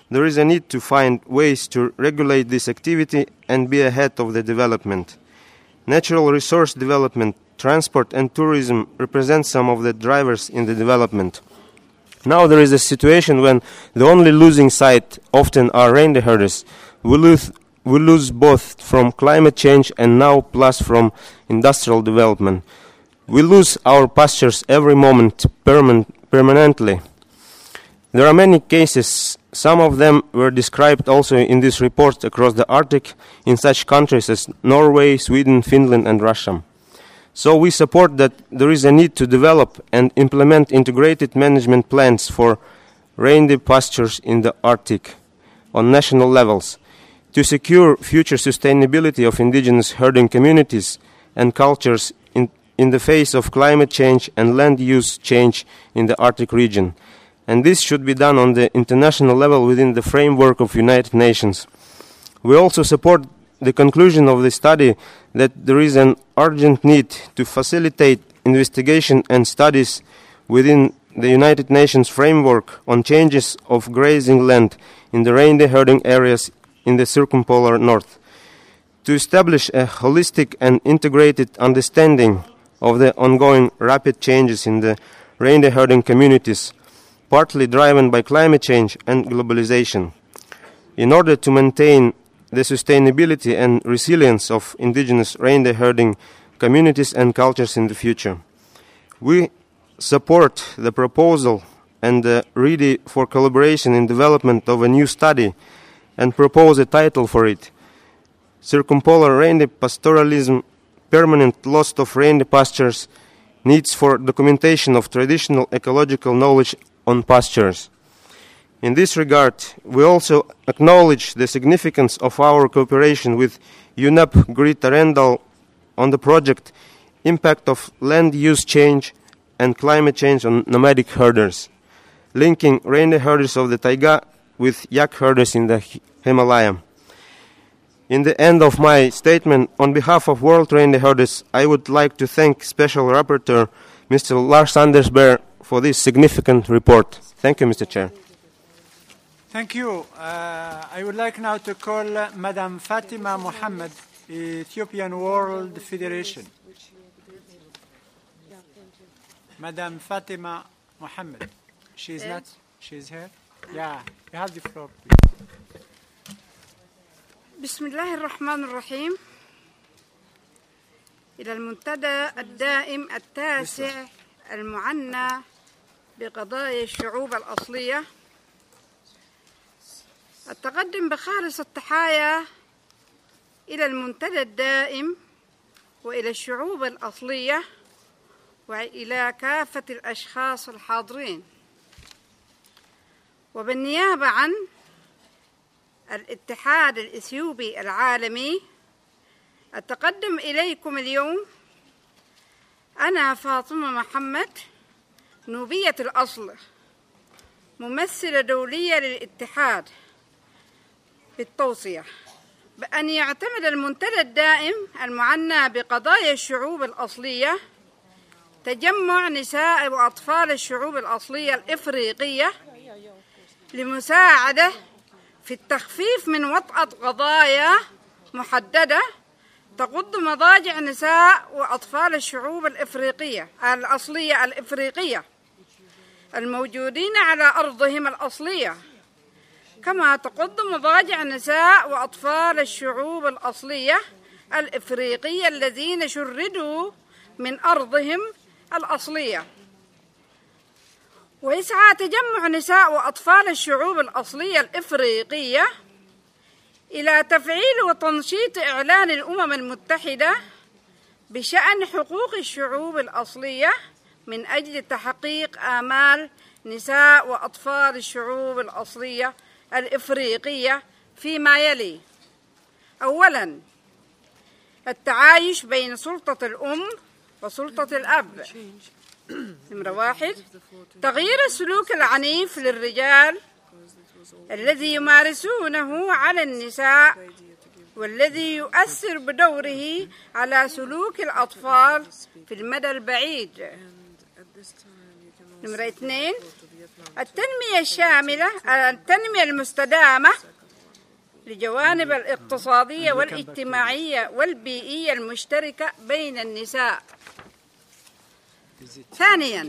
there is a need to find ways to regulate this activity and be ahead of the development. Natural resource development, transport and tourism represent some of the drivers in the development. Now there is a situation when the only losing side often are reindeer herders. We lose both from climate change and now plus from industrial development. We lose our pastures every moment permanently. There are many cases. Some of them were described also in this report across the Arctic in such countries as Norway, Sweden, Finland and Russia. So we support that there is a need to develop and implement integrated management plans for reindeer pastures in the Arctic on national levels to secure future sustainability of indigenous herding communities and cultures in the face of climate change and land use change in the Arctic region. And this should be done on the international level within the framework of United Nations. We also support the conclusion of the study that there is an urgent need to facilitate investigation and studies within the United Nations framework on changes of grazing land in the reindeer herding areas in the circumpolar north, to establish a holistic and integrated understanding of the ongoing rapid changes in the reindeer herding communities, partly driven by climate change and globalization, in order to maintain the sustainability and resilience of indigenous reindeer herding communities and cultures in the future. We support the proposal and ready for collaboration in development of a new study and propose a title for it: Circumpolar Reindeer Pastoralism, Permanent Loss of Reindeer Pastures, Needs for Documentation of Traditional Ecological Knowledge on Pastures. In this regard, we also acknowledge the significance of our cooperation with UNEP Greta Rendell on the project Impact of Land Use Change and Climate Change on Nomadic Herders, linking reindeer herders of the taiga with yak herders in the Himalaya. In the end of my statement, on behalf of World Reindeer Herders, I would like to thank Special Rapporteur Mr. Lars-Anders Behr for this significant report. Thank you, Mr. Chair. Thank you. I would like now to call Madam Fatima Mohammed, Ethiopian World Federation. Madam Fatima Mohammed. She is not. She is here. Yeah, you have the floor, please. بسم الله الرحمن الرحيم. إلى المنتدى الدائم التاسع المعنى بقضايا الشعوب الأصلية، أتقدم بخالص التحايا إلى المنتدى الدائم وإلى الشعوب الأصلية وإلى كافة الأشخاص الحاضرين، وبالنيابة عن الاتحاد الإثيوبي العالمي أتقدم إليكم اليوم أنا فاطمة محمد، نوبية الأصل، ممثلة دولية للاتحاد، بالتوصية بأن يعتمد المنتدى الدائم المعنى بقضايا الشعوب الأصلية تجمع نساء وأطفال الشعوب الأصلية الإفريقية لمساعدة في التخفيف من وطأة قضايا محددة تغض مضاجع نساء وأطفال الشعوب الإفريقية الأصلية الإفريقية الموجودين على أرضهم الأصلية، كما تغض مضاجع نساء وأطفال الشعوب الأصلية الإفريقية الذين شردوا من أرضهم الأصلية. ويسعى تجمع نساء وأطفال الشعوب الأصلية الإفريقية إلى تفعيل وتنشيط إعلان الأمم المتحدة بشأن حقوق الشعوب الأصلية من أجل تحقيق آمال نساء وأطفال الشعوب الأصلية الإفريقية فيما يلي: أولاً، التعايش بين سلطة الأم وسلطة الأب. نمرة 1، تغيير السلوك العنيف للرجال الذي يمارسونه على النساء والذي يؤثر بدوره على سلوك الأطفال في المدى البعيد. نمرة 2 التنمية الشاملة، التنمية المستدامة لجوانب الاقتصادية والاجتماعية والبيئية المشتركة بين النساء. ثانيا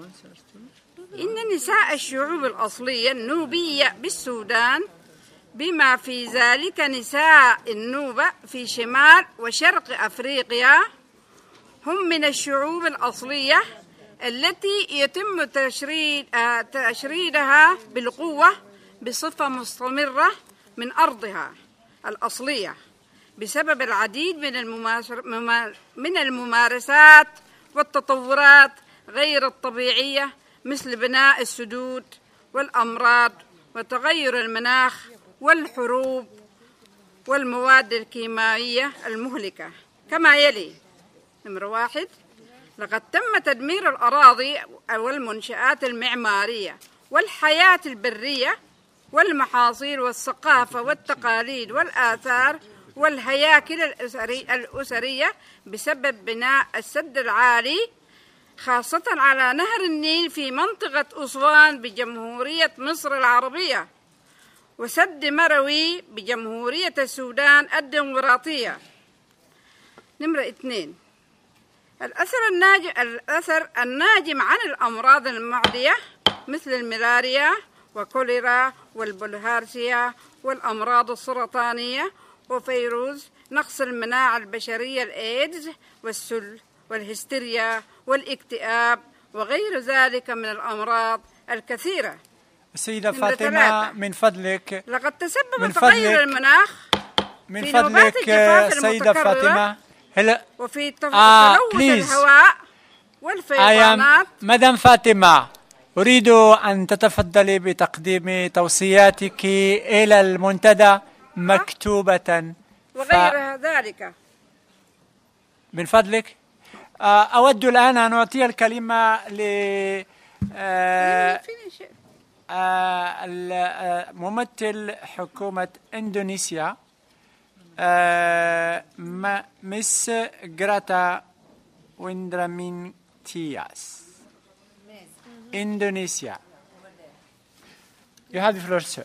إن نساء الشعوب الأصلية النوبية بالسودان بما في ذلك نساء النوبة في شمال وشرق أفريقيا هم من الشعوب الأصلية التي يتم تشريدها بالقوة بصفة مستمرة من أرضها الأصلية بسبب العديد من الممارسات والتطورات غير الطبيعية مثل بناء السدود والأمراض وتغير المناخ والحروب والمواد الكيماوية المهلكة كما يلي. نمرة 1 لقد تم تدمير الأراضي والمنشآت المعمارية والحياة البرية والمحاصيل والثقافة والتقاليد والآثار والهياكل الأسرية بسبب بناء السد العالي خاصة على نهر النيل في منطقة أسوان بجمهورية مصر العربية، وسد مروي بجمهورية السودان الديمقراطية. نمرة 2 الأثر الناجم عن الأمراض المعدية مثل الملاريا وكوليرا والبلهارسيا والأمراض السرطانية وفيروس نقص المناعة البشرية الإيدز والسل والهستيريا والاكتئاب وغير ذلك من الأمراض الكثيرة. السيدة فاطمة من فضلك، لقد تسبب تغير المناخ من في فضلك سيدة فاطمة وفي تلوث الهواء والفيضانات. مدام فاطمة، أريد أن تتفضلي بتقديم توصياتك إلى المنتدى مكتوبة وغير ذلك. من فضلك أود الآن أن أعطي الكلمة ممثل حكومة إندونيسيا مس غراتا ويندرامينتياس. Indonesia. You have the floor, sir.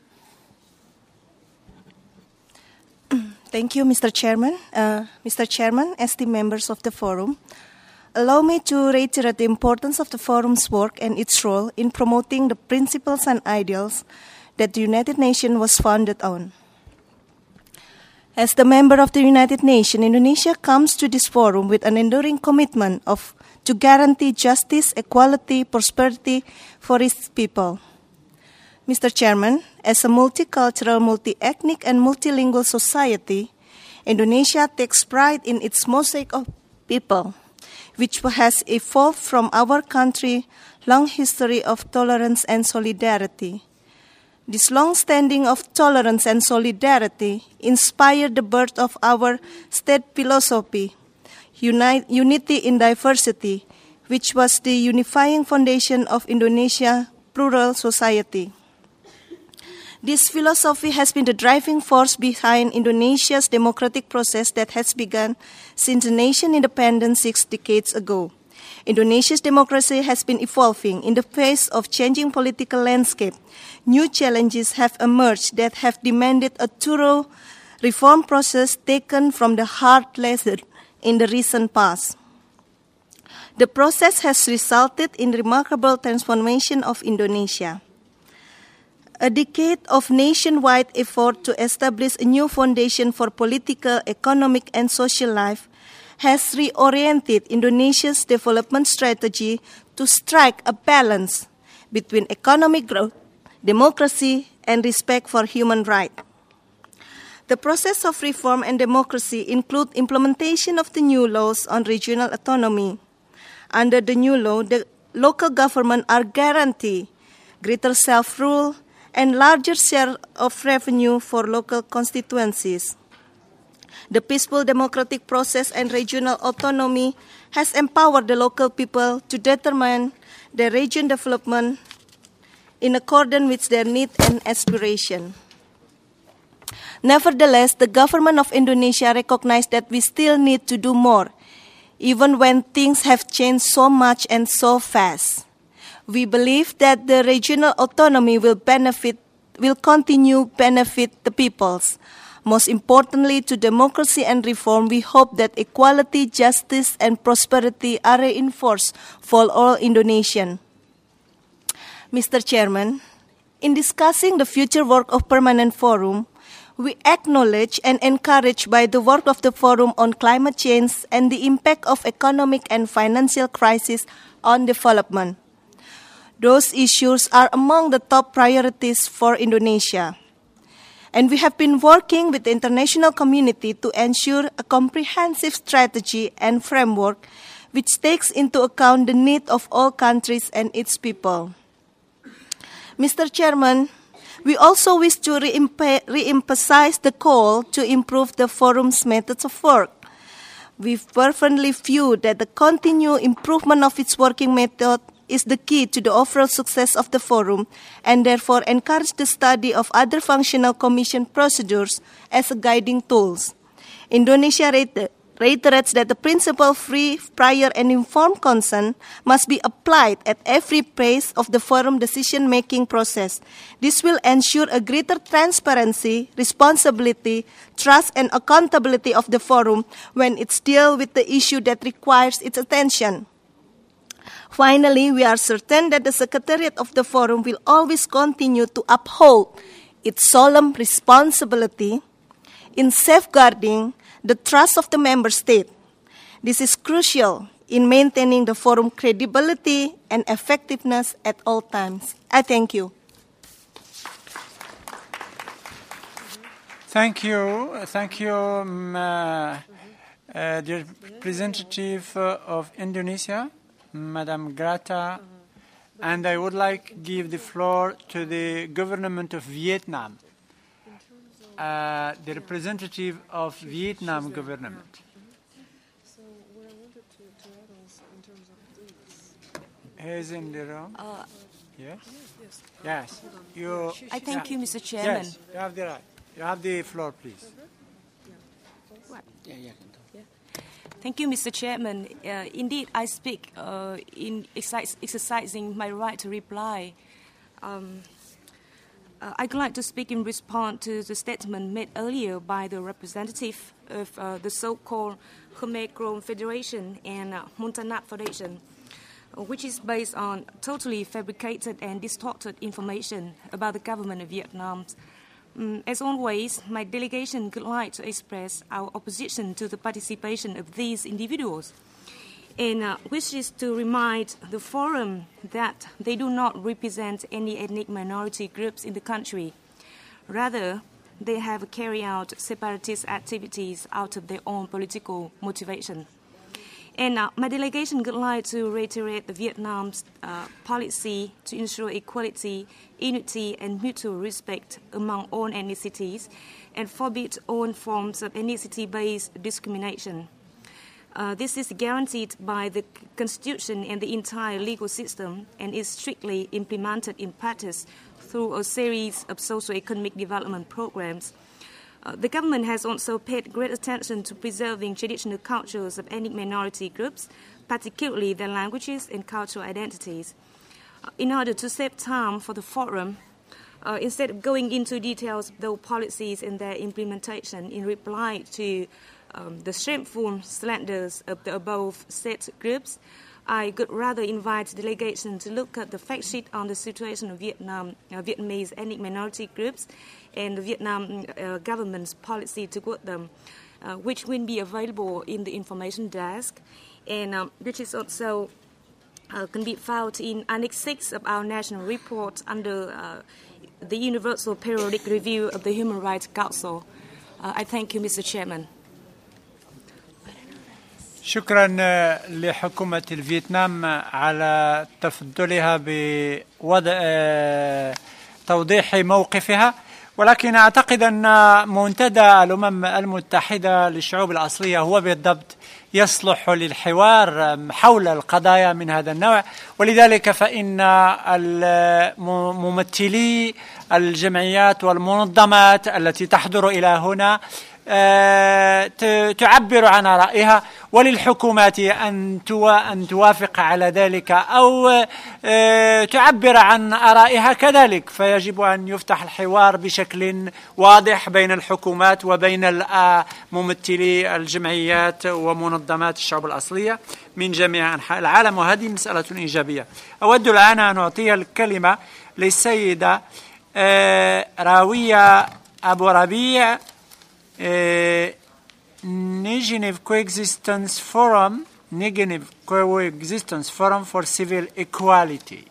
Thank you, Mr. Chairman. Mr. Chairman, esteemed members of the forum, allow me to reiterate the importance of the forum's work and its role in promoting the principles and ideals that the United Nations was founded on. As the member of the United Nations, Indonesia comes to this forum with an enduring commitment to guarantee justice, equality, prosperity for its people. Mr. Chairman, as a multicultural, multi-ethnic, and multilingual society, Indonesia takes pride in its mosaic of people, which has evolved from our country's long history of tolerance and solidarity. This long standing of tolerance and solidarity inspired the birth of our state philosophy, unity in diversity, which was the unifying foundation of Indonesia's plural society. This philosophy has been the driving force behind Indonesia's democratic process that has begun since the nation's independence 6 decades ago. Indonesia's democracy has been evolving in the face of changing political landscape. New challenges have emerged that have demanded a thorough reform process taken from the hard lesson in the recent past. The process has resulted in remarkable transformation of Indonesia. A decade of nationwide effort to establish a new foundation for political, economic, and social life has reoriented Indonesia's development strategy to strike a balance between economic growth, democracy, and respect for human rights. The process of reform and democracy include implementation of the new laws on regional autonomy. Under the new law, the local government are guaranteed greater self-rule and larger share of revenue for local constituencies. The peaceful democratic process and regional autonomy has empowered the local people to determine their region development in accordance with their needs and aspirations. Nevertheless, the government of Indonesia recognizes that we still need to do more, even when things have changed so much and so fast. We believe that the regional autonomy will continue benefit the peoples. Most importantly, to democracy and reform, we hope that equality, justice, and prosperity are reinforced for all Indonesians. Mr. Chairman, in discussing the future work of Permanent Forum, we acknowledge and encouraged by the work of the Forum on climate change and the impact of economic and financial crisis on development. Those issues are among the top priorities for Indonesia. And we have been working with the international community to ensure a comprehensive strategy and framework which takes into account the needs of all countries and its people. Mr. Chairman, we also wish to re-emphasize the call to improve the Forum's methods of work. We fervently view that the continued improvement of its working method is the key to the overall success of the Forum, and therefore encourage the study of other functional commission procedures as a guiding tools. Indonesia reiterates that the principle free, prior, and informed consent must be applied at every phase of the Forum decision-making process. This will ensure a greater transparency, responsibility, trust, and accountability of the Forum when it deals with the issue that requires its attention. Finally, we are certain that the Secretariat of the Forum will always continue to uphold its solemn responsibility in safeguarding the trust of the member state. This is crucial in maintaining the Forum credibility and effectiveness at all times. I thank you. Thank you. Thank you, the representative of Indonesia, Madam Grata. And I would like to give the floor to the government of Vietnam. The representative of Vietnam government. So what I wanted to add also in terms of this. He's in the room. Yes? Yes. Yes. I thank you, Mr. Chairman. Yes, you have the right. You have the floor, please. Thank you, Mr. Chairman. Indeed, I speak in exercising my right to reply. I'd like to speak in response to the statement made earlier by the representative of the so-called Khmer Krom Federation and Montagnard Foundation, which is based on totally fabricated and distorted information about the government of Vietnam. As always, my delegation would like to express our opposition to the participation of these individuals and wishes to remind the Forum that they do not represent any ethnic minority groups in the country. Rather, they have carried out separatist activities out of their own political motivation. And my delegation would like to reiterate the Vietnam's policy to ensure equality, unity, and mutual respect among all ethnicities and forbid all forms of ethnicity-based discrimination. This is guaranteed by the Constitution and the entire legal system and is strictly implemented in practice through a series of socio-economic development programs. The government has also paid great attention to preserving traditional cultures of ethnic minority groups, particularly their languages and cultural identities. In order to save time for the Forum, instead of going into details of those policies and their implementation in reply to the shameful slanders of the above said groups, I would rather invite the delegation to look at the fact sheet on the situation of Vietnamese ethnic minority groups and the Vietnam government's policy toward them, which will be available in the information desk, and which is also can be found in Annex 6 of our national report under the Universal Periodic Review of the Human Rights Council. I thank you, Mr. Chairman. شكرا لحكومة الفيتنام على تفضلها بوضع توضيح موقفها، ولكن أعتقد أن منتدى الأمم المتحدة للشعوب الأصلية هو بالضبط يصلح للحوار حول القضايا من هذا النوع، ولذلك فإن ممثلي الجمعيات والمنظمات التي تحضر إلى هنا تعبر عن آرائها، وللحكومات أن توافق على ذلك أو تعبر عن آرائها كذلك. فيجب أن يفتح الحوار بشكل واضح بين الحكومات وبين ممثلي الجمعيات ومنظمات الشعوب الأصلية من جميع أنحاء العالم، وهذه مسألة إيجابية. أود الآن أن أعطي الكلمة للسيدة راوية أبو ربيع، Negev Coexistence Forum for Civil Equality.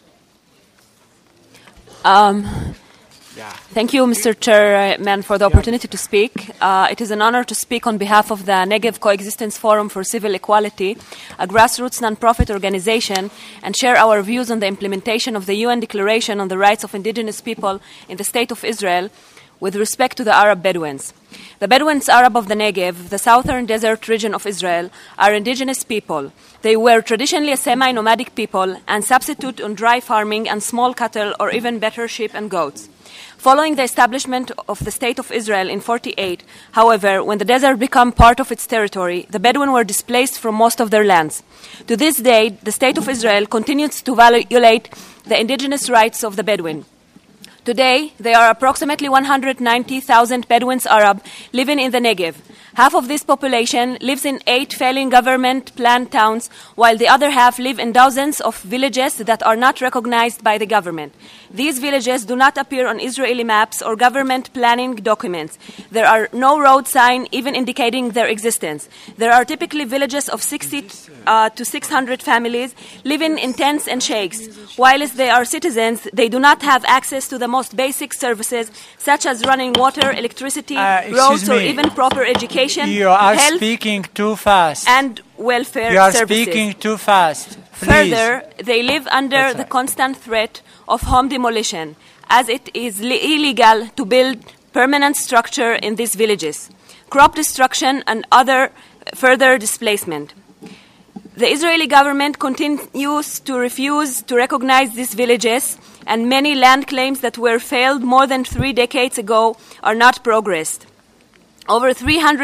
Thank you, Mr. Chairman, for the opportunity to speak. It is an honor to speak on behalf of the Negev Coexistence Forum for Civil Equality, a grassroots non-profit organization, and share our views on the implementation of the UN Declaration on the Rights of Indigenous People in the State of Israel with respect to the Arab Bedouins. The Bedouins Arab of the Negev, the southern desert region of Israel, are indigenous people. They were traditionally a semi-nomadic people and substitute on dry farming and small cattle, or even better, sheep and goats. Following the establishment of the State of Israel in 1948, however, when the desert became part of its territory, the Bedouin were displaced from most of their lands. To this day, the State of Israel continues to violate the indigenous rights of the Bedouin. Today, there are approximately 190,000 Bedouins Arab living in the Negev. Half of this population lives in 8 failing government-planned towns, while the other half live in dozens of villages that are not recognized by the government. These villages do not appear on Israeli maps or government planning documents. There are no road signs even indicating their existence. There are typically villages of 60 to 600 families living in tents and sheikhs. Whilst they are citizens, they do not have access to the most basic services, such as running water, electricity, roads, or even proper education. You are health, speaking too fast. And welfare You are services. speaking too fast. Please. Further, they live under the constant threat of home demolition, as it is illegal to build permanent structure in these villages, crop destruction, and other further displacement. The Israeli government continues to refuse to recognize these villages, and many land claims that were failed more than 3 decades ago are not progressed. Over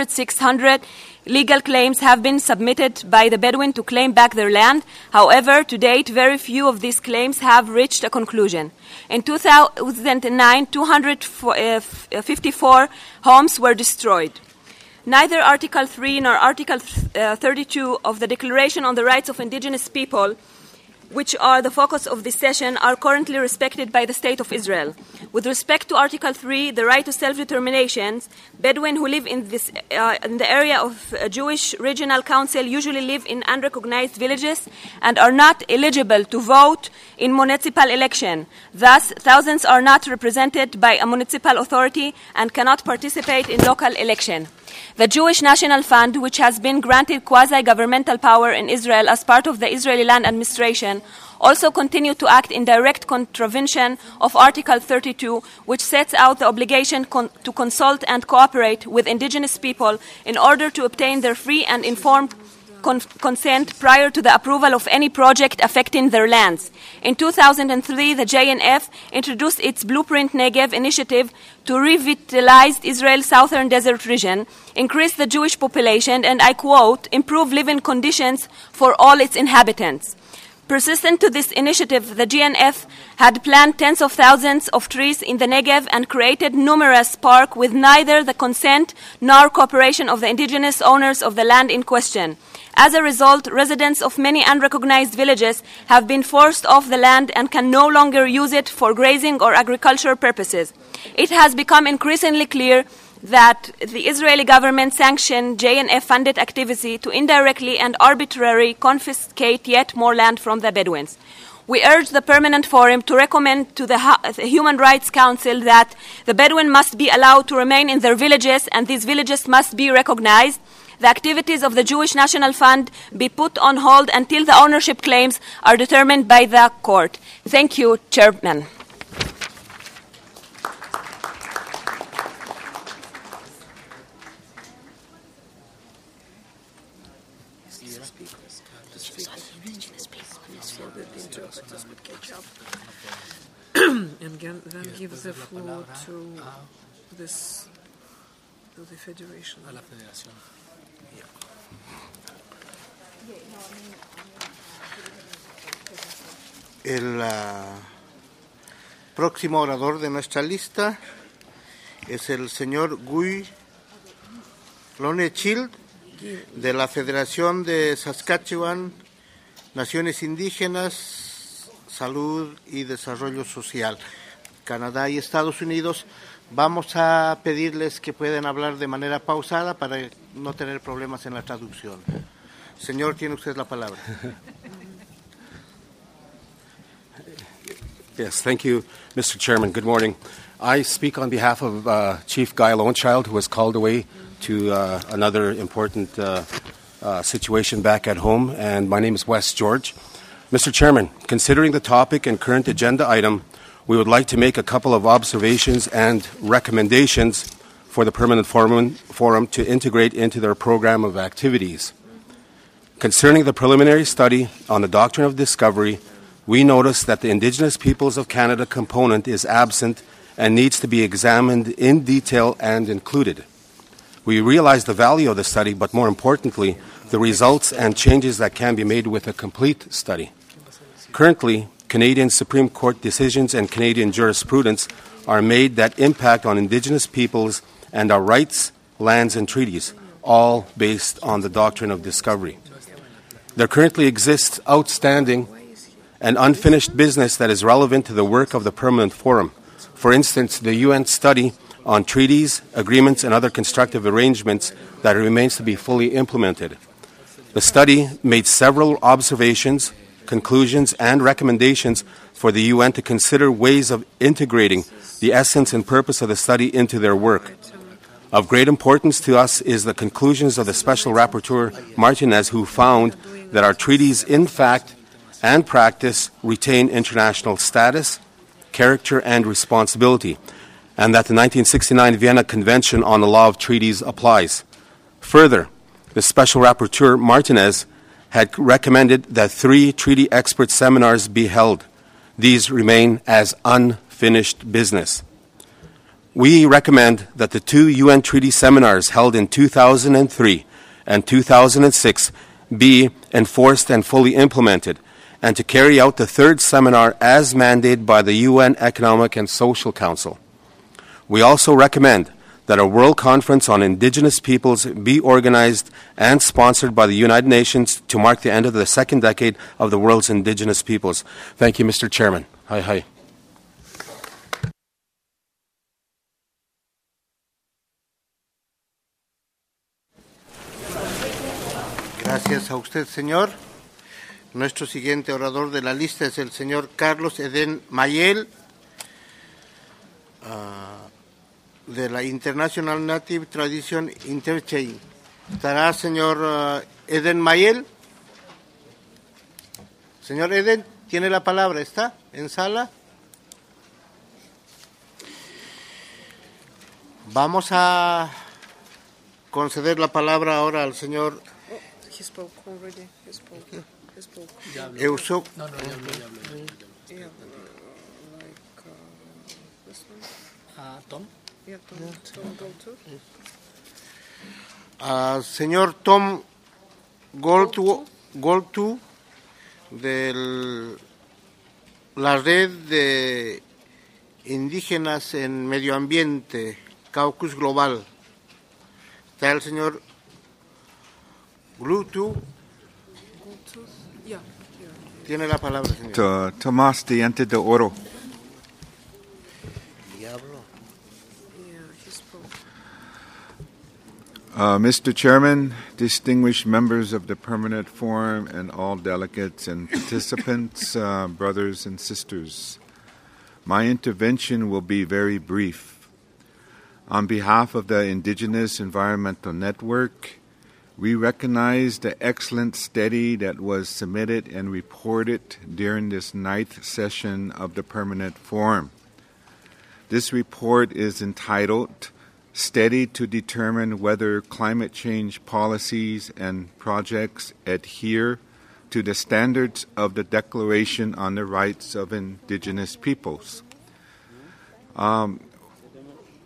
600 legal claims have been submitted by the Bedouin to claim back their land. However, to date, very few of these claims have reached a conclusion. In 2009, 254 homes were destroyed. Neither Article 3 nor Article 32 of the Declaration on the Rights of Indigenous People, which are the focus of this session, are currently respected by the State of Israel. With respect to Article 3, the right to self-determination, Bedouin who live in the area of a Jewish regional council usually live in unrecognized villages and are not eligible to vote in municipal election. Thus, thousands are not represented by a municipal authority and cannot participate in local election. The Jewish National Fund, which has been granted quasi-governmental power in Israel as part of the Israeli Land Administration, also continue to act in direct contravention of Article 32, which sets out the obligation to consult and cooperate with indigenous people in order to obtain their free and informed consent prior to the approval of any project affecting their lands. In 2003, the JNF introduced its Blueprint Negev initiative to revitalize Israel's southern desert region, increase the Jewish population, and, I quote, improve living conditions for all its inhabitants. Persistent to this initiative, the GNF had planted tens of thousands of trees in the Negev and created numerous parks with neither the consent nor cooperation of the indigenous owners of the land in question. As a result, residents of many unrecognized villages have been forced off the land and can no longer use it for grazing or agricultural purposes. It has become increasingly clear that the Israeli government sanctioned JNF-funded activity to indirectly and arbitrarily confiscate yet more land from the Bedouins. We urge the Permanent Forum to recommend to the Human Rights Council that the Bedouin must be allowed to remain in their villages and these villages must be recognized. The activities of the Jewish National Fund be put on hold until the ownership claims are determined by the court. Thank you, Chairman. And then give the floor to this to the Federation. A la Federación. El próximo orador de nuestra lista es el señor Guy Lonechild, de la Federación de Saskatchewan, Naciones Indígenas, Salud y Desarrollo Social, Canadá y Estados Unidos. Vamos a pedirles que puedan hablar de manera pausada para no tener problemas en la traducción. Señor, tiene usted la palabra. Yes, thank you, Mr. Chairman. Good morning. I speak on behalf of Chief Guy Lonechild, who was called away to another important situation back at home, and my name is Wes George. Mr. Chairman, considering the topic and current agenda item, we would like to make a couple of observations and recommendations for the Permanent Forum to integrate into their program of activities. Concerning the preliminary study on the doctrine of discovery, we notice that the Indigenous Peoples of Canada component is absent and needs to be examined in detail and included. We realize the value of the study, but more importantly, the results and changes that can be made with a complete study. Currently, Canadian Supreme Court decisions and Canadian jurisprudence are made that impact on Indigenous peoples and our rights, lands, and treaties, all based on the doctrine of discovery. There currently exists outstanding and unfinished business that is relevant to the work of the Permanent Forum. For instance, the UN study on treaties, agreements, and other constructive arrangements that remains to be fully implemented. The study made several observations, conclusions, and recommendations for the UN to consider ways of integrating the essence and purpose of the study into their work. Of great importance to us is the conclusions of the Special Rapporteur Martinez, who found that our treaties, in fact and practice, retain international status, character, and responsibility, and that the 1969 Vienna Convention on the Law of Treaties applies. Further, the Special Rapporteur Martinez had recommended that 3 treaty expert seminars be held. These remain as unfinished business. We recommend that the 2 UN treaty seminars held in 2003 and 2006 be enforced and fully implemented, and to carry out the 3rd seminar as mandated by the UN Economic and Social Council. We also recommend that a World Conference on Indigenous Peoples be organized and sponsored by the United Nations to mark the end of the 2nd decade of the world's Indigenous peoples. Thank you, Mr. Chairman. Hi. Gracias a usted, señor. Nuestro siguiente orador de la lista es el señor Carlos Eden Mayel, de la International Native Tradition Interchain. ¿Estará señor Eden Mayel? Señor Eden, tiene la palabra. ¿Está en sala? Vamos a conceder la palabra ahora al señor He spoke already. He spoke. Eusok. No, ya habló. Yeah, like this one. Tom. Yeah, Tom Goltu. Señor Tom Goltu, de la Red de Indígenas en Medio Ambiente, Caucus Global. Está el señor Glutu. Tiene la palabra, señor. Tomás Diente de Oro. Mr. Chairman, distinguished members of the Permanent Forum, and all delegates and participants, brothers and sisters, my intervention will be very brief. On behalf of the Indigenous Environmental Network, we recognize the excellent study that was submitted and reported during this 9th session of the Permanent Forum. This report is entitled Study to Determine Whether Climate Change Policies and Projects Adhere to the Standards of the Declaration on the Rights of Indigenous Peoples.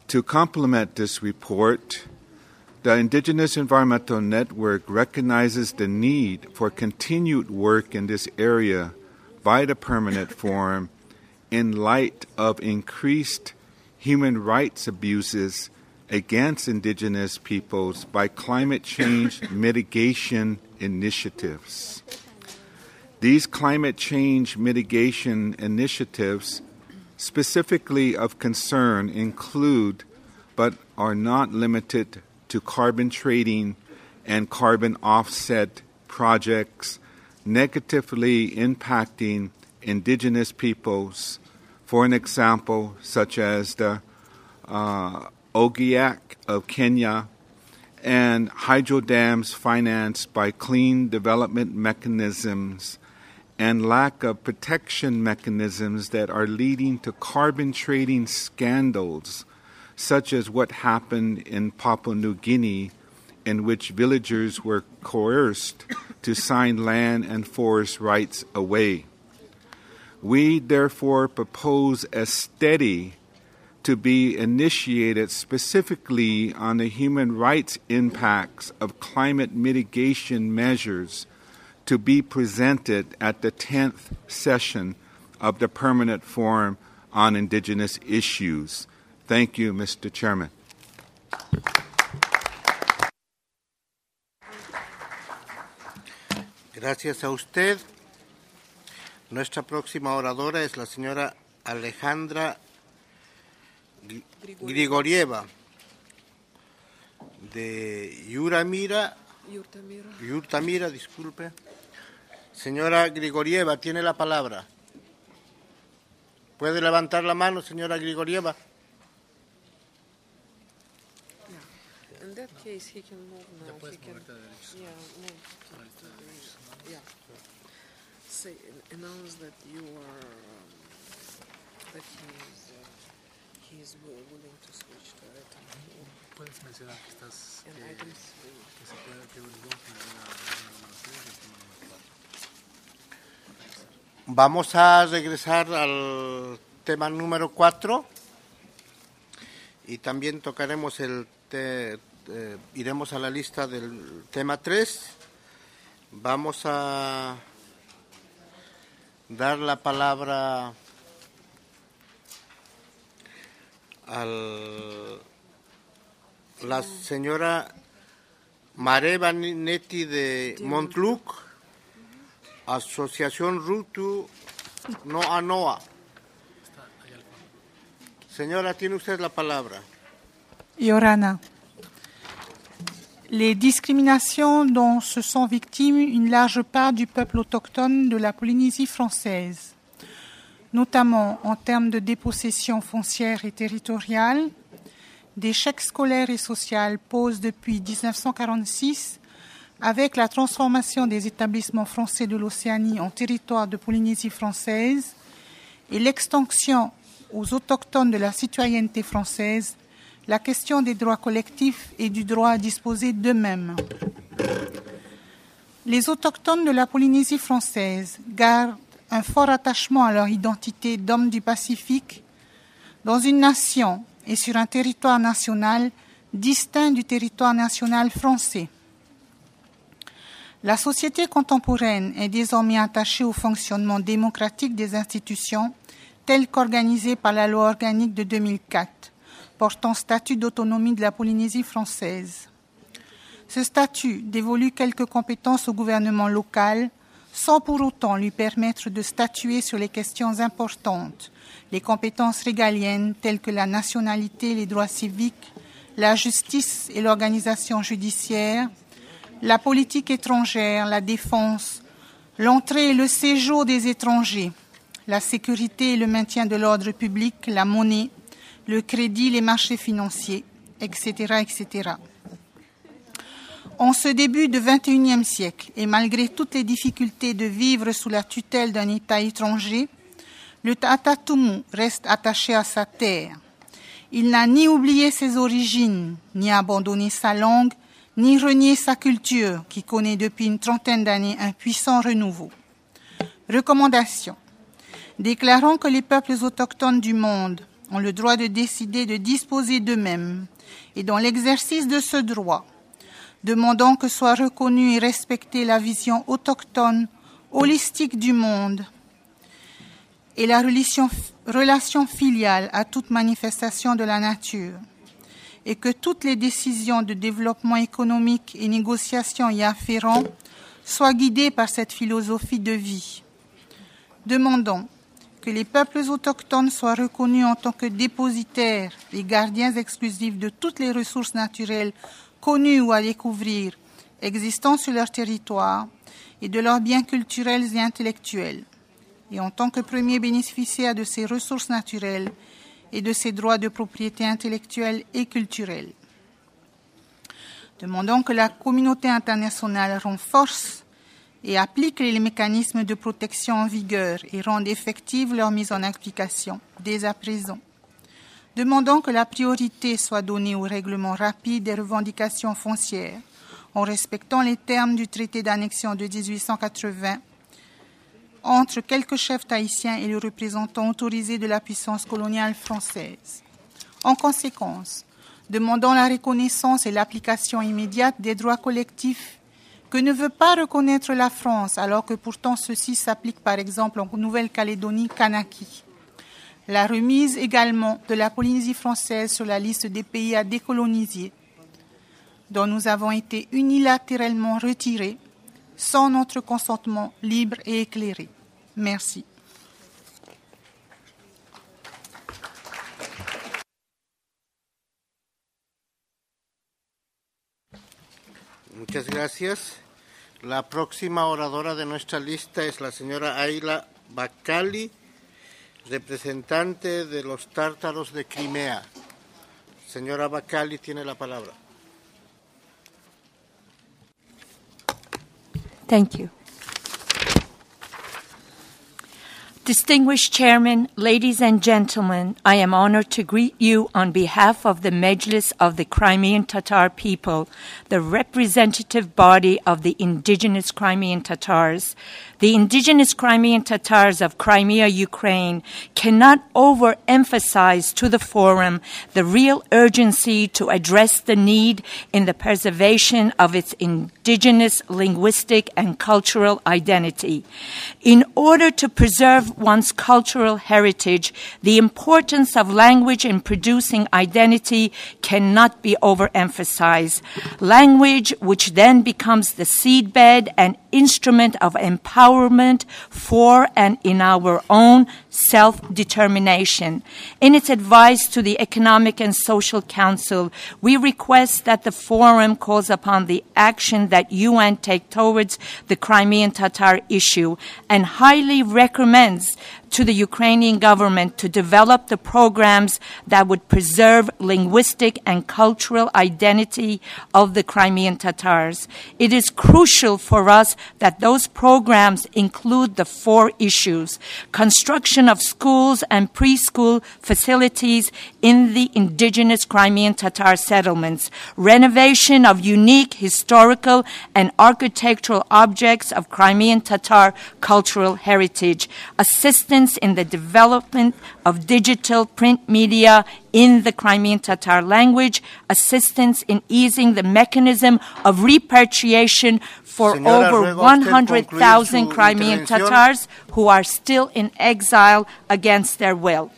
To complement this report, the Indigenous Environmental Network recognizes the need for continued work in this area by the Permanent Forum in light of increased human rights abuses against Indigenous peoples by climate change mitigation initiatives. These climate change mitigation initiatives specifically of concern include, but are not limited to, carbon trading and carbon offset projects negatively impacting Indigenous peoples, for an example, such as the Ogiak of Kenya, and hydro dams financed by clean development mechanisms and lack of protection mechanisms that are leading to carbon trading scandals, such as what happened in Papua New Guinea, in which villagers were coerced to sign land and forest rights away. We therefore propose a study to be initiated specifically on the human rights impacts of climate mitigation measures to be presented at the 10th session of the Permanent Forum on Indigenous Issues. Thank you, Mr. Chairman. Gracias a usted. Nuestra próxima oradora es la señora Alejandra Grigorieva de Yurtamira, disculpe. Señora Grigorieva, tiene la palabra. ¿Puede levantar la mano, señora Grigorieva? Yeah. In that case, he can move now. He can, move. Yeah. Say, announce that you are, that he is willing to switch to item 4. Puedes mencionar que estás And item 3. Que se puede que Vamos a regresar al tema número 4 y también tocaremos iremos a la lista del tema 3. Vamos a dar la palabra a la señora Mareva Netti de Montluc, Asociación Rutu Noa Noa. Señora, tiene usted la palabra. Yorana. Les discriminations dont se sont victimes une large part du peuple autochtone de la Polynésie française, notamment en termes de dépossession foncière et territoriale, d'échec scolaire et social, posent depuis 1946 avec la transformation des établissements français de l'Océanie en territoire de Polynésie française et l'extension aux autochtones de la citoyenneté française, la question des droits collectifs et du droit à disposer d'eux-mêmes. Les autochtones de la Polynésie française gardent un fort attachement à leur identité d'hommes du Pacifique dans une nation et sur un territoire national distinct du territoire national français. La société contemporaine est désormais attachée au fonctionnement démocratique des institutions telles qu'organisées par la loi organique de 2004, portant statut d'autonomie de la Polynésie française. Ce statut dévolue quelques compétences au gouvernement local, sans pour autant lui permettre de statuer sur les questions importantes, les compétences régaliennes telles que la nationalité, les droits civiques, la justice et l'organisation judiciaire, la politique étrangère, la défense, l'entrée et le séjour des étrangers, la sécurité et le maintien de l'ordre public, la monnaie, le crédit, les marchés financiers, etc., etc. En ce début du XXIe siècle, et malgré toutes les difficultés de vivre sous la tutelle d'un État étranger, le Tatatumu reste attaché à sa terre. Il n'a ni oublié ses origines, ni abandonné sa langue, ni renier sa culture, qui connaît depuis une trentaine d'années un puissant renouveau. Recommandation. Déclarant que les peuples autochtones du monde ont le droit de décider, de disposer d'eux-mêmes. Et dans l'exercice de ce droit, demandons que soit reconnue et respectée la vision autochtone, holistique du monde et la relation filiale à toute manifestation de la nature, et que toutes les décisions de développement économique et négociations y afférentes soient guidées par cette philosophie de vie. Demandons que les peuples autochtones soient reconnus en tant que dépositaires et gardiens exclusifs de toutes les ressources naturelles connues ou à découvrir, existant sur leur territoire, et de leurs biens culturels et intellectuels, et en tant que premiers bénéficiaires de ces ressources naturelles et de ces droits de propriété intellectuelle et culturelle. Demandons que la communauté internationale renforce et applique les mécanismes de protection en vigueur et rende effective leur mise en application dès à présent. Demandons que la priorité soit donnée au règlement rapide des revendications foncières en respectant les termes du traité d'annexion de 1880 entre quelques chefs tahitiens et le représentant autorisé de la puissance coloniale française. En conséquence, demandons la reconnaissance et l'application immédiate des droits collectifs que ne veut pas reconnaître la France, alors que pourtant ceux-ci s'appliquent par exemple en Nouvelle-Calédonie Kanaki. La remise également de la Polynésie française sur la liste des pays à décoloniser, dont nous avons été unilatéralement retirés sans notre consentement libre et éclairé. Merci. Muchas gracias. La próxima oradora de nuestra lista es la señora Ayla Bakali, representante de los tártaros de Crimea. Señora Bakali, tiene la palabra. Thank you. Distinguished Chairman, ladies and gentlemen, I am honored to greet you on behalf of the Mejlis of the Crimean Tatar people, the representative body of the indigenous Crimean Tatars. The indigenous Crimean Tatars of Crimea, Ukraine, cannot overemphasize to the Forum the real urgency to address the need in the preservation of its indigenous linguistic and cultural identity. In order to preserve one's cultural heritage, the importance of language in producing identity cannot be overemphasized. Language, which then becomes the seedbed and instrument of empowerment for and in our own self-determination. In its advice to the Economic and Social Council, we request that the Forum calls upon the action that UN take towards the Crimean Tatar issue and highly recommends to the Ukrainian government to develop the programs that would preserve linguistic and cultural identity of the Crimean Tatars. It is crucial for us that those programs include the 4 issues: construction of schools and preschool facilities in the indigenous Crimean Tatar settlements, renovation of unique historical and architectural objects of Crimean Tatar cultural heritage, assistance in the development of digital print media in the Crimean Tatar language, assistance in easing the mechanism of repatriation for over 100,000 Crimean Tatars who are still in exile against their will.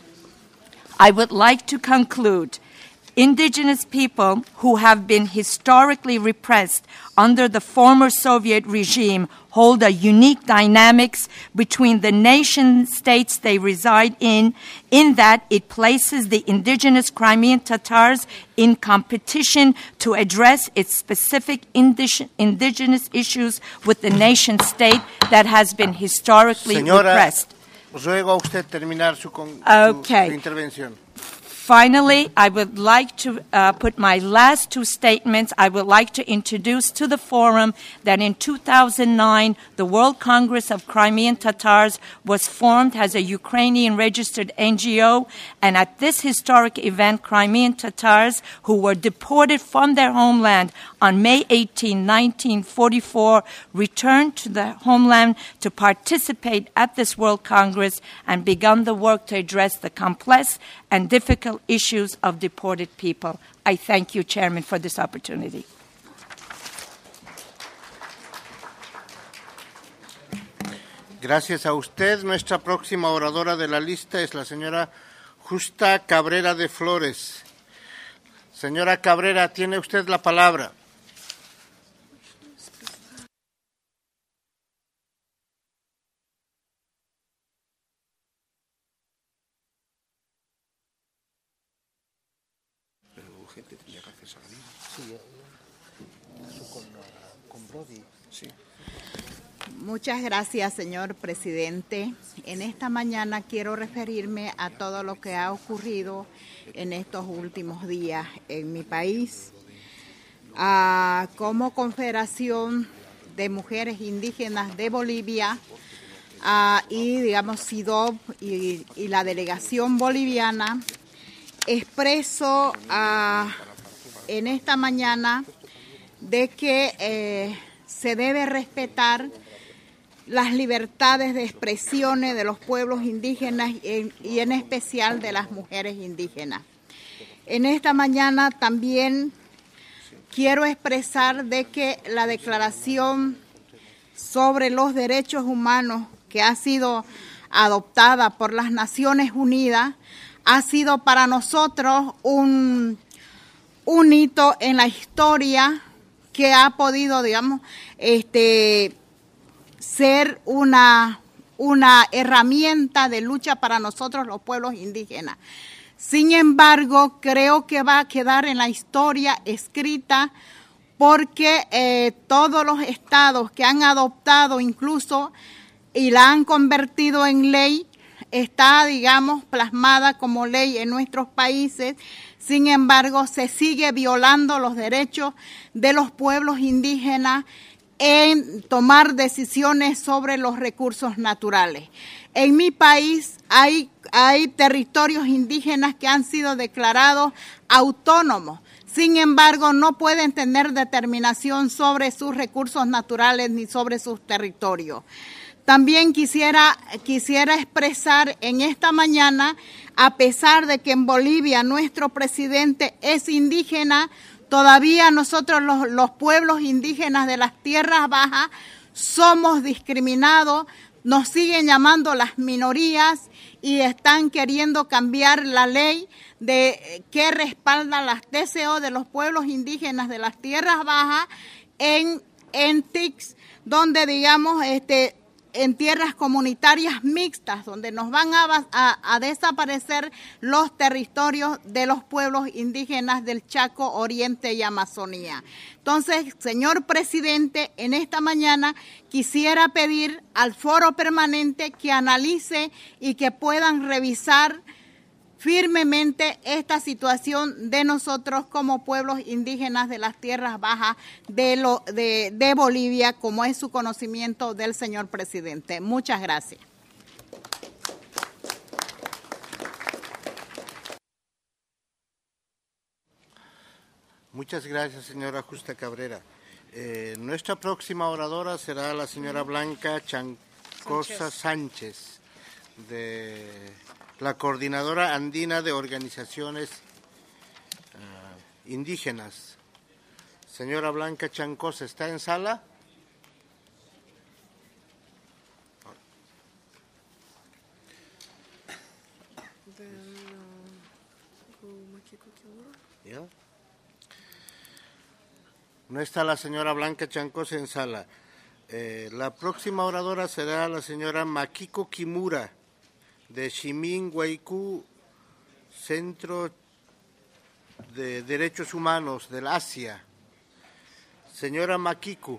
I would like to conclude. Indigenous people who have been historically repressed under the former Soviet regime hold a unique dynamics between the nation states they reside in that it places the indigenous Crimean Tatars in competition to address its specific indigenous issues with the nation state that has been historically repressed. Ruego a usted terminar su intervención. Finally, I would like to put my last two statements. I would like to introduce to the forum that in 2009, the World Congress of Crimean Tatars was formed as a Ukrainian-registered NGO, and at this historic event, Crimean Tatars, who were deported from their homeland on May 18, 1944, returned to their homeland to participate at this World Congress and begun the work to address the complex and difficult issues of deported people. I thank you, Chairman, for this opportunity. Gracias a usted. Nuestra próxima oradora de la lista es la señora Justa Cabrera de Flores. Señora Cabrera, tiene usted la palabra. Muchas gracias, señor presidente. En esta mañana quiero referirme a todo lo que ha ocurrido en estos últimos días en mi país. Como Confederación de Mujeres Indígenas de Bolivia y, digamos, SIDOB y la delegación boliviana, expreso en esta mañana de que se debe respetar las libertades de expresiones de los pueblos indígenas y en especial de las mujeres indígenas. En esta mañana también quiero expresar de que la Declaración sobre los Derechos Humanos que ha sido adoptada por las Naciones Unidas ha sido para nosotros un hito en la historia que ha podido, digamos, ser una herramienta de lucha para nosotros los pueblos indígenas. Sin embargo, creo que va a quedar en la historia escrita porque todos los estados que han adoptado incluso y la han convertido en ley, está, digamos, plasmada como ley en nuestros países. Sin embargo, se sigue violando los derechos de los pueblos indígenas en tomar decisiones sobre los recursos naturales. En mi país hay territorios indígenas que han sido declarados autónomos. Sin embargo, no pueden tener determinación sobre sus recursos naturales ni sobre sus territorios. También quisiera expresar en esta mañana, a pesar de que en Bolivia nuestro presidente es indígena, todavía nosotros los pueblos indígenas de las tierras bajas somos discriminados, nos siguen llamando las minorías y están queriendo cambiar la ley que respalda las TCO de los pueblos indígenas de las tierras bajas en TICs, donde, digamos, en tierras comunitarias mixtas, donde nos van a desaparecer los territorios de los pueblos indígenas del Chaco, Oriente y Amazonía. Entonces, señor presidente, en esta mañana quisiera pedir al foro permanente que analice y que puedan revisar firmemente esta situación de nosotros como pueblos indígenas de las tierras bajas de Bolivia, como es su conocimiento del señor presidente. Muchas gracias. Muchas gracias, señora Justa Cabrera. Nuestra próxima oradora será la señora Blanca Chancosa Sánchez, de la Coordinadora Andina de Organizaciones Indígenas. Señora Blanca Chancosa, ¿está en sala? ¿Ya? No está la señora Blanca Chancosa en sala. La próxima oradora será la señora Makiko Kimura, de Ximin Huaycú, Centro de Derechos Humanos del Asia. Señor Makiko,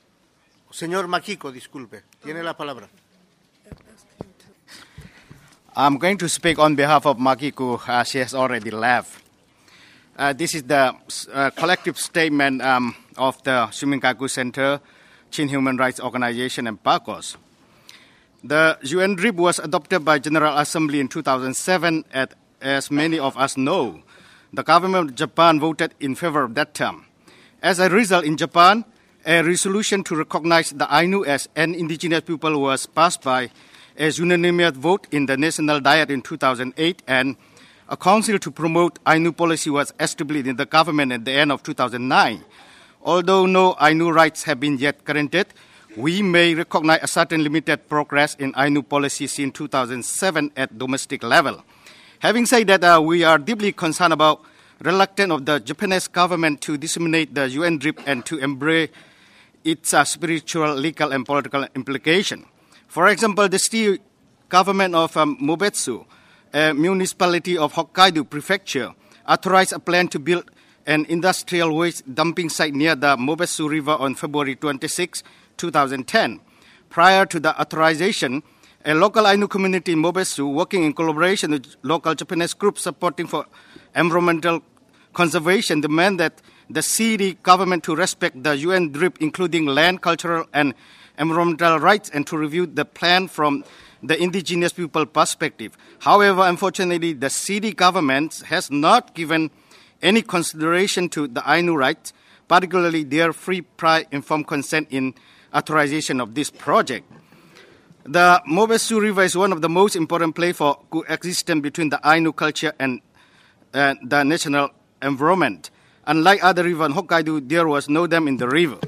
disculpe, tiene la palabra. I'm going to speak on behalf of Makiko. She has already left. This is the collective statement of the Shiminkaku Center, Chin Human Rights Organization, and PACOS. The UN DRIP was adopted by General Assembly in 2007. As many of us know, the government of Japan voted in favor of that term. As a result, in Japan, a resolution to recognize the Ainu as an indigenous people was passed by a unanimous vote in the National Diet in 2008, and a council to promote Ainu policy was established in the government at the end of 2009. Although no Ainu rights have been yet granted, we may recognize a certain limited progress in Ainu policy since 2007 at domestic level. Having said that, we are deeply concerned about reluctance of the Japanese government to disseminate the UN DRIP and to embrace its spiritual, legal, and political implication. For example, the city government of Mobetsu, a municipality of Hokkaido Prefecture, authorized a plan to build an industrial waste dumping site near the Mobetsu River on February 26, 2010. Prior to the authorization, a local Ainu community in Mobetsu, working in collaboration with local Japanese groups supporting for environmental conservation, demand that the city government to respect the UN DRIP, including land, cultural, and environmental rights, and to review the plan from the indigenous people perspective. However, unfortunately, the city government has not given any consideration to the Ainu rights, particularly their free, prior, informed consent in authorization of this project. The Mobetsu River is one of the most important places for coexistence between the Ainu culture and the national environment. Unlike other rivers in Hokkaido, there was no dam in the river.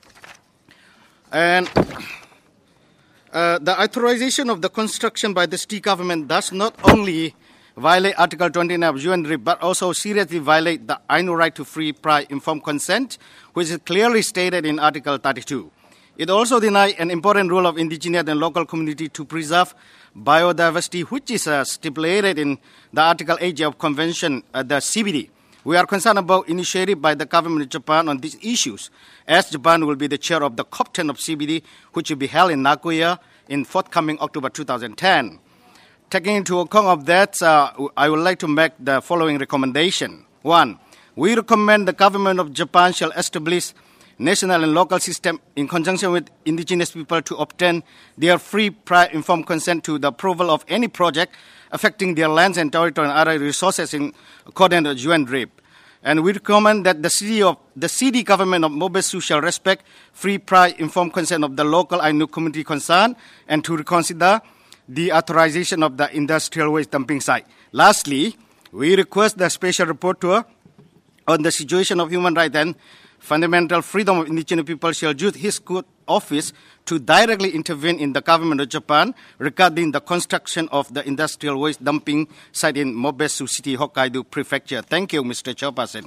And the authorization of the construction by the city government does not only violate Article 29 of UN DRIP, but also seriously violate the Ainu right to free, prior, informed consent, which is clearly stated in Article 32. It also denies an important role of indigenous and local community to preserve biodiversity, which is stipulated in the Article 8 of Convention, the CBD. We are concerned about initiative by the government of Japan on these issues, as Japan will be the chair of the COP10 of CBD, which will be held in Nagoya in forthcoming October 2010. Taking into account of that, I would like to make the following recommendation. 1. We recommend the government of Japan shall establish national and local system in conjunction with indigenous people to obtain their free, prior, informed consent to the approval of any project affecting their lands and territory and other resources in accordance with UN DRIP. And we recommend that the city government of Mobetsu shall respect free, prior, informed consent of the local Ainu community concerned and to reconsider the authorization of the industrial waste dumping site. Lastly, we request the special rapporteur on the situation of human rights and fundamental freedom of indigenous people shall use his good office to directly intervene in the government of Japan regarding the construction of the industrial waste dumping site in Mobetsu City, Hokkaido Prefecture. Thank you, Mr. Chairperson.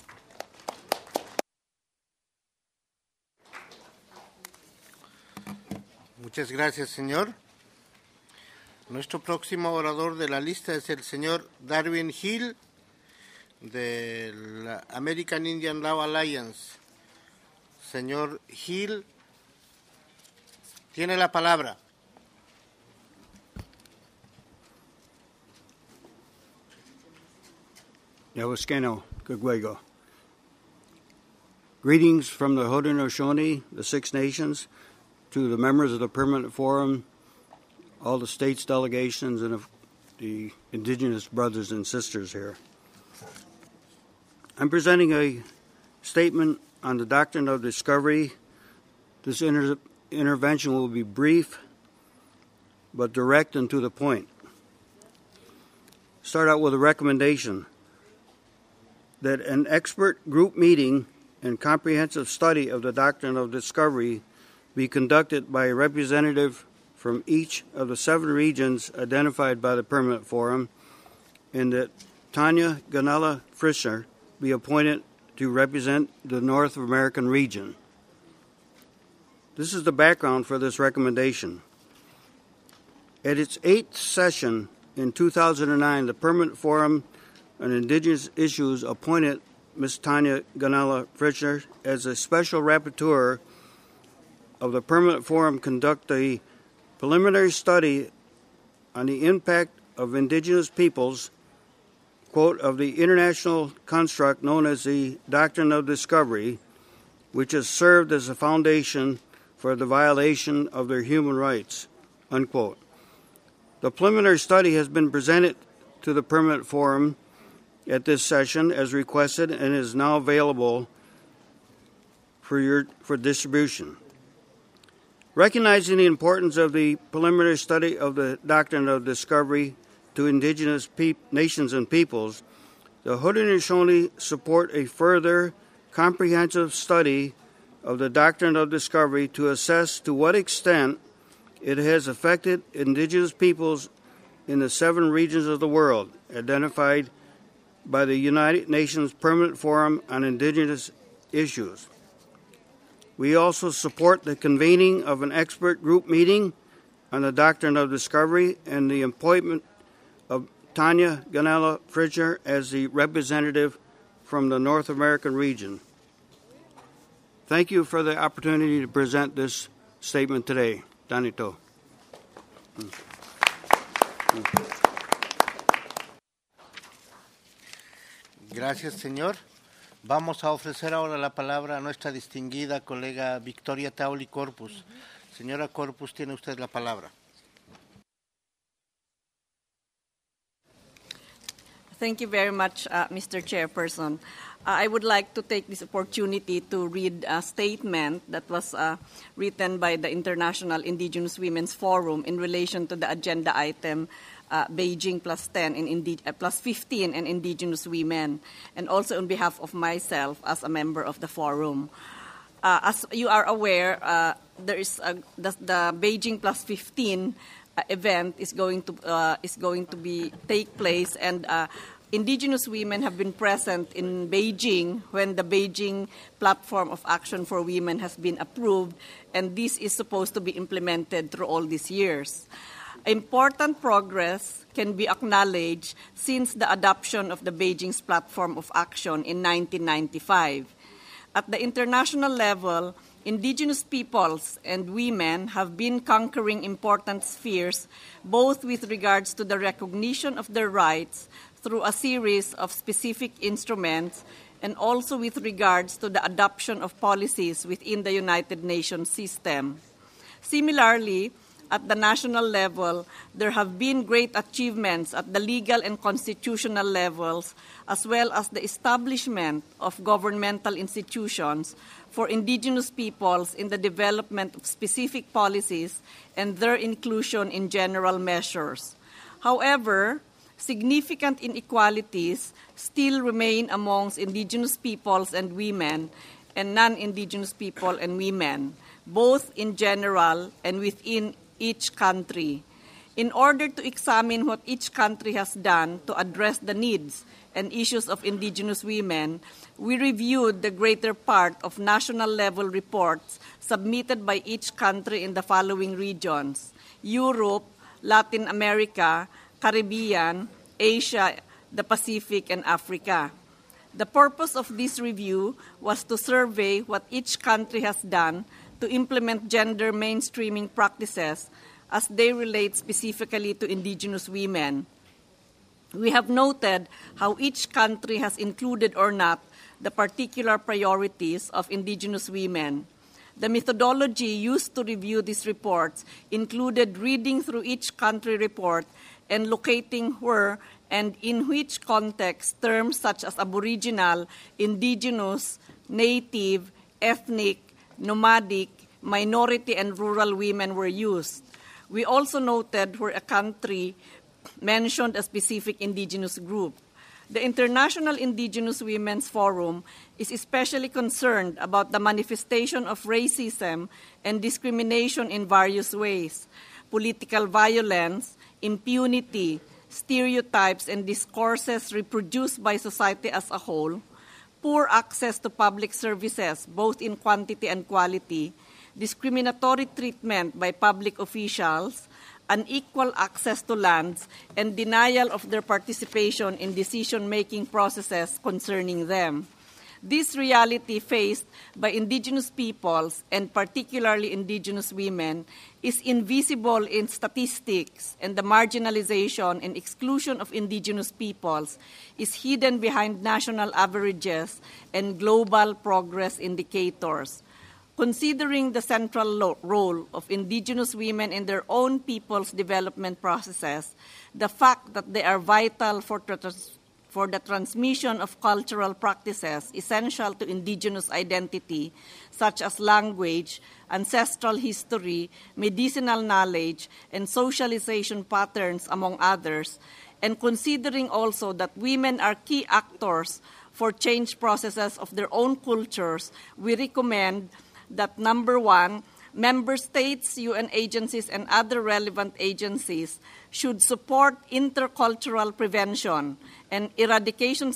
Muchas gracias, señor. Nuestro próximo orador de la lista es el señor Darwin Hill, de la American Indian Law Alliance. Señor Hill, tiene la palabra. Yawaskeno, Kagwego. Greetings from the Haudenosaunee, the Six Nations, to the members of the Permanent Forum, all the states delegations, and the indigenous brothers and sisters here. I'm presenting a statement on the doctrine of discovery. This intervention will be brief, but direct and to the point. Start out with a recommendation that an expert group meeting and comprehensive study of the doctrine of discovery be conducted by a representative from each of the 7 regions identified by the Permanent Forum, and that Tanya Ganala Frischner be appointed to represent the North American region. This is the background for this recommendation. At its 8th session in 2009, the Permanent Forum on Indigenous Issues appointed Ms. Tanya Ganala Frischner as a special rapporteur of the Permanent Forum conduct a preliminary study on the impact of indigenous peoples, quote, of the international construct known as the Doctrine of Discovery, which has served as a foundation for the violation of their human rights, unquote. The preliminary study has been presented to the Permanent Forum at this session as requested and is now available for distribution. Recognizing the importance of the preliminary study of the Doctrine of Discovery to indigenous nations and peoples, the Haudenosaunee support a further comprehensive study of the Doctrine of Discovery to assess to what extent it has affected indigenous peoples in the 7 regions of the world identified by the United Nations Permanent Forum on Indigenous Issues. We also support the convening of an expert group meeting on the Doctrine of Discovery and the appointment of Tanya Ganella Frischer as the representative from the North American region. Thank you for the opportunity to present this statement today. Danito. Gracias, señor. Vamos a ofrecer ahora la palabra a nuestra distinguida colega Victoria Tauli Corpus. Señora Corpus, tiene usted la palabra. Thank you very much, Mr. Chairperson. I would like to take this opportunity to read a statement that was written by the International Indigenous Women's Forum in relation to the agenda item Beijing plus 15 and Indigenous women, and also on behalf of myself as a member of the forum. As you are aware, there is the Beijing plus 15 event is going to take place, and Indigenous women have been present in Beijing when the Beijing Platform of Action for Women has been approved, and this is supposed to be implemented through all these years. Important progress can be acknowledged since the adoption of the Beijing's Platform of Action in 1995. At the international level, Indigenous peoples and women have been conquering important spheres, both with regards to the recognition of their rights through a series of specific instruments and also with regards to the adoption of policies within the United Nations system. Similarly, at the national level, there have been great achievements at the legal and constitutional levels, as well as the establishment of governmental institutions for Indigenous peoples in the development of specific policies and their inclusion in general measures. However, significant inequalities still remain amongst Indigenous peoples and women and non-Indigenous people and women, both in general and within each country. In order to examine what each country has done to address the needs and issues of Indigenous women, we reviewed the greater part of national-level reports submitted by each country in the following regions: Europe, Latin America, Caribbean, Asia, the Pacific, and Africa. The purpose of this review was to survey what each country has done to implement gender mainstreaming practices as they relate specifically to Indigenous women. We have noted how each country has included or not the particular priorities of Indigenous women. The methodology used to review these reports included reading through each country report and locating where and in which context terms such as Aboriginal, Indigenous, Native, ethnic, nomadic, minority, and rural women were used. We also noted where a country mentioned a specific Indigenous group. The International Indigenous Women's Forum is especially concerned about the manifestation of racism and discrimination in various ways: political violence, impunity, stereotypes and discourses reproduced by society as a whole, poor access to public services, both in quantity and quality, discriminatory treatment by public officials, unequal access to lands, and denial of their participation in decision-making processes concerning them. This reality faced by indigenous peoples, and particularly indigenous women, is invisible in statistics, and the marginalization and exclusion of indigenous peoples is hidden behind national averages and global progress indicators. Considering the central role of indigenous women in their own people's development processes, the fact that they are vital for the transmission of cultural practices essential to indigenous identity, such as language, ancestral history, medicinal knowledge, and socialization patterns, among others, and considering also that women are key actors for change processes of their own cultures, we recommend that, number one, member states, UN agencies, and other relevant agencies should support intercultural prevention and eradication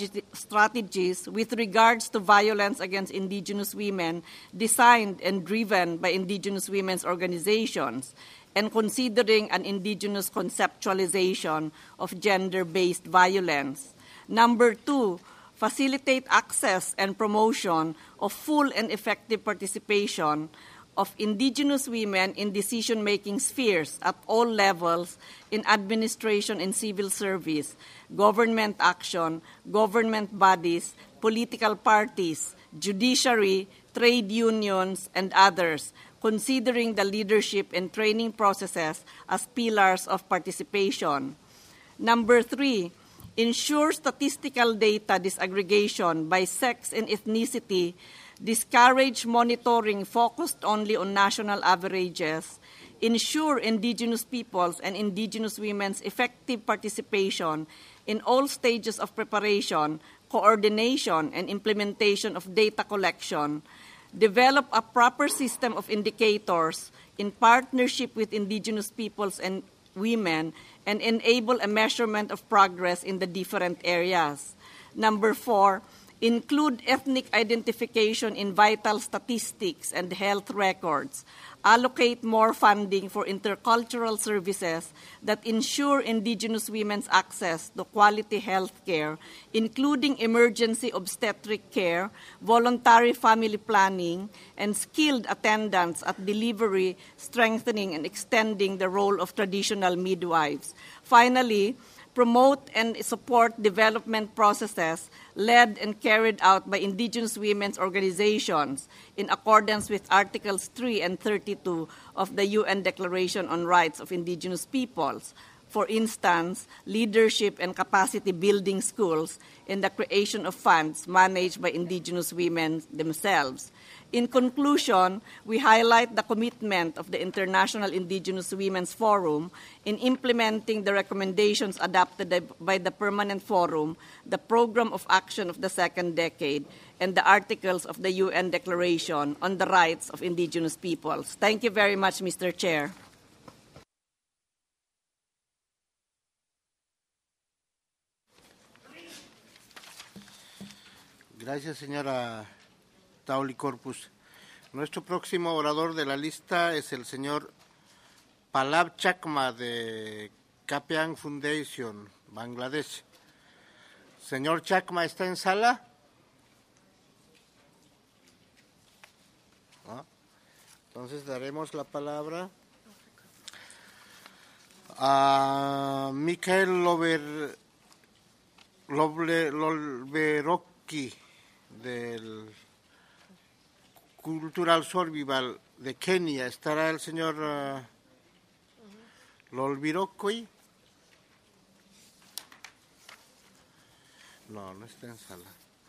strategies with regards to violence against indigenous women designed and driven by indigenous women's organizations, and considering an indigenous conceptualization of gender-based violence. Number two, facilitate access and promotion of full and effective participation of indigenous women in decision-making spheres at all levels in administration and civil service, government action, government bodies, political parties, judiciary, trade unions, and others, considering the leadership and training processes as pillars of participation. Number three, ensure statistical data disaggregation by sex and ethnicity, discourage monitoring focused only on national averages, ensure indigenous peoples and indigenous women's effective participation in all stages of preparation, coordination, and implementation of data collection, develop a proper system of indicators in partnership with indigenous peoples and women, and enable a measurement of progress in the different areas. Number four, include ethnic identification in vital statistics and health records. Allocate more funding for intercultural services that ensure indigenous women's access to quality health care, including emergency obstetric care, voluntary family planning, and skilled attendance at delivery, strengthening and extending the role of traditional midwives. Finally, promote and support development processes led and carried out by indigenous women's organizations in accordance with Articles 3 and 32 of the UN Declaration on Rights of Indigenous Peoples. For instance, leadership and capacity building schools and the creation of funds managed by indigenous women themselves. In conclusion, we highlight the commitment of the International Indigenous Women's Forum in implementing the recommendations adopted by the Permanent Forum, the Program of Action of the Second Decade, and the articles of the UN Declaration on the Rights of Indigenous Peoples. Thank you very much, Mr. Chair. Gracias, señora Tauli Corpus. Nuestro próximo orador de la lista es el señor Palab Chakma de Kapiang Foundation, Bangladesh. Señor Chakma, ¿está en sala? ¿No? Entonces daremos la palabra a Mikhail Lolberocki del Cultural Survival de Kenia. ¿Estará el señor Lolberocki? No, no está en sala.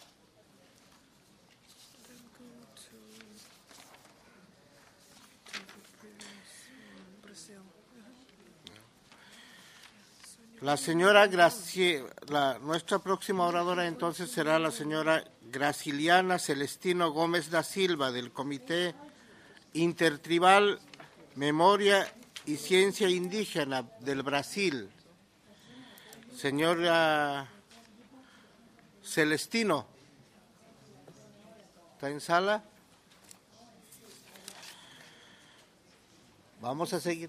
La señora nuestra próxima oradora entonces será la señora Graciliana Celestino Gómez da Silva del Comité Intertribal Memoria y Ciencia Indígena del Brasil. Señora Celestino, ¿está en sala? Vamos a seguir.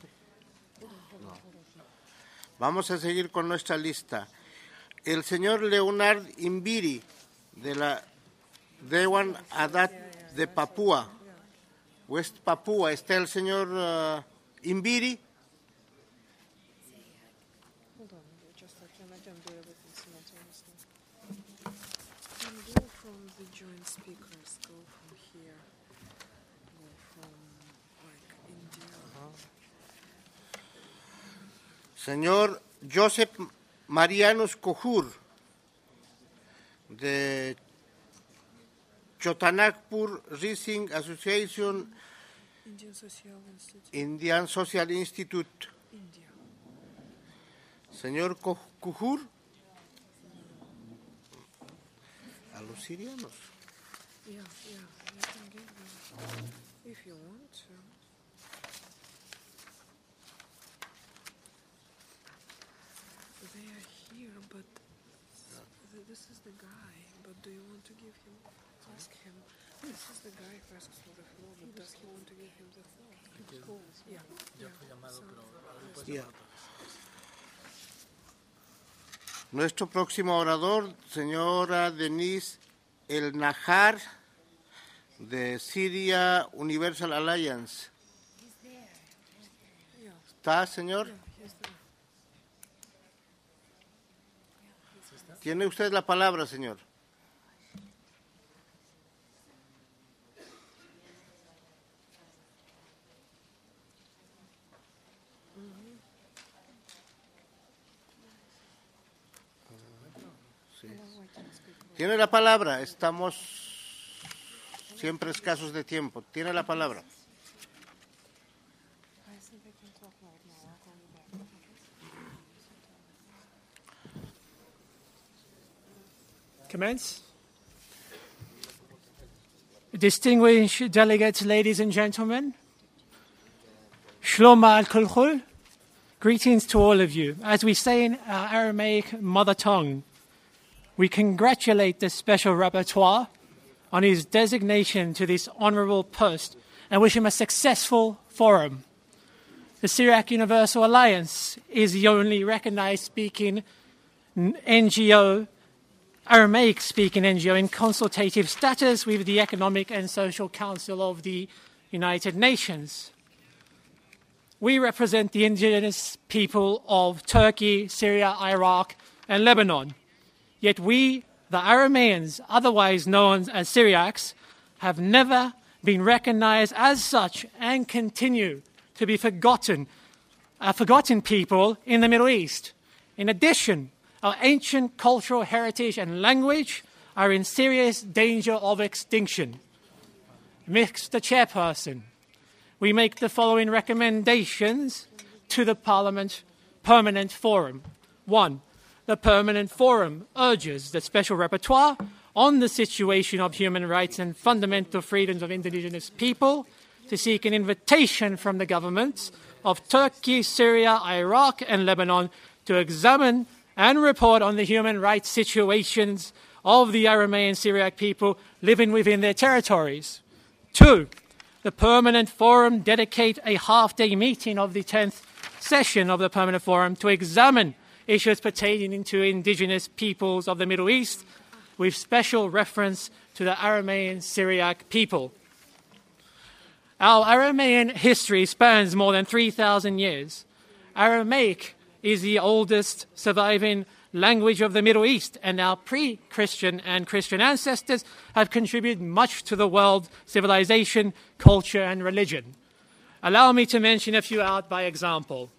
Vamos a seguir con nuestra lista. El señor Leonard Imbiri, de la Dewan Adat de Papúa, West Papúa. ¿Está el señor Imbiri? Hold on, just I can do everything simultaneously. Can go from the joint speakers, go from here, go from like India. Señor Joseph Marianus Kohur, de Chotanagpur Rising Association, Indian Social Institute. India. Señor Kohur, a los sirianos. Yeah, you can give them if you want to. They are here, but this is the guy. But do you want to give him? Ask him. This is the guy who asks for the floor, but does he want to give him the floor? Yeah. Yeah. Nuestro próximo orador, señora Denise El Nahar, de Syria Universal Alliance. ¿Está, señor? Tiene usted la palabra, señor. Sí. Tiene la palabra. Estamos siempre escasos de tiempo. Tiene la palabra. Commence. Distinguished delegates, ladies and gentlemen, Shlom al-Kulchul, greetings to all of you. As we say in our Aramaic mother tongue, we congratulate the Special Rapporteur on his designation to this honorable post and wish him a successful forum. The Syriac Universal Alliance is the only recognized speaking NGO, Aramaic-speaking NGO in consultative status with the Economic and Social Council of the United Nations. We represent the indigenous people of Turkey, Syria, Iraq, and Lebanon. Yet we, the Arameans, otherwise known as Syriacs, have never been recognized as such and continue to be forgotten people in the Middle East. In addition, our ancient cultural heritage and language are in serious danger of extinction. Mr. Chairperson, we make the following recommendations to the Parliament Permanent Forum. 1. The Permanent Forum urges the Special Rapporteur on the situation of human rights and fundamental freedoms of indigenous people to seek an invitation from the governments of Turkey, Syria, Iraq, and Lebanon to examine and report on the human rights situations of the Aramean Syriac people living within their territories. 2. The Permanent Forum dedicate a half-day meeting of the 10th session of the Permanent Forum to examine issues pertaining to indigenous peoples of the Middle East, with special reference to the Aramean Syriac people. Our Aramean history spans more than 3,000 years. Aramaic is the oldest surviving language of the Middle East, and our pre-Christian and Christian ancestors have contributed much to the world civilization, culture, and religion. Allow me to mention a few out by example.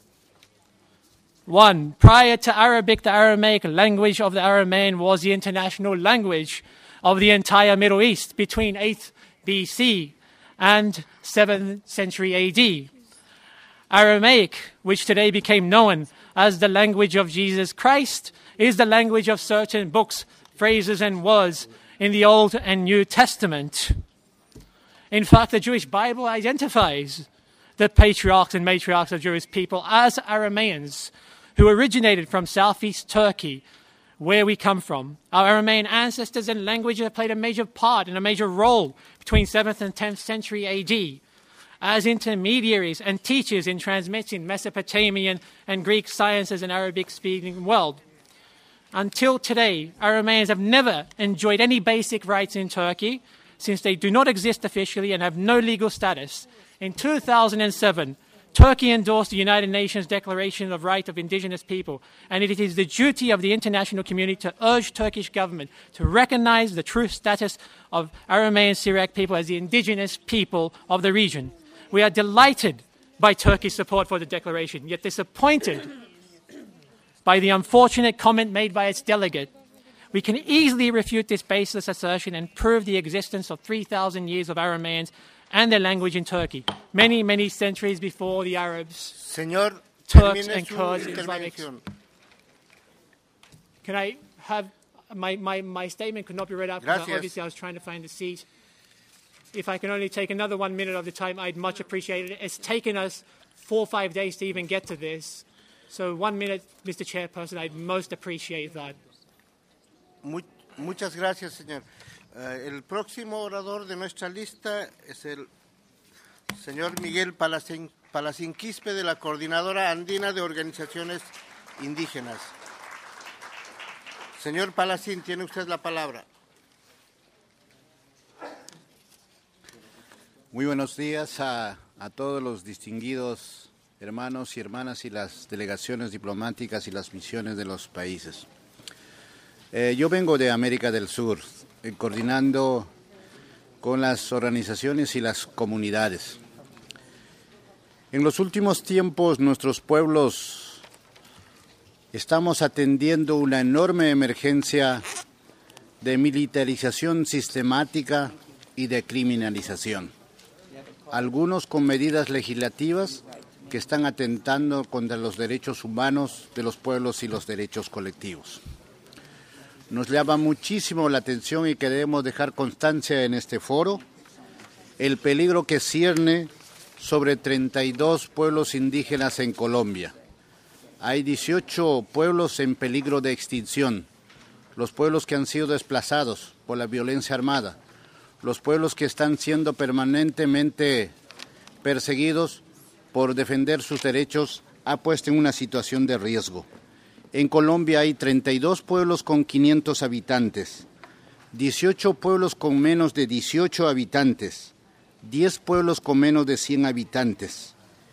1. Prior to Arabic, the Aramaic language of the Aramean was the international language of the entire Middle East between 8th BC and 7th century AD. Aramaic, which today became known as the language of Jesus Christ, is the language of certain books, phrases, and words in the Old and New Testament. In fact, the Jewish Bible identifies the patriarchs and matriarchs of Jewish people as Arameans who originated from southeast Turkey, where we come from. Our Aramean ancestors and language have played a major part and a major role between 7th and 10th century AD as intermediaries and teachers in transmitting Mesopotamian and Greek sciences in Arabic-speaking world. Until today, Aromanians have never enjoyed any basic rights in Turkey, since they do not exist officially and have no legal status. In 2007, Turkey endorsed the United Nations Declaration of Rights of Indigenous People, and it is the duty of the international community to urge Turkish government to recognize the true status of Aromanian Syriac people as the indigenous people of the region. We are delighted by Turkey's support for the declaration, yet disappointed by the unfortunate comment made by its delegate. We can easily refute this baseless assertion and prove the existence of 3,000 years of Aromanians and their language in Turkey, many, many centuries before the Arabs, Turks and Kurds and Islamics. Can I have my statement could not be read out because obviously I was trying to find a seat. If I can only take another 1 minute of the time, I'd much appreciate it. It's taken us 4 or 5 days to even get to this. So 1 minute, Mr. Chairperson, I'd most appreciate that. Muchas gracias, señor. El próximo orador de nuestra lista es el señor Miguel Palacín Quispe, de la Coordinadora Andina de Organizaciones Indígenas. Señor Palacín, tiene usted la palabra. Muy buenos días a todos los distinguidos hermanos y hermanas y las delegaciones diplomáticas y las misiones de los países. Yo vengo de América del Sur, coordinando con las organizaciones y las comunidades. En los últimos tiempos, nuestros pueblos estamos atendiendo una enorme emergencia de militarización sistemática y de criminalización. Algunos con medidas legislativas que están atentando contra los derechos humanos de los pueblos y los derechos colectivos. Nos llama muchísimo la atención y queremos dejar constancia en este foro el peligro que cierne sobre 32 pueblos indígenas en Colombia. Hay 18 pueblos en peligro de extinción, los pueblos que han sido desplazados por la violencia armada, los pueblos que están siendo permanentemente perseguidos por defender sus derechos, ha puesto en una situación de riesgo. En Colombia hay 32 pueblos con 500 habitantes, 18 pueblos con menos de 18 habitantes, 10 pueblos con menos de 100 habitantes.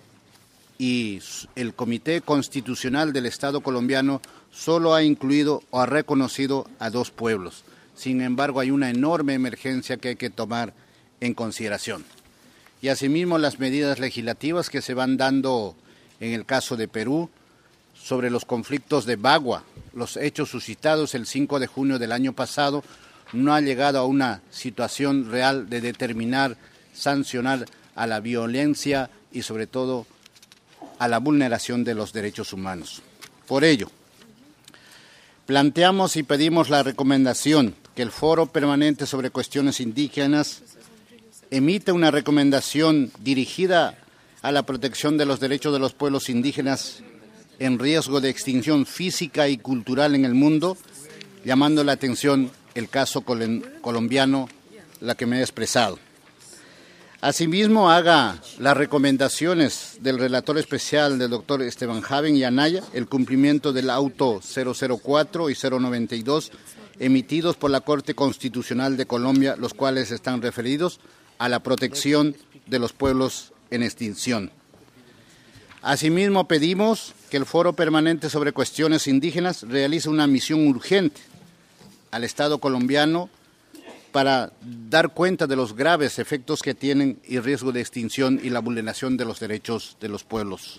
Y el Comité Constitucional del Estado colombiano solo ha incluido o ha reconocido a 2 pueblos. Sin embargo, hay una enorme emergencia que hay que tomar en consideración. Y asimismo las medidas legislativas que se van dando en el caso de Perú sobre los conflictos de Bagua, los hechos suscitados el 5 de junio del año pasado, no ha llegado a una situación real de determinar, sancionar a la violencia y sobre todo a la vulneración de los derechos humanos. Por ello, planteamos y pedimos la recomendación que el Foro Permanente sobre Cuestiones Indígenas emite una recomendación dirigida a la protección de los derechos de los pueblos indígenas en riesgo de extinción física y cultural en el mundo, llamando la atención el caso colombiano, la que me he expresado. Asimismo, haga las recomendaciones del relator especial del doctor Esteban Javen y Anaya, el cumplimiento del auto 004 y 092 emitidos por la Corte Constitucional de Colombia, los cuales están referidos a la protección de los pueblos en extinción. Asimismo, pedimos que el Foro Permanente sobre Cuestiones Indígenas realice una misión urgente al Estado colombiano para dar cuenta de los graves efectos que tienen y riesgo de extinción y la vulneración de los derechos de los pueblos.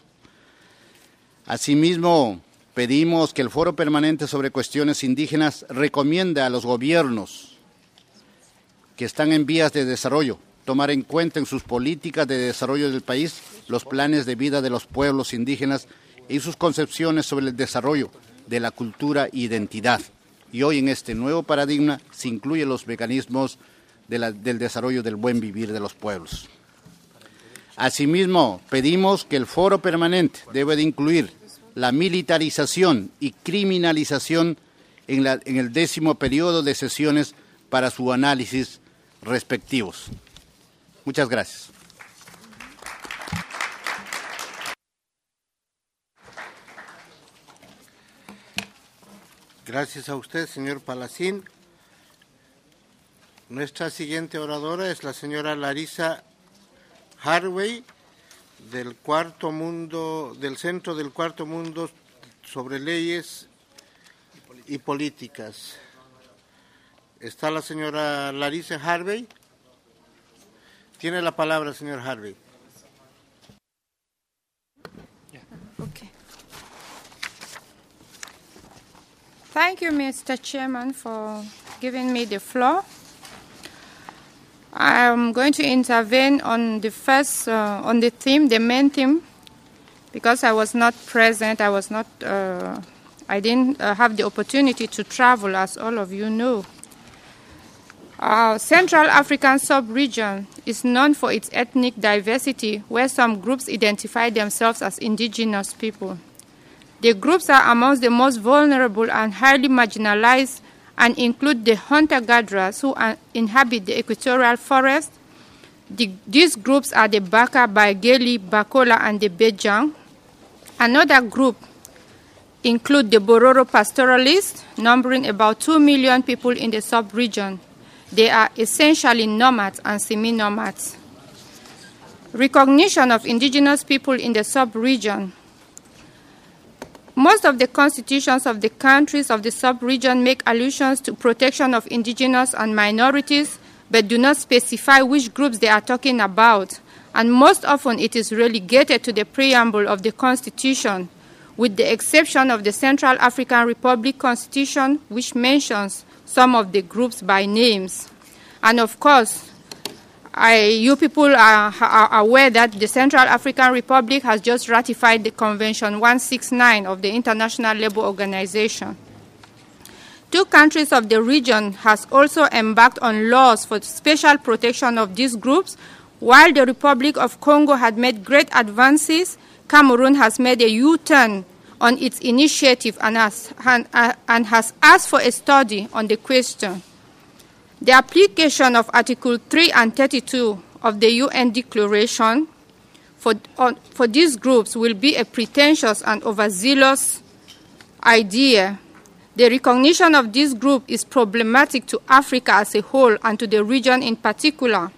Asimismo, pedimos que el Foro Permanente sobre Cuestiones Indígenas recomiende a los gobiernos que están en vías de desarrollo tomar en cuenta en sus políticas de desarrollo del país los planes de vida de los pueblos indígenas y sus concepciones sobre el desarrollo de la cultura e identidad. Y hoy en este nuevo paradigma se incluyen los mecanismos del desarrollo del buen vivir de los pueblos. Asimismo, pedimos que el Foro Permanente debe de incluir la militarización y criminalización en el 10º periodo de sesiones para su análisis respectivos. Muchas gracias. Gracias a usted, señor Palacín. Nuestra siguiente oradora es la señora Larissa Harvey del Centro del Cuarto Mundo sobre Leyes y Políticas. ¿Está la señora Larissa Harvey? Tiene la palabra, señor Harvey. Okay. Thank you, Mr. Chairman, for giving me the floor. I'm going to intervene on the first, on the theme, the main theme, because I was not present. I didn't have the opportunity to travel, as all of you know. Central African sub-region is known for its ethnic diversity, where some groups identify themselves as indigenous people. The groups are amongst the most vulnerable and highly marginalized and include the hunter-gatherers who inhabit the equatorial forest. These groups are the Baka, Baigeli, Bakola, and the Bejang. Another group include the Bororo pastoralists, numbering about 2 million people in the sub-region. They are essentially nomads and semi-nomads. Recognition of indigenous people in the sub-region. Most of the constitutions of the countries of the sub-region make allusions to protection of indigenous and minorities, but do not specify which groups they are talking about. And most often it is relegated to the preamble of the constitution, with the exception of the Central African Republic Constitution, which mentions some of the groups by names. And of course, you people are aware that the Central African Republic has just ratified the Convention 169 of the International Labour Organization. 2 countries of the region has also embarked on laws for special protection of these groups. While the Republic of Congo had made great advances, Cameroon has made a U-turn on its initiative and has asked for a study on the question. The application of Article 3 and 32 of the UN Declaration for these groups will be a pretentious and overzealous idea. The recognition of this group is problematic to Africa as a whole and to the region in particular.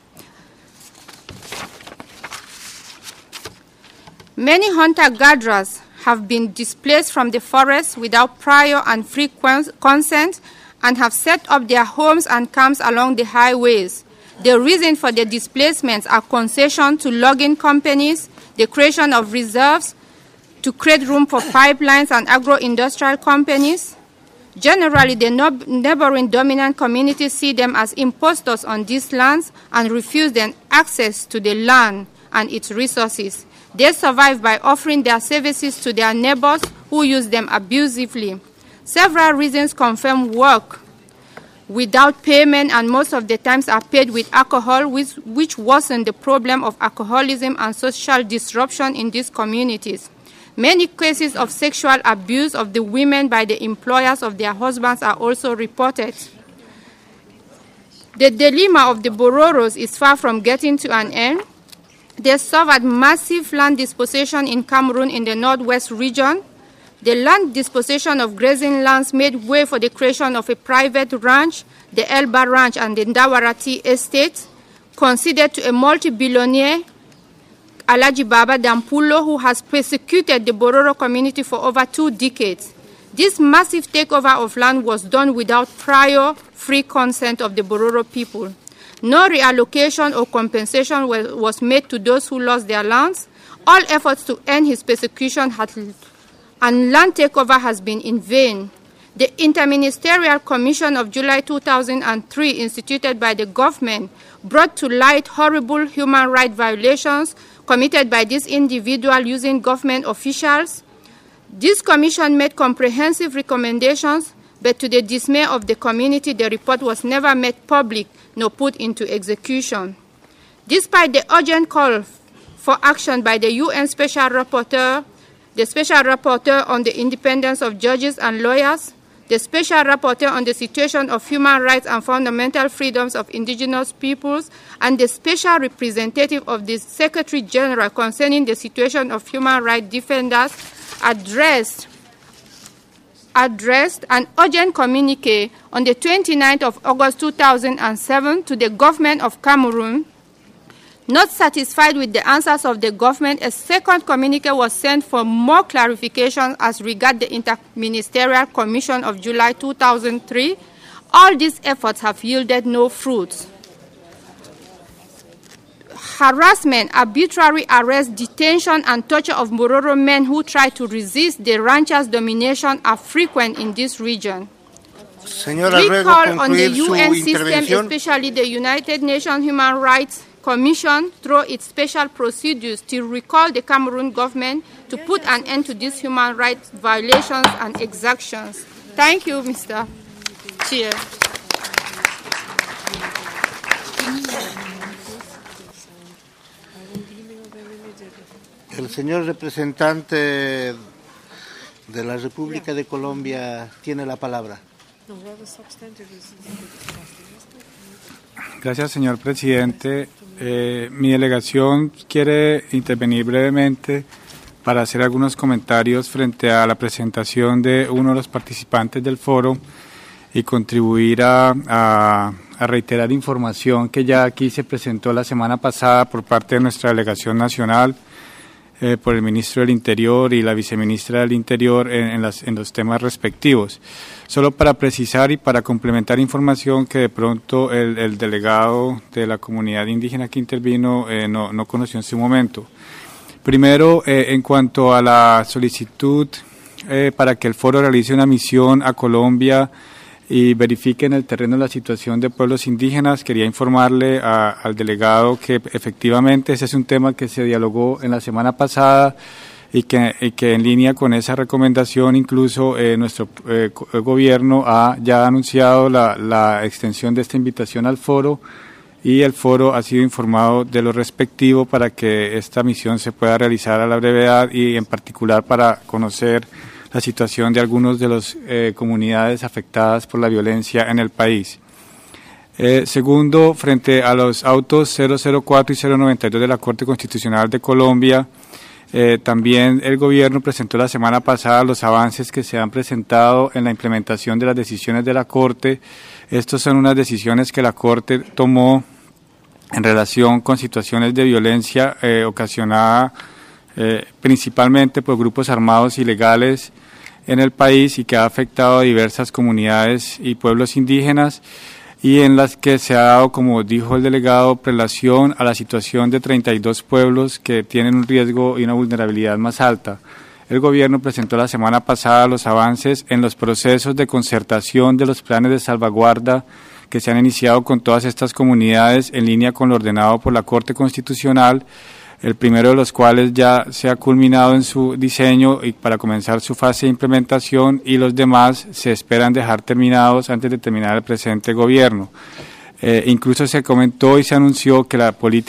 Many hunter-gatherers have been displaced from the forest without prior and free consent and have set up their homes and camps along the highways. The reason for the displacements are concession to logging companies, the creation of reserves to create room for pipelines and agro-industrial companies. Generally, the neighboring dominant communities see them as impostors on these lands and refuse them access to the land and its resources. They survive by offering their services to their neighbors who use them abusively. Several reasons confirm work without payment, and most of the times are paid with alcohol, which worsen the problem of alcoholism and social disruption in these communities. Many cases of sexual abuse of the women by the employers of their husbands are also reported. The dilemma of the Bororos is far from getting to an end. They suffered massive land dispossession in Cameroon in the northwest region. The land dispossession of grazing lands made way for the creation of a private ranch, the Elba Ranch and the Ndawarati Estate, considered to a multi-billionaire, Alaji Baba Dampulo, who has persecuted the Bororo community for over 2 decades. This massive takeover of land was done without prior free consent of the Bororo people. No reallocation or compensation was made to those who lost their lands. All efforts to end his persecution and land takeover has been in vain. The Interministerial Commission of July 2003, instituted by the government, brought to light horrible human rights violations committed by this individual using government officials. This commission made comprehensive recommendations, but to the dismay of the community, the report was never made public nor put into execution. Despite the urgent call for action by the UN Special Rapporteur, the Special Rapporteur on the independence of judges and lawyers, the Special Rapporteur on the situation of human rights and fundamental freedoms of indigenous peoples, and the Special Representative of the Secretary General concerning the situation of human rights defenders addressed addressed an urgent communique on the 29th of August 2007 to the government of Cameroon. Not satisfied with the answers of the government, a second communique was sent for more clarification as regards the Interministerial Commission of July 2003. All these efforts have yielded no fruits. Harassment, arbitrary arrest, detention, and torture of Mbororo men who try to resist the ranchers' domination are frequent in this region. Señora, We ruego call on the concluir su UN system, intervención. especially the United Nations Human Rights Commission, through its special procedures, to recall the Cameroon government to put an end to these human rights violations and exactions. Thank you, Mr. Chair. El señor representante de la República de Colombia tiene la palabra. Gracias, señor presidente. Mi delegación quiere intervenir brevemente para hacer algunos comentarios frente a la presentación de uno de los participantes del foro y contribuir a reiterar información que ya aquí se presentó la semana pasada por parte de nuestra delegación nacional, por el ministro del Interior y la viceministra del Interior en los temas respectivos. Solo para precisar y para complementar información que de pronto el delegado de la comunidad indígena que intervino no conoció en su momento. Primero, en cuanto a la solicitud para que el foro realice una misión a Colombia y verifique en el terreno la situación de pueblos indígenas, quería informarle al delegado que efectivamente ese es un tema que se dialogó en la semana pasada y que en línea con esa recomendación incluso nuestro gobierno ha ya anunciado la extensión de esta invitación al foro y el foro ha sido informado de lo respectivo para que esta misión se pueda realizar a la brevedad y en particular para conocer la situación de algunas de las comunidades afectadas por la violencia en el país. Segundo, frente a los autos 004 y 092 de la Corte Constitucional de Colombia, también el gobierno presentó la semana pasada los avances que se han presentado en la implementación de las decisiones de la Corte. Estos son unas decisiones que la Corte tomó en relación con situaciones de violencia ocasionada principalmente por grupos armados ilegales en el país y que ha afectado a diversas comunidades y pueblos indígenas y en las que se ha dado, como dijo el delegado, prelación a la situación de 32 pueblos que tienen un riesgo y una vulnerabilidad más alta. El gobierno presentó la semana pasada los avances en los procesos de concertación de los planes de salvaguarda que se han iniciado con todas estas comunidades en línea con lo ordenado por la Corte Constitucional, el primero de los cuales ya se ha culminado en su diseño y para comenzar su fase de implementación y los demás se esperan dejar terminados antes de terminar el presente gobierno. Incluso se comentó y se anunció que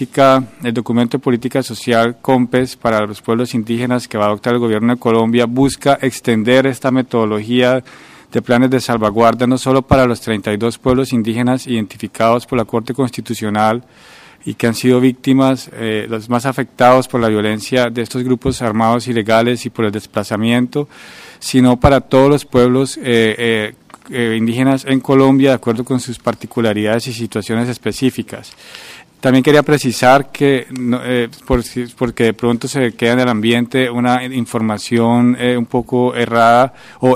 el documento de política social COMPES para los pueblos indígenas que va a adoptar el gobierno de Colombia busca extender esta metodología de planes de salvaguarda no solo para los 32 pueblos indígenas identificados por la Corte Constitucional y que han sido víctimas, los más afectados por la violencia de estos grupos armados ilegales y por el desplazamiento, sino para todos los pueblos indígenas en Colombia de acuerdo con sus particularidades y situaciones específicas. También quería precisar que, porque de pronto se queda en el ambiente una información un poco errada,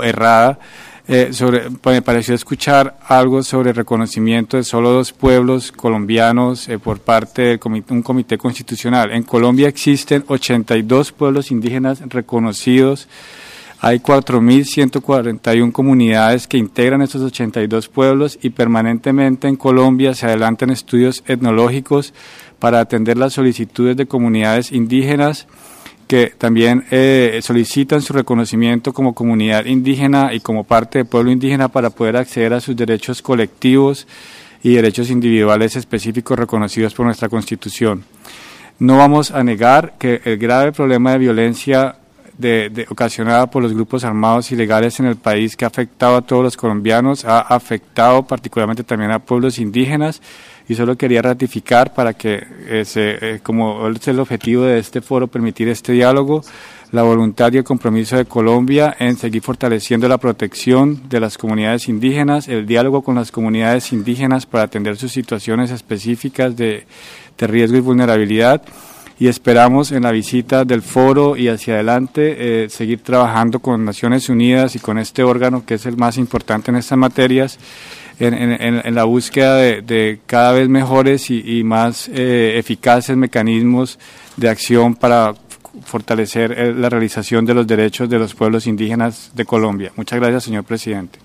me pareció escuchar algo sobre el reconocimiento de solo 2 pueblos colombianos por parte de un comité constitucional. En Colombia existen 82 pueblos indígenas reconocidos. Hay 4.141 comunidades que integran estos 82 pueblos y permanentemente en Colombia se adelantan estudios etnológicos para atender las solicitudes de comunidades indígenas que también solicitan su reconocimiento como comunidad indígena y como parte del pueblo indígena para poder acceder a sus derechos colectivos y derechos individuales específicos reconocidos por nuestra Constitución. No vamos a negar que el grave problema de violencia ocasionada por los grupos armados ilegales en el país que ha afectado a todos los colombianos, ha afectado particularmente también a pueblos indígenas y solo quería ratificar para que, como es el objetivo de este foro, permitir este diálogo, la voluntad y el compromiso de Colombia en seguir fortaleciendo la protección de las comunidades indígenas, el diálogo con las comunidades indígenas para atender sus situaciones específicas de riesgo y vulnerabilidad, y esperamos en la visita del foro y hacia adelante seguir trabajando con Naciones Unidas y con este órgano que es el más importante en estas materias, en la búsqueda de cada vez mejores y más eficaces mecanismos de acción para fortalecer la realización de los derechos de los pueblos indígenas de Colombia. Muchas gracias, señor presidente.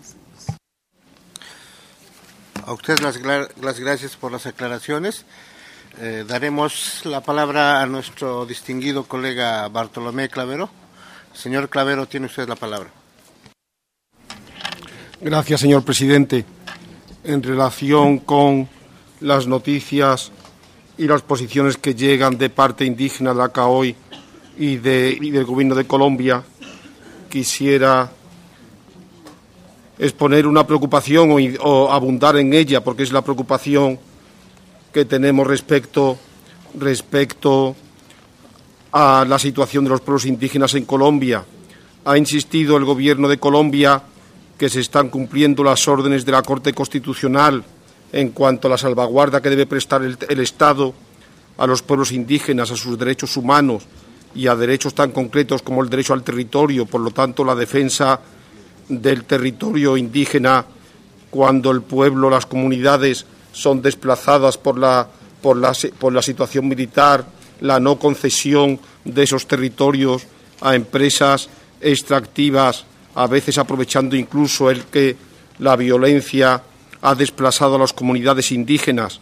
A usted las gracias por las aclaraciones. Daremos la palabra a nuestro distinguido colega Bartolomé Clavero. Señor Clavero, tiene usted la palabra. Gracias, señor presidente. En relación con las noticias y las posiciones que llegan de parte indígena de acá hoy y del gobierno de Colombia, quisiera exponer una preocupación o abundar en ella, porque es la preocupación que tenemos respecto a la situación de los pueblos indígenas en Colombia. Ha insistido el gobierno de Colombia que se están cumpliendo las órdenes de la Corte Constitucional en cuanto a la salvaguarda que debe prestar el Estado a los pueblos indígenas, a sus derechos humanos y a derechos tan concretos como el derecho al territorio, por lo tanto la defensa del territorio indígena cuando el pueblo, las comunidades son desplazadas por la situación militar, la no concesión de esos territorios a empresas extractivas, a veces aprovechando incluso el que la violencia ha desplazado a las comunidades indígenas.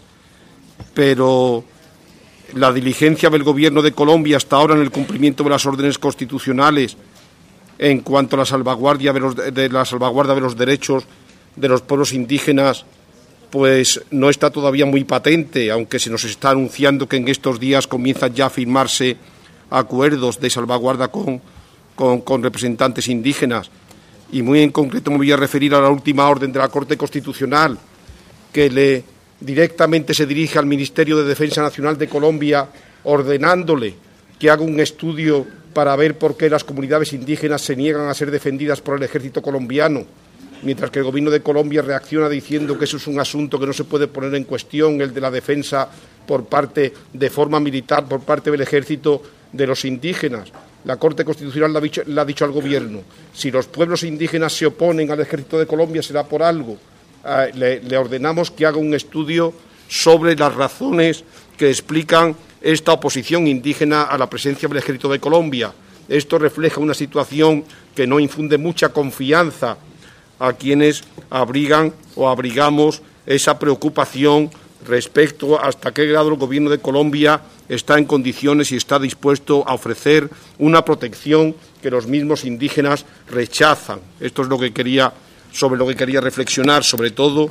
Pero la diligencia del Gobierno de Colombia hasta ahora en el cumplimiento de las órdenes constitucionales en cuanto a la salvaguardia de los derechos de los pueblos indígenas, pues no está todavía muy patente, aunque se nos está anunciando que en estos días comienzan ya a firmarse acuerdos de salvaguarda con representantes indígenas. Y muy en concreto me voy a referir a la última orden de la Corte Constitucional, que directamente se dirige al Ministerio de Defensa Nacional de Colombia, ordenándole que haga un estudio para ver por qué las comunidades indígenas se niegan a ser defendidas por el ejército colombiano, mientras que el gobierno de Colombia reacciona diciendo que eso es un asunto que no se puede poner en cuestión, el de la defensa de forma militar por parte del ejército de los indígenas. La Corte Constitucional le ha dicho al gobierno, si los pueblos indígenas se oponen al ejército de Colombia será por algo. Le ordenamos que haga un estudio sobre las razones que explican esta oposición indígena a la presencia del ejército de Colombia. Esto refleja una situación que no infunde mucha confianza a quienes abrigan o abrigamos esa preocupación respecto a hasta qué grado el gobierno de Colombia está en condiciones y está dispuesto a ofrecer una protección que los mismos indígenas rechazan. Esto es sobre lo que quería reflexionar, sobre todo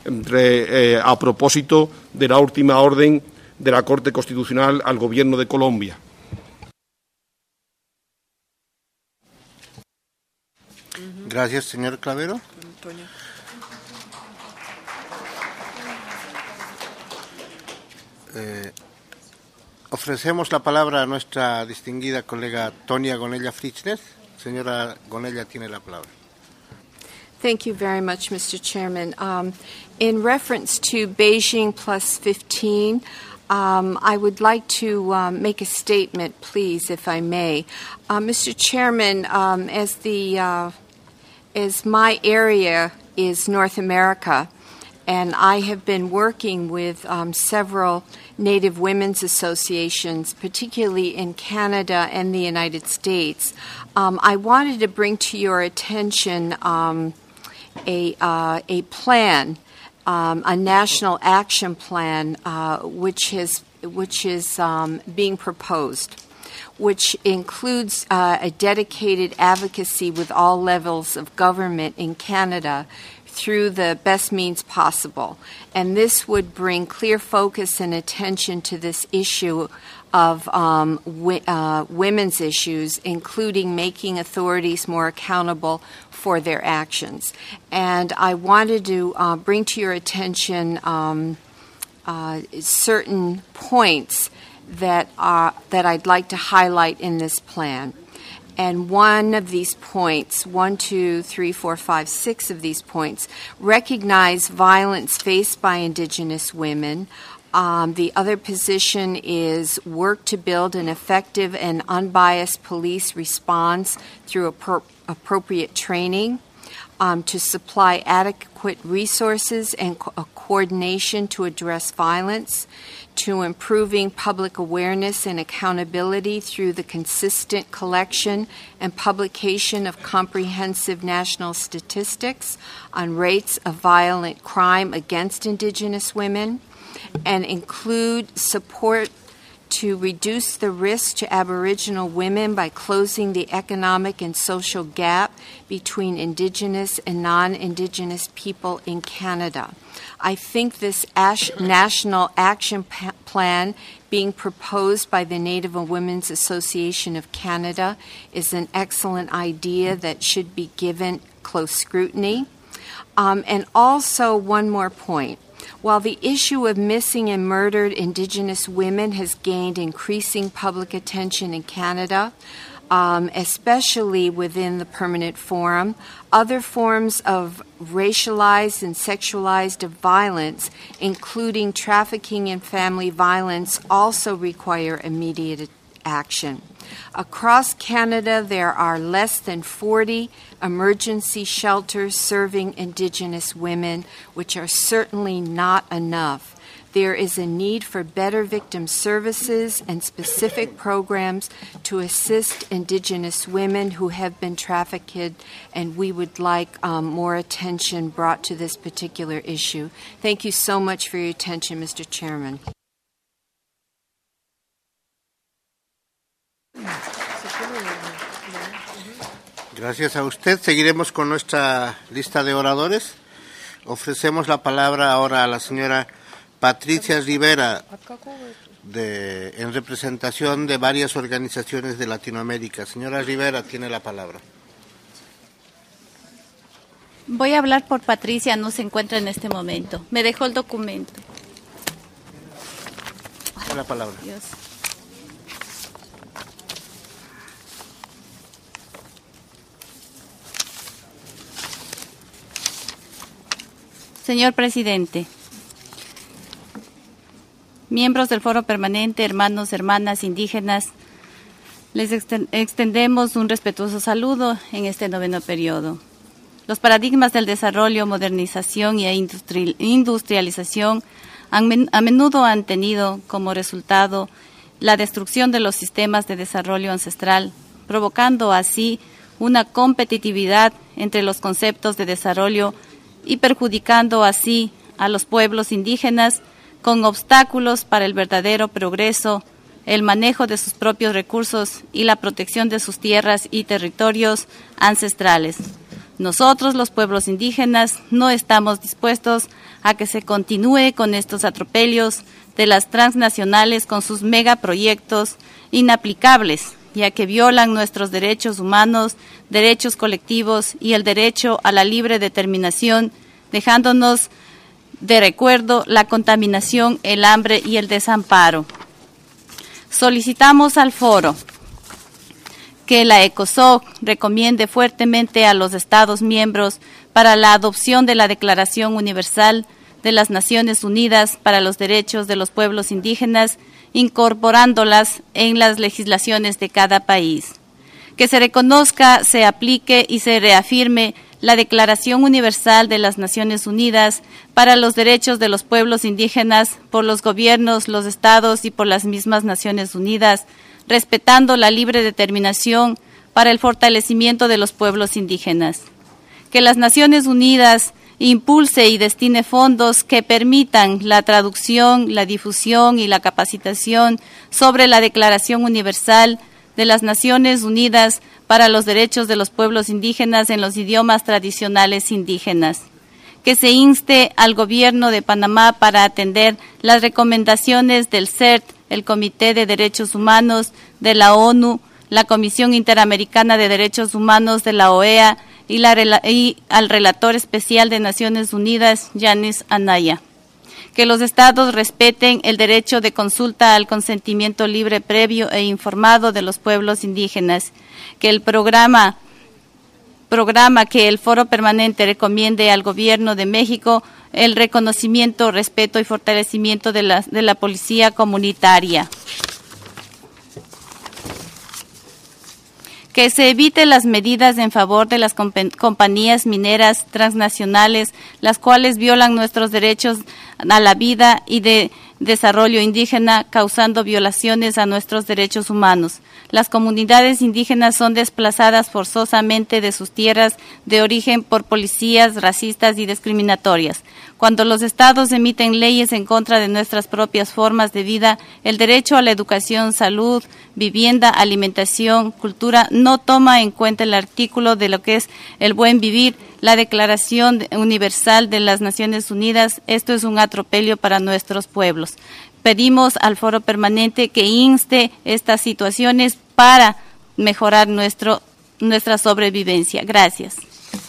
a propósito de la última orden de la Corte Constitucional al gobierno de Colombia. Gracias, señor Clavero. Ofrecemos la palabra a nuestra distinguida colega Tonia Gonella Fritzner. Señora Gonella, tiene la palabra. Thank you very much, Mr. Chairman. In reference to Beijing Plus 15, I would like to make a statement, please, if I may. Mr. Chairman, as my area is North America, and I have been working with several Native women's associations, particularly in Canada and the United States, I wanted to bring to your attention a plan, a national action plan, which is being proposed, which includes a dedicated advocacy with all levels of government in Canada through the best means possible. And this would bring clear focus and attention to this issue of women's issues, including making authorities more accountable for their actions. And I wanted to bring to your attention certain points that I'd like to highlight in this plan. And one of these points, 1, 2, 3, 4, 5, 6 of these points, recognize violence faced by Indigenous women. The other position is work to build an effective and unbiased police response through appropriate training, to supply adequate resources and coordination to address violence, to improving public awareness and accountability through the consistent collection and publication of comprehensive national statistics on rates of violent crime against Indigenous women, and include support to reduce the risk to Aboriginal women by closing the economic and social gap between Indigenous and non-Indigenous people in Canada. I think this national action plan being proposed by the Native Women's Association of Canada is an excellent idea that should be given close scrutiny. And also one more point. While the issue of missing and murdered Indigenous women has gained increasing public attention in Canada, especially within the Permanent Forum, other forms of racialized and sexualized violence, including trafficking and family violence, also require immediate action. Across Canada, there are less than 40 emergency shelters serving Indigenous women, which are certainly not enough. There is a need for better victim services and specific programs to assist Indigenous women who have been trafficked, and we would like more attention brought to this particular issue. Thank you so much for your attention, Mr. Chairman. Gracias a usted. Seguiremos con nuestra lista de oradores. Ofrecemos la palabra ahora a la señora Patricia Rivera, en representación de varias organizaciones de Latinoamérica. Señora Rivera, tiene la palabra. Voy a hablar por Patricia, no se encuentra en este momento. Me dejó el documento. Tiene la palabra. Dios. Señor Presidente, miembros del Foro Permanente, hermanos, hermanas indígenas, les extendemos un respetuoso saludo en este 9º periodo. Los paradigmas del desarrollo, modernización e industrialización a menudo han tenido como resultado la destrucción de los sistemas de desarrollo ancestral, provocando así una competitividad entre los conceptos de desarrollo y perjudicando así a los pueblos indígenas con obstáculos para el verdadero progreso, el manejo de sus propios recursos y la protección de sus tierras y territorios ancestrales. Nosotros, los pueblos indígenas, no estamos dispuestos a que se continúe con estos atropellos de las transnacionales con sus megaproyectos inaplicables, ya que violan nuestros derechos humanos, derechos colectivos y el derecho a la libre determinación, dejándonos de recuerdo la contaminación, el hambre y el desamparo. Solicitamos al Foro que la ECOSOC recomiende fuertemente a los Estados miembros para la adopción de la Declaración Universal de las Naciones Unidas para los Derechos de los Pueblos Indígenas, incorporándolas en las legislaciones de cada país. Que se reconozca, se aplique y se reafirme la Declaración Universal de las Naciones Unidas para los Derechos de los Pueblos Indígenas por los gobiernos, los estados y por las mismas Naciones Unidas, respetando la libre determinación para el fortalecimiento de los pueblos indígenas. Que las Naciones Unidas impulse y destine fondos que permitan la traducción, la difusión y la capacitación sobre la Declaración Universal de las Naciones Unidas para los Derechos de los Pueblos Indígenas en los idiomas tradicionales indígenas. Que se inste al Gobierno de Panamá para atender las recomendaciones del CERT, el Comité de Derechos Humanos de la ONU, la Comisión Interamericana de Derechos Humanos de la OEA y al Relator Especial de Naciones Unidas, Yanis Anaya. que los estados respeten el derecho de consulta al consentimiento libre, previo e informado de los pueblos indígenas, que el programa que el Foro Permanente recomiende al Gobierno de México el reconocimiento, respeto y fortalecimiento de la policía comunitaria. Que se evite las medidas en favor de las compañías mineras transnacionales, las cuales violan nuestros derechos a la vida y de desarrollo indígena, causando violaciones a nuestros derechos humanos. Las comunidades indígenas son desplazadas forzosamente de sus tierras de origen por policías racistas y discriminatorias. Cuando los estados emiten leyes en contra de nuestras propias formas de vida, el derecho a la educación, salud, vivienda, alimentación, cultura, no toma en cuenta el artículo de lo que es el buen vivir, la Declaración Universal de las Naciones Unidas. Esto es un atropello para nuestros pueblos. Pedimos al Foro Permanente que inste estas situaciones para mejorar nuestra sobrevivencia. Gracias.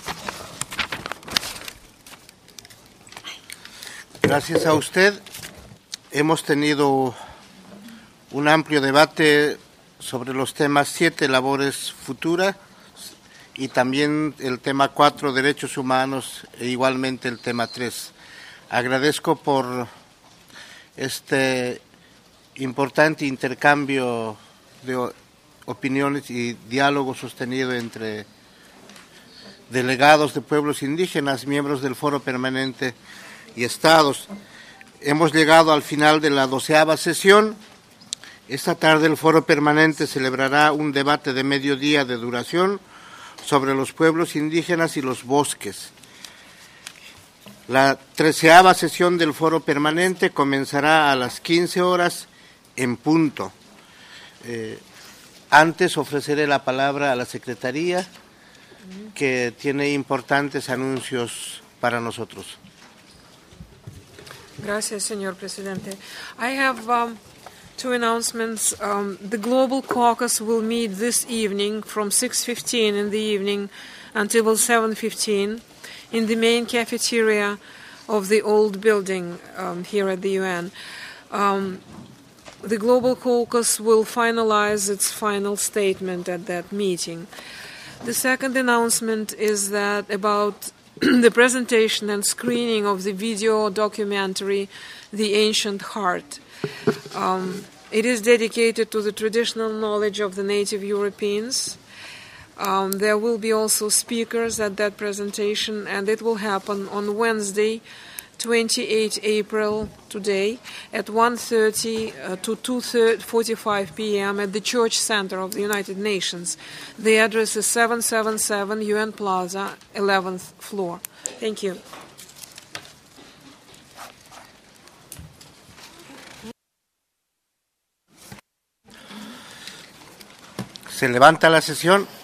Gracias a usted. Hemos tenido un amplio debate sobre los temas 7, labores futuras, y también el tema 4, derechos humanos, e igualmente el tema 3. Agradezco por este importante intercambio de opiniones y diálogo sostenido entre delegados de pueblos indígenas, miembros del Foro Permanente y estados. Hemos llegado al final de la 12ª sesión. Esta tarde el Foro Permanente celebrará un debate de mediodía de duración sobre los pueblos indígenas y los bosques. La 13ª sesión del Foro Permanente comenzará a las 15 horas en punto. Antes ofreceré la palabra a la Secretaría, que tiene importantes anuncios para nosotros. Gracias, señor presidente. I have two announcements. The Global Caucus will meet this evening from 6:15 in the evening until 7:15 in the main cafeteria of the old building here at the UN. The Global Caucus will finalize its final statement at that meeting. The second announcement is that about the presentation and screening of the video documentary, The Ancient Heart. It is dedicated to the traditional knowledge of the native Europeans. There will be also speakers at that presentation, and it will happen on Wednesday, 28 April, today, at 1:30 to 2:45 p.m. at the Church Center of the United Nations. The address is 777 UN Plaza, 11th floor. Thank you. Se levanta la sesión.